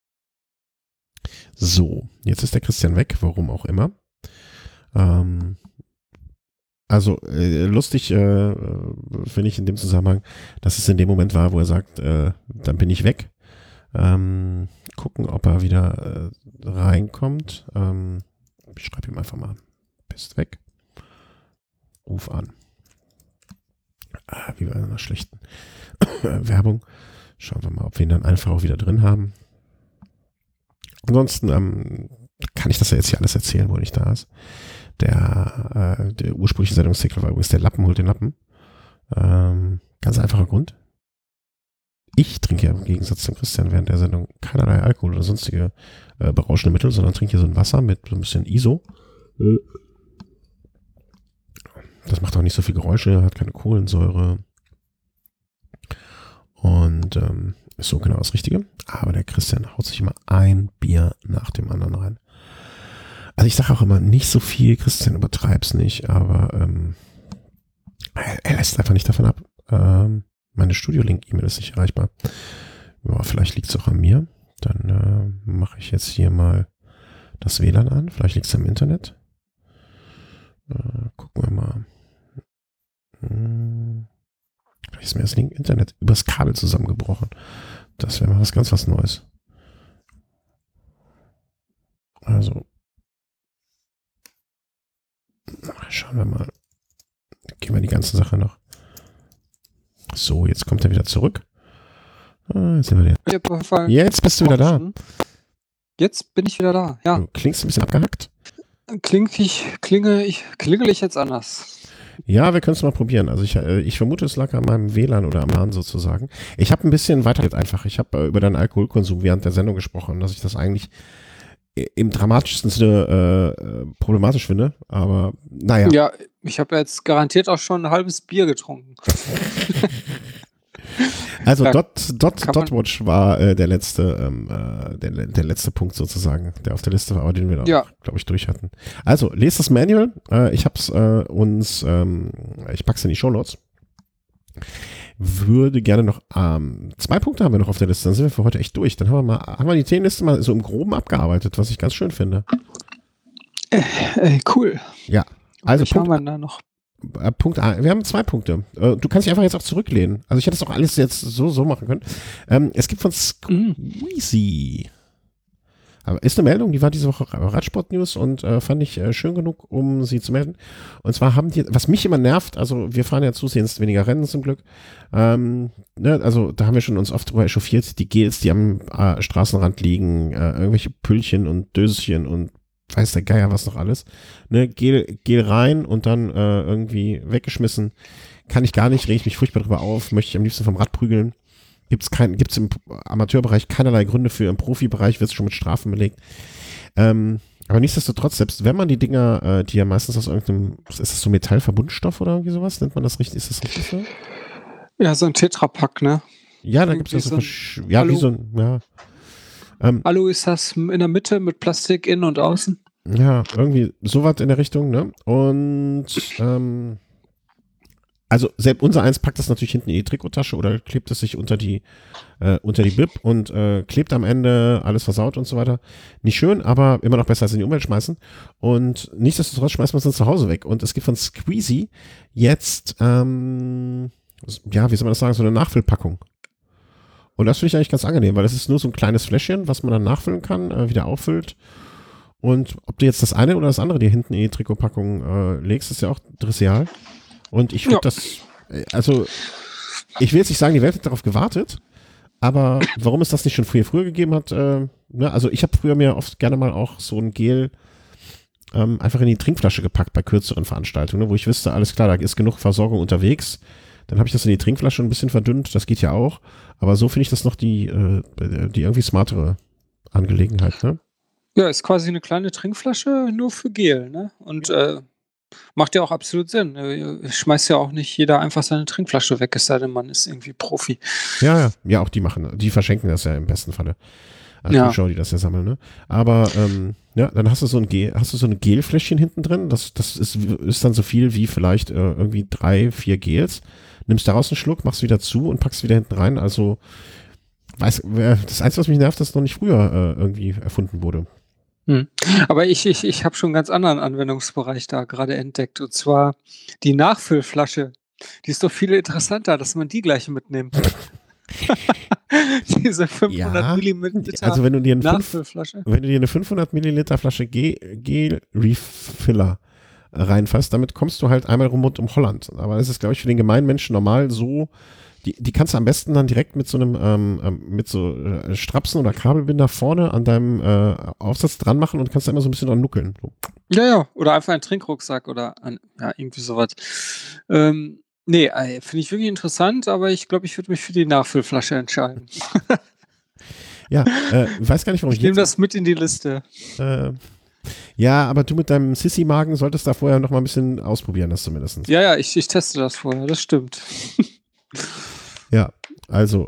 So, jetzt ist der Christian weg, warum auch immer. Also lustig finde ich in dem Zusammenhang, dass es in dem Moment war, wo er sagt, dann bin ich weg. Gucken, ob er wieder reinkommt. Ich schreibe ihm einfach mal, bist weg. Ruf an. Wie bei einer schlechten Werbung. Schauen wir mal, ob wir ihn dann einfach auch wieder drin haben. Ansonsten kann ich das ja jetzt hier alles erzählen, wo er nicht da ist. Der ursprüngliche Sendungstitel war übrigens der Lappen holt den Lappen. Ganz einfacher Grund. ich trinke ja im Gegensatz zum Christian während der Sendung keinerlei Alkohol oder sonstige berauschende Mittel, sondern trinke hier so ein Wasser mit so ein bisschen ISO. Das macht auch nicht so viel Geräusche, hat keine Kohlensäure. Und ist so genau das Richtige. Aber der Christian haut sich immer ein Bier nach dem anderen rein. Also ich sage auch immer, nicht so viel, Christian, übertreib's nicht, aber er lässt einfach nicht davon ab. Meine Studio-Link-E-Mail ist nicht erreichbar. Ja, vielleicht liegt es auch an mir. Dann mache ich jetzt hier mal das WLAN an. Vielleicht liegt es am Internet. Gucken wir mal. Vielleicht ist mir das Internet übers Kabel zusammengebrochen. Das wäre mal was Neues. Also, schauen wir mal. Gehen wir die ganze Sache noch. So, jetzt kommt er wieder zurück. Jetzt sind wir wieder. Jetzt bist du wieder da. Jetzt bin ich wieder da, ja. Du klingst ein bisschen abgehackt. Klingel ich jetzt anders? Ja, wir können es mal probieren. Also ich vermute, es lag an meinem WLAN oder am LAN sozusagen. Ich habe ein bisschen weiter einfach. Ich habe über deinen Alkoholkonsum während der Sendung gesprochen, dass ich das eigentlich im dramatischsten Sinne problematisch finde. Aber naja. Ja, ich habe jetzt garantiert auch schon ein halbes Bier getrunken. Also Dotwatch war der letzte Punkt sozusagen, der auf der Liste war, aber den wir, glaube ich, durch hatten. Also, lest das Manual. Ich hab's ich pack's in die Shownotes. Würde gerne noch 2 Punkte haben wir noch auf der Liste, dann sind wir für heute echt durch. Dann haben wir die Themenliste mal so im Groben abgearbeitet, was ich ganz schön finde. Cool. Ja. Also was haben wir da noch? Punkt A. Wir haben 2 Punkte. Du kannst dich einfach jetzt auch zurücklehnen. Also ich hätte es auch alles jetzt so machen können. Es gibt von Squeezy. Aber ist eine Meldung, die war diese Woche Radsport-News und fand ich schön genug, um sie zu melden. Und zwar haben die, was mich immer nervt, also wir fahren ja zusehends weniger Rennen zum Glück. Also da haben wir schon uns oft drüber echauffiert, die Gels, die am Straßenrand liegen, irgendwelche Püllchen und Döschen und weiß der Geier was noch alles. Ne, Gel rein und dann irgendwie weggeschmissen. Kann ich gar nicht, rege ich mich furchtbar drüber auf, möchte ich am liebsten vom Rad prügeln. Gibt's im Amateurbereich keinerlei Gründe für, im Profibereich wird es schon mit Strafen belegt. Aber nichtsdestotrotz, selbst wenn man die Dinger, die ja meistens aus irgendeinem, ist das so Metallverbundstoff oder irgendwie sowas, nennt man das richtig, ist das richtig so? Ja, so ein Tetrapack, ne? Ja, da gibt es ja so, wie so ein, ja. Alu ist das in der Mitte mit Plastik innen und außen? Ja, irgendwie sowas in der Richtung, ne? Und also selbst unser eins packt das natürlich hinten in die Trikottasche oder klebt es sich unter die Bib und klebt am Ende, alles versaut und so weiter. Nicht schön, aber immer noch besser als in die Umwelt schmeißen. Und nichtsdestotrotz schmeißt man es dann zu Hause weg. Und es gibt von Squeezy jetzt, ja, wie soll man das sagen, so eine Nachfüllpackung. Und das finde ich eigentlich ganz angenehm, weil das ist nur so ein kleines Fläschchen, was man dann nachfüllen kann, wieder auffüllt. Und ob du jetzt das eine oder das andere dir hinten in die Trikotpackung legst, ist ja auch trivial. Und ich finde das, also ich will jetzt nicht sagen, die Welt hat darauf gewartet, aber warum es das nicht schon früher gegeben hat, ne? Also ich habe früher mir oft gerne mal auch so ein Gel einfach in die Trinkflasche gepackt bei kürzeren Veranstaltungen, ne, wo ich wüsste, alles klar, da ist genug Versorgung unterwegs. Dann habe ich das in die Trinkflasche ein bisschen verdünnt, das geht ja auch. Aber so finde ich das noch die irgendwie smartere Angelegenheit, ne? Ja, ist quasi eine kleine Trinkflasche nur für Gel, ne? Und macht ja auch absolut Sinn. Schmeißt ja auch nicht jeder einfach seine Trinkflasche weg, es sei denn, man ist irgendwie Profi. Ja, auch die verschenken das ja im besten Falle. Als Zuschauer, die das ja sammeln, ne? Aber dann hast du so ein Gelfläschchen hinten drin, das ist dann so viel wie vielleicht irgendwie 3, 4 Gels. Nimmst daraus einen Schluck, machst wieder zu und packst wieder hinten rein. Also das Einzige, was mich nervt, dass noch nicht früher irgendwie erfunden wurde. Aber ich habe schon einen ganz anderen Anwendungsbereich da gerade entdeckt, und zwar die Nachfüllflasche. Die ist doch viel interessanter, dass man die gleich mitnimmt. Diese 500 Milliliter also wenn du dir Nachfüllflasche. Wenn du dir eine 500 Milliliter Flasche Gel-Refiller reinfasst, damit kommst du halt einmal rund um Holland. Aber das ist, glaube ich, für den gemeinen Menschen normal so, die kannst du am besten dann direkt mit so einem Strapsen oder Kabelbinder vorne an deinem Aufsatz dran machen und kannst da immer so ein bisschen dran nuckeln. So. Ja, oder einfach einen Trinkrucksack oder irgendwie sowas. Nee, finde ich wirklich interessant, aber ich glaube, ich würde mich für die Nachfüllflasche entscheiden. Ja, weiß gar nicht, warum Ich nehme das mit in die Liste. Ja, aber du mit deinem Sissy-Magen solltest da vorher noch mal ein bisschen ausprobieren, das zumindest. Ja, ich teste das vorher, das stimmt. Ja, also,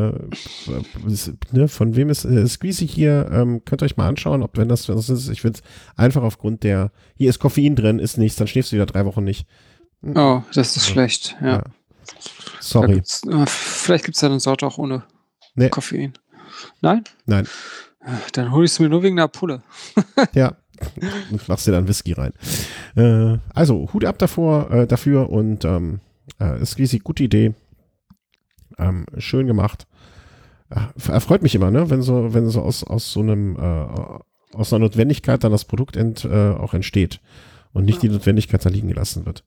von wem ist Squeezy hier? Könnt ihr euch mal anschauen, ob wenn das ist. Ich finde es einfach aufgrund der, hier ist Koffein drin, ist nichts, dann schläfst du wieder 3 Wochen nicht. Oh, das ist schlecht, ja. Sorry. Vielleicht gibt es da eine Sorte auch ohne Koffein. Nein? Nein. Dann hole ich es mir nur wegen der Pulle. Ja, und machst dir dann Whisky rein. Also, Hut ab dafür und Squeezy, gute Idee. Schön gemacht. Erfreut mich immer, ne? Wenn so aus so einem aus einer Notwendigkeit dann das Produkt auch entsteht und nicht die Notwendigkeit da liegen gelassen wird.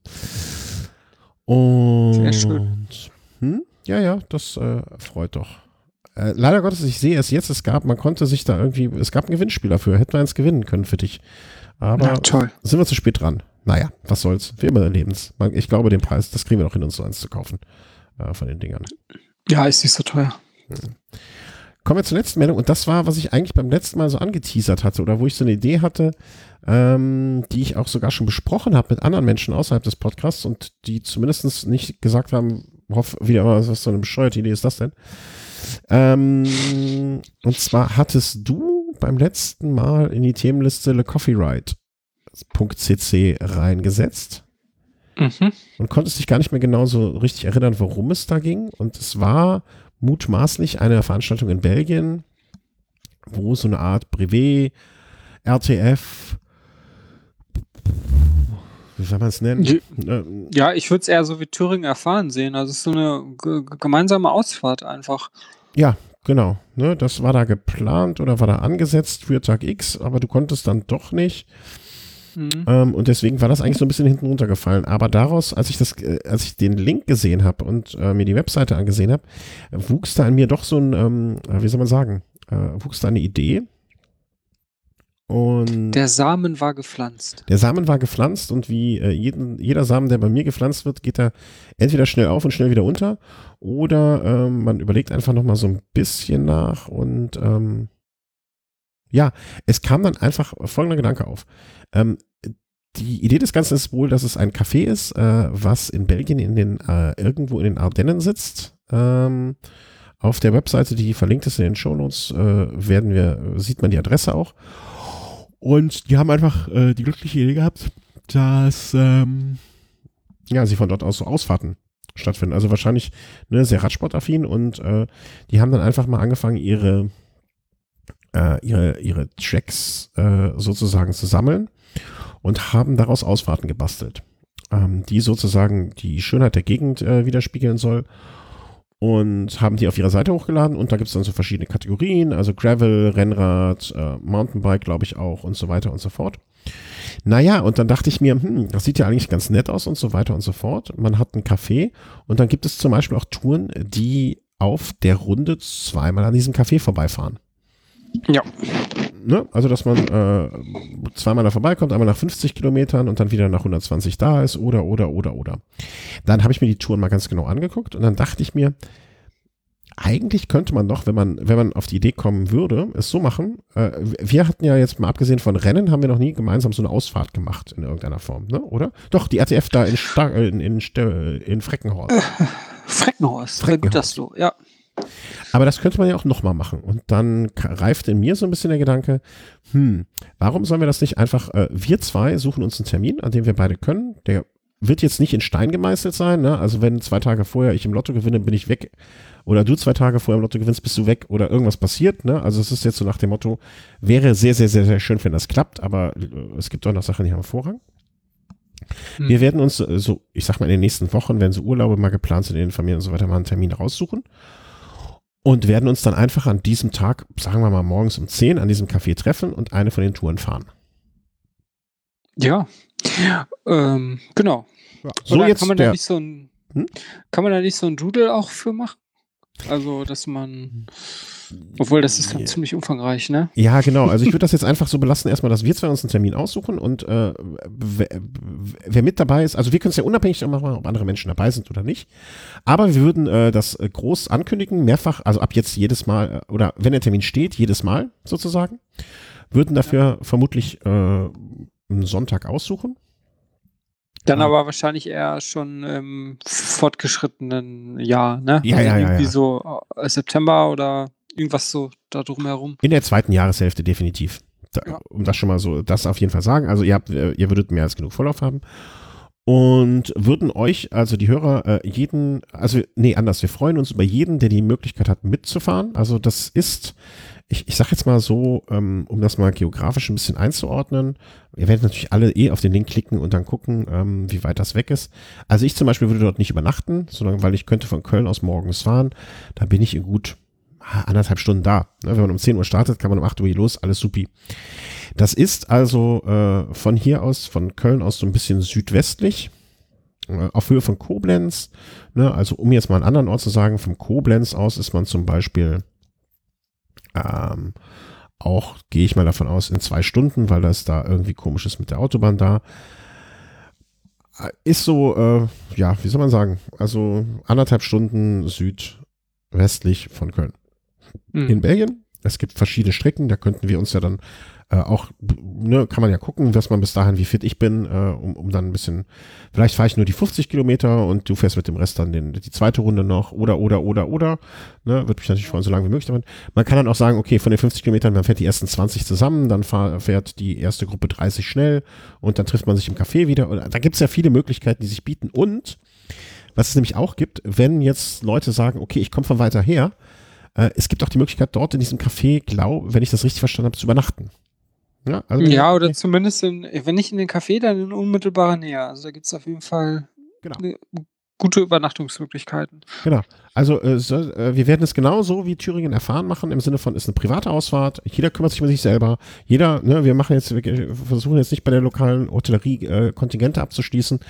Und sehr schön. Ja, das freut doch. Leider Gottes, ich sehe es jetzt, es gab ein Gewinnspiel dafür, hätten wir eins gewinnen können für dich. Aber toll. Sind wir zu spät dran. Naja, was soll's, wir immer erleben's. Ich glaube, den Preis, das kriegen wir noch hin, uns so eins zu kaufen von den Dingern. Ja, ist nicht so teuer. Kommen wir zur letzten Meldung und das war, was ich eigentlich beim letzten Mal so angeteasert hatte oder wo ich so eine Idee hatte, die ich auch sogar schon besprochen habe mit anderen Menschen außerhalb des Podcasts und die zumindest nicht gesagt haben, was so eine bescheuerte Idee ist das denn? Und zwar hattest du beim letzten Mal in die Themenliste lecoffeeright.cc reingesetzt und konntest dich gar nicht mehr genau so richtig erinnern, worum es da ging. Und es war mutmaßlich eine Veranstaltung in Belgien, wo so eine Art Brevet, RTF, wie soll man es nennen? Ja, ich würde es eher so wie Thüringen erfahren sehen. Also es ist so eine gemeinsame Ausfahrt einfach. Ja, genau. Ne, das war da geplant oder war da angesetzt für Tag X, aber du konntest dann doch nicht. Und deswegen war das eigentlich so ein bisschen hinten runtergefallen. Aber daraus, als ich den Link gesehen habe und mir die Webseite angesehen habe, wuchs da in mir doch so ein, wie soll man sagen, wuchs da eine Idee. Und der Samen war gepflanzt. Der Samen war gepflanzt und wie jeder Samen, der bei mir gepflanzt wird, geht er entweder schnell auf und schnell wieder unter oder man überlegt einfach nochmal so ein bisschen nach und ja, es kam dann einfach folgender Gedanke auf. Die Idee des Ganzen ist wohl, dass es ein Café ist, was in Belgien irgendwo in den Ardennen sitzt. Auf der Webseite, die verlinkt ist in den Shownotes, sieht man die Adresse auch. Und die haben einfach die glückliche Idee gehabt, dass sie von dort aus so Ausfahrten stattfinden. Also wahrscheinlich sehr radsportaffin und die haben dann einfach mal angefangen, ihre Tracks sozusagen zu sammeln und haben daraus Ausfahrten gebastelt, die sozusagen die Schönheit der Gegend widerspiegeln soll. Und haben die auf ihrer Seite hochgeladen und da gibt es dann so verschiedene Kategorien, also Gravel, Rennrad, Mountainbike glaube ich auch und so weiter und so fort. Naja, und dann dachte ich mir, das sieht ja eigentlich ganz nett aus und so weiter und so fort. Man hat ein Café und dann gibt es zum Beispiel auch Touren, die auf der Runde zweimal an diesem Café vorbeifahren. Ja. Ne? Also, dass man zweimal da vorbeikommt, einmal nach 50 Kilometern und dann wieder nach 120 da ist oder. Dann habe ich mir die Touren mal ganz genau angeguckt und dann dachte ich mir, eigentlich könnte man doch, wenn man auf die Idee kommen würde, es so machen. Wir hatten ja jetzt mal abgesehen von Rennen, haben wir noch nie gemeinsam so eine Ausfahrt gemacht in irgendeiner Form, ne? Oder? Doch, die RTF da in Freckenhorst. Freckenhorst, gut, dass du, ja. Aber das könnte man ja auch nochmal machen. Und dann reift in mir so ein bisschen der Gedanke, warum sollen wir das nicht einfach, wir zwei suchen uns einen Termin, an dem wir beide können. Der wird jetzt nicht in Stein gemeißelt sein, ne? Also wenn 2 Tage vorher ich im Lotto gewinne, bin ich weg. Oder du 2 Tage vorher im Lotto gewinnst, bist du weg. Oder irgendwas passiert, ne? Also es ist jetzt so nach dem Motto, wäre sehr, sehr, sehr, sehr schön, wenn das klappt. Aber es gibt auch noch Sachen, die haben Vorrang. Wir werden uns ich sag mal in den nächsten Wochen, wenn so Urlaube mal geplant sind in den Familien und so weiter, mal einen Termin raussuchen. Und werden uns dann einfach an diesem Tag, sagen wir mal morgens um 10 an diesem Café treffen und eine von den Touren fahren. Ja, genau. Ja, so oder jetzt kann man da nicht so ein Doodle auch für machen? Also, dass man Obwohl, das ist dann ziemlich umfangreich, ne? Ja, genau. Also ich würde das jetzt einfach so belassen, erstmal, dass wir zwei uns einen Termin aussuchen und wer mit dabei ist, also wir können es ja unabhängig machen, ob andere Menschen dabei sind oder nicht. Aber wir würden das groß ankündigen, mehrfach, also ab jetzt jedes Mal, oder wenn der Termin steht, jedes Mal sozusagen, würden dafür vermutlich einen Sonntag aussuchen. Dann aber wahrscheinlich eher schon im fortgeschrittenen Jahr, ne? Ja, also ja, irgendwie ja. so September oder irgendwas so da drumherum. In der zweiten Jahreshälfte definitiv. Um das schon mal so, das auf jeden Fall sagen. Also ihr würdet mehr als genug Vorlauf haben. Und würden euch, also die Hörer, wir freuen uns über jeden, der die Möglichkeit hat, mitzufahren. Also das ist, ich sag jetzt mal so, um das mal geografisch ein bisschen einzuordnen, ihr werdet natürlich alle auf den Link klicken und dann gucken, wie weit das weg ist. Also ich zum Beispiel würde dort nicht übernachten, sondern weil ich könnte von Köln aus morgens fahren, da bin ich in gut 1,5 Stunden da. Wenn man um 10 Uhr startet, kann man um 8 Uhr hier los, alles supi. Das ist also von hier aus, von Köln aus so ein bisschen südwestlich, auf Höhe von Koblenz. Ne? Also um jetzt mal einen anderen Ort zu sagen, von Koblenz aus ist man zum Beispiel auch, gehe ich mal davon aus, in 2 Stunden, weil das da irgendwie komisch ist mit der Autobahn da. Ist so, wie soll man sagen, also 1,5 Stunden südwestlich von Köln. In Belgien. Es gibt verschiedene Strecken, da könnten wir uns ja dann auch, ne, kann man ja gucken, dass man bis dahin, wie fit ich bin, um dann ein bisschen, vielleicht fahre ich nur die 50 Kilometer und du fährst mit dem Rest dann die zweite Runde noch oder, ne, würde mich natürlich freuen, so lange wie möglich damit. Man kann dann auch sagen, okay, von den 50 Kilometern, man fährt die ersten 20 zusammen, dann fährt die erste Gruppe 30 schnell und dann trifft man sich im Café wieder. Und da gibt es ja viele Möglichkeiten, die sich bieten und, was es nämlich auch gibt, wenn jetzt Leute sagen, okay, ich komme von weiter her, es gibt auch die Möglichkeit, dort in diesem Café, wenn ich das richtig verstanden habe, zu übernachten. Ja, also oder zumindest, wenn nicht in den Café, dann in unmittelbarer Nähe. Also da gibt es auf jeden Fall gute Übernachtungsmöglichkeiten. Genau. Also wir werden es genauso wie Thüringen erfahren machen, im Sinne von, ist eine private Ausfahrt, jeder kümmert sich um sich selber, wir versuchen jetzt nicht bei der lokalen Hotellerie Kontingente abzuschließen.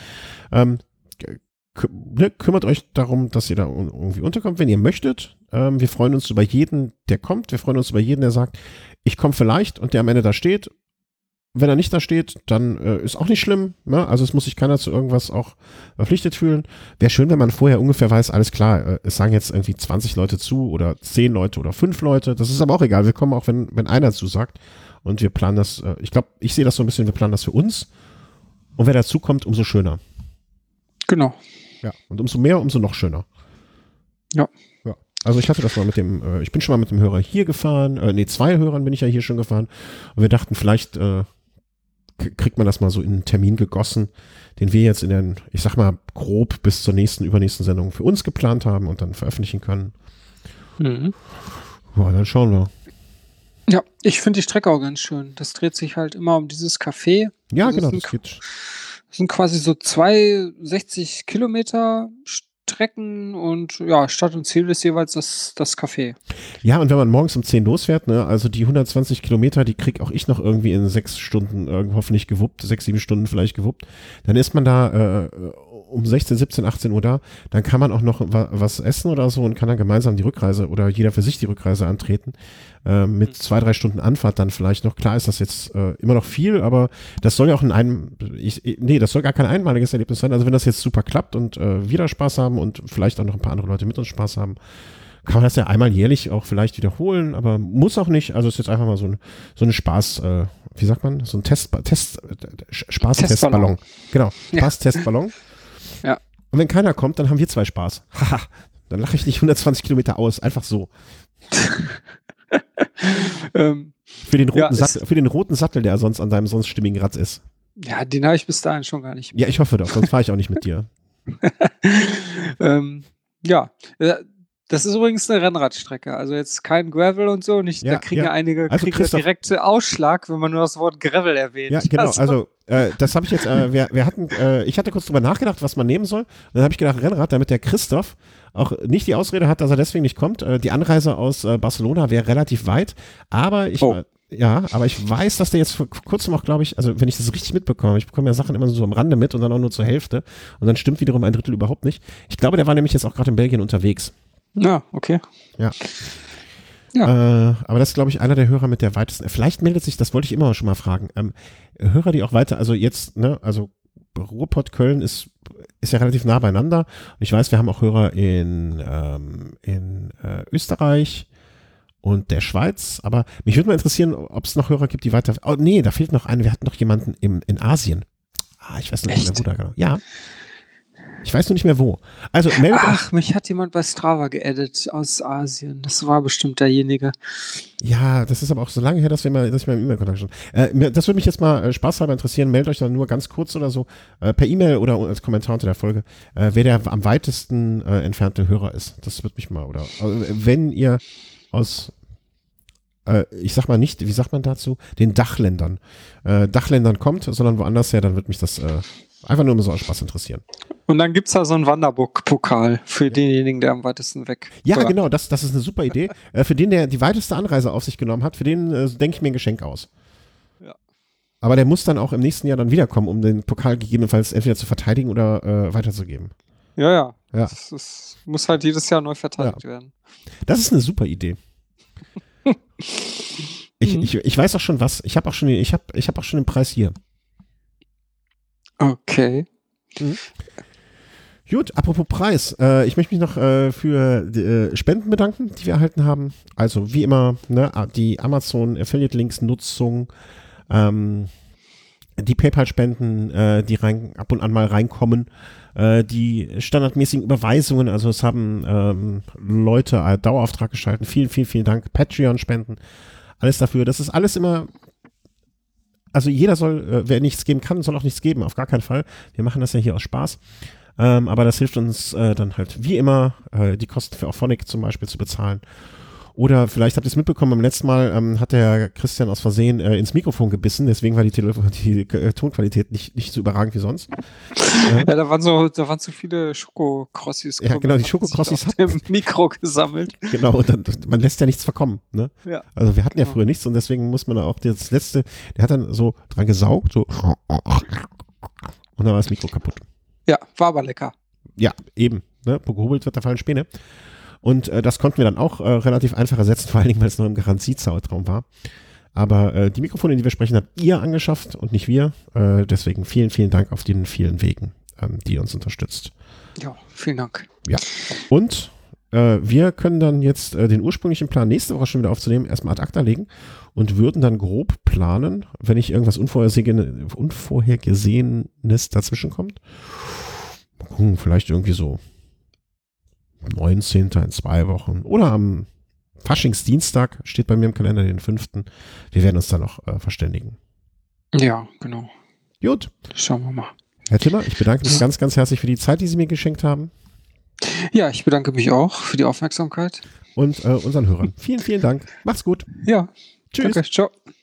Kümmert euch darum, dass ihr da irgendwie unterkommt, wenn ihr möchtet. Wir freuen uns über jeden, der kommt. Wir freuen uns über jeden, der sagt, ich komme vielleicht und der am Ende da steht. Wenn er nicht da steht, dann ist auch nicht schlimm. Ne? Also es muss sich keiner zu irgendwas auch verpflichtet fühlen. Wäre schön, wenn man vorher ungefähr weiß, alles klar, es sagen jetzt irgendwie 20 Leute zu oder 10 Leute oder 5 Leute. Das ist aber auch egal. Wir kommen auch, wenn einer zusagt. Und wir planen das, ich sehe das so ein bisschen, wir planen das für uns. Und wer dazu kommt, umso schöner. Genau. Ja, und umso mehr, umso noch schöner. Ja. Also ich hatte das mal ich bin schon mal mit dem Hörer hier gefahren, 2 Hörern bin ich ja hier schon gefahren und wir dachten, vielleicht kriegt man das mal so in einen Termin gegossen, den wir jetzt ich sag mal grob bis zur übernächsten Sendung für uns geplant haben und dann veröffentlichen können. Ja, dann schauen wir. Ja, ich finde die Strecke auch ganz schön. Das dreht sich halt immer um dieses Café. Ja, also genau, das geht. Das sind quasi so 2 60 Kilometer Strecken und ja, Start und Ziel ist jeweils das Café. Ja, und wenn man morgens um 10 losfährt, ne, also die 120 Kilometer, die krieg auch ich noch irgendwie in 6 Stunden hoffentlich gewuppt, 6, 7 Stunden vielleicht gewuppt, dann ist man da um 16, 17, 18 Uhr da, dann kann man auch noch was essen oder so und kann dann gemeinsam die Rückreise oder jeder für sich die Rückreise antreten. Mit 2, 3 Stunden Anfahrt dann vielleicht noch. Klar ist das jetzt immer noch viel, aber das soll ja auch das soll gar kein einmaliges Erlebnis sein. Also wenn das jetzt super klappt und wir da Spaß haben und vielleicht auch noch ein paar andere Leute mit uns Spaß haben, kann man das ja einmal jährlich auch vielleicht wiederholen, aber muss auch nicht. Also es ist jetzt einfach mal so ein Spaß, wie sagt man, so ein Spaß-Testballon. Genau, Spaß-Testballon. Ja. Und wenn keiner kommt, dann haben wir 2 Spaß. Haha, dann lache ich nicht 120 Kilometer aus, einfach so. Für den roten Sattel, der sonst an deinem sonst stimmigen Rad ist. Ja, den habe ich bis dahin schon gar nicht mehr. Ja, ich hoffe doch, sonst fahre ich auch nicht mit dir. Das ist übrigens eine Rennradstrecke, also jetzt kein Gravel und so. Da kriegen einige direkt Ausschlag, wenn man nur das Wort Gravel erwähnt. Ja, genau, das habe ich jetzt, ich hatte kurz drüber nachgedacht, was man nehmen soll. Dann habe ich gedacht, Rennrad, damit der Christoph auch nicht die Ausrede hat, dass er deswegen nicht kommt. Die Anreise aus Barcelona wäre relativ weit, aber ich weiß, dass der jetzt vor kurzem auch, glaube ich, also wenn ich das richtig mitbekomme, ich bekomme ja Sachen immer so am Rande mit und dann auch nur zur Hälfte und dann stimmt wiederum 1/3 überhaupt nicht. Ich glaube, der war nämlich jetzt auch gerade in Belgien unterwegs. Ja, okay. Ja. Aber das ist, glaube ich, einer der Hörer mit der weitesten. Vielleicht meldet sich, das wollte ich immer schon mal fragen, Hörer, die auch weiter, also jetzt, ne, also Ruhrpott Köln ist ja relativ nah beieinander. Und ich weiß, wir haben auch Hörer in Österreich und der Schweiz. Aber mich würde mal interessieren, ob es noch Hörer gibt, die weiter. Oh, nee, da fehlt noch einer. Wir hatten noch jemanden in Asien. Ich weiß noch nicht mehr, wo da genau. Ja. Ich weiß nur nicht mehr wo. Also mich hat jemand bei Strava geaddet aus Asien. Das war bestimmt derjenige. Ja, das ist aber auch so lange her, dass ich mal im E-Mail-Kontakt stand. Das würde mich jetzt mal spaßhalber interessieren. Meldet euch dann nur ganz kurz oder so per E-Mail oder als Kommentar unter der Folge, wer der am weitesten entfernte Hörer ist. Das würde mich mal, oder wenn ihr aus ich sag mal nicht, wie sagt man dazu, den Dachländern kommt, sondern woanders her, dann würde mich das einfach nur so aus Spaß interessieren. Und dann gibt es da so einen Wanderburg-Pokal für denjenigen, der am weitesten weg. Ja, genau, das ist eine super Idee. Für den, der die weiteste Anreise auf sich genommen hat, für den denke ich mir ein Geschenk aus. Ja. Aber der muss dann auch im nächsten Jahr dann wiederkommen, um den Pokal gegebenenfalls entweder zu verteidigen oder weiterzugeben. Ja. Das muss halt jedes Jahr neu verteidigt werden. Das ist eine super Idee. Ich weiß auch schon was. Ich habe auch schon den Preis hier. Okay. Gut, apropos Preis. Ich möchte mich noch für die, Spenden bedanken, die wir erhalten haben. Also wie immer, ne, die Amazon Affiliate Links Nutzung, die PayPal-Spenden, die ab und an mal reinkommen, die standardmäßigen Überweisungen, also es haben Leute Dauerauftrag geschalten. Vielen, vielen, vielen Dank. Patreon-Spenden, alles dafür. Das ist alles immer, also jeder soll, wer nichts geben kann, soll auch nichts geben, auf gar keinen Fall. Wir machen das ja hier aus Spaß. Aber das hilft uns dann halt wie immer, die Kosten für Auphonic zum Beispiel zu bezahlen. Oder vielleicht habt ihr es mitbekommen, beim letzten Mal hat der Christian aus Versehen ins Mikrofon gebissen, deswegen war die Tonqualität nicht so überragend wie sonst. Ja, da waren so viele Schokokrossis. Ja, genau, die Schokokrossis hat im Mikro gesammelt. Genau, und man lässt ja nichts verkommen. Ne? Ja. Also wir hatten ja früher nichts und deswegen muss man auch das letzte, der hat dann so dran gesaugt, so und dann war das Mikro kaputt. Ja, war aber lecker. Ja, eben. Ne? Wo gehobelt wird, da fallen Späne. Und das konnten wir dann auch relativ einfach ersetzen, vor allen Dingen, weil es noch im Garantiezeitraum war. Aber die Mikrofone, die wir sprechen, habt ihr angeschafft und nicht wir. Deswegen vielen, vielen Dank auf den vielen Wegen, die ihr uns unterstützt. Ja, vielen Dank. Ja. Und wir können dann jetzt den ursprünglichen Plan nächste Woche schon wieder aufzunehmen, erstmal ad acta legen und würden dann grob planen, wenn nicht irgendwas Unvorhergesehenes dazwischen kommt. Mal gucken, vielleicht irgendwie so 19. in 2 Wochen oder am Faschingsdienstag steht bei mir im Kalender den 5. Wir werden uns dann noch verständigen. Ja, genau. Gut. Schauen wir mal. Herr Timmer, ich bedanke mich ganz, ganz herzlich für die Zeit, die Sie mir geschenkt haben. Ja, ich bedanke mich auch für die Aufmerksamkeit. Und unseren Hörern. Vielen, vielen Dank. Macht's gut. Ja. Tschüss. Danke. Ciao.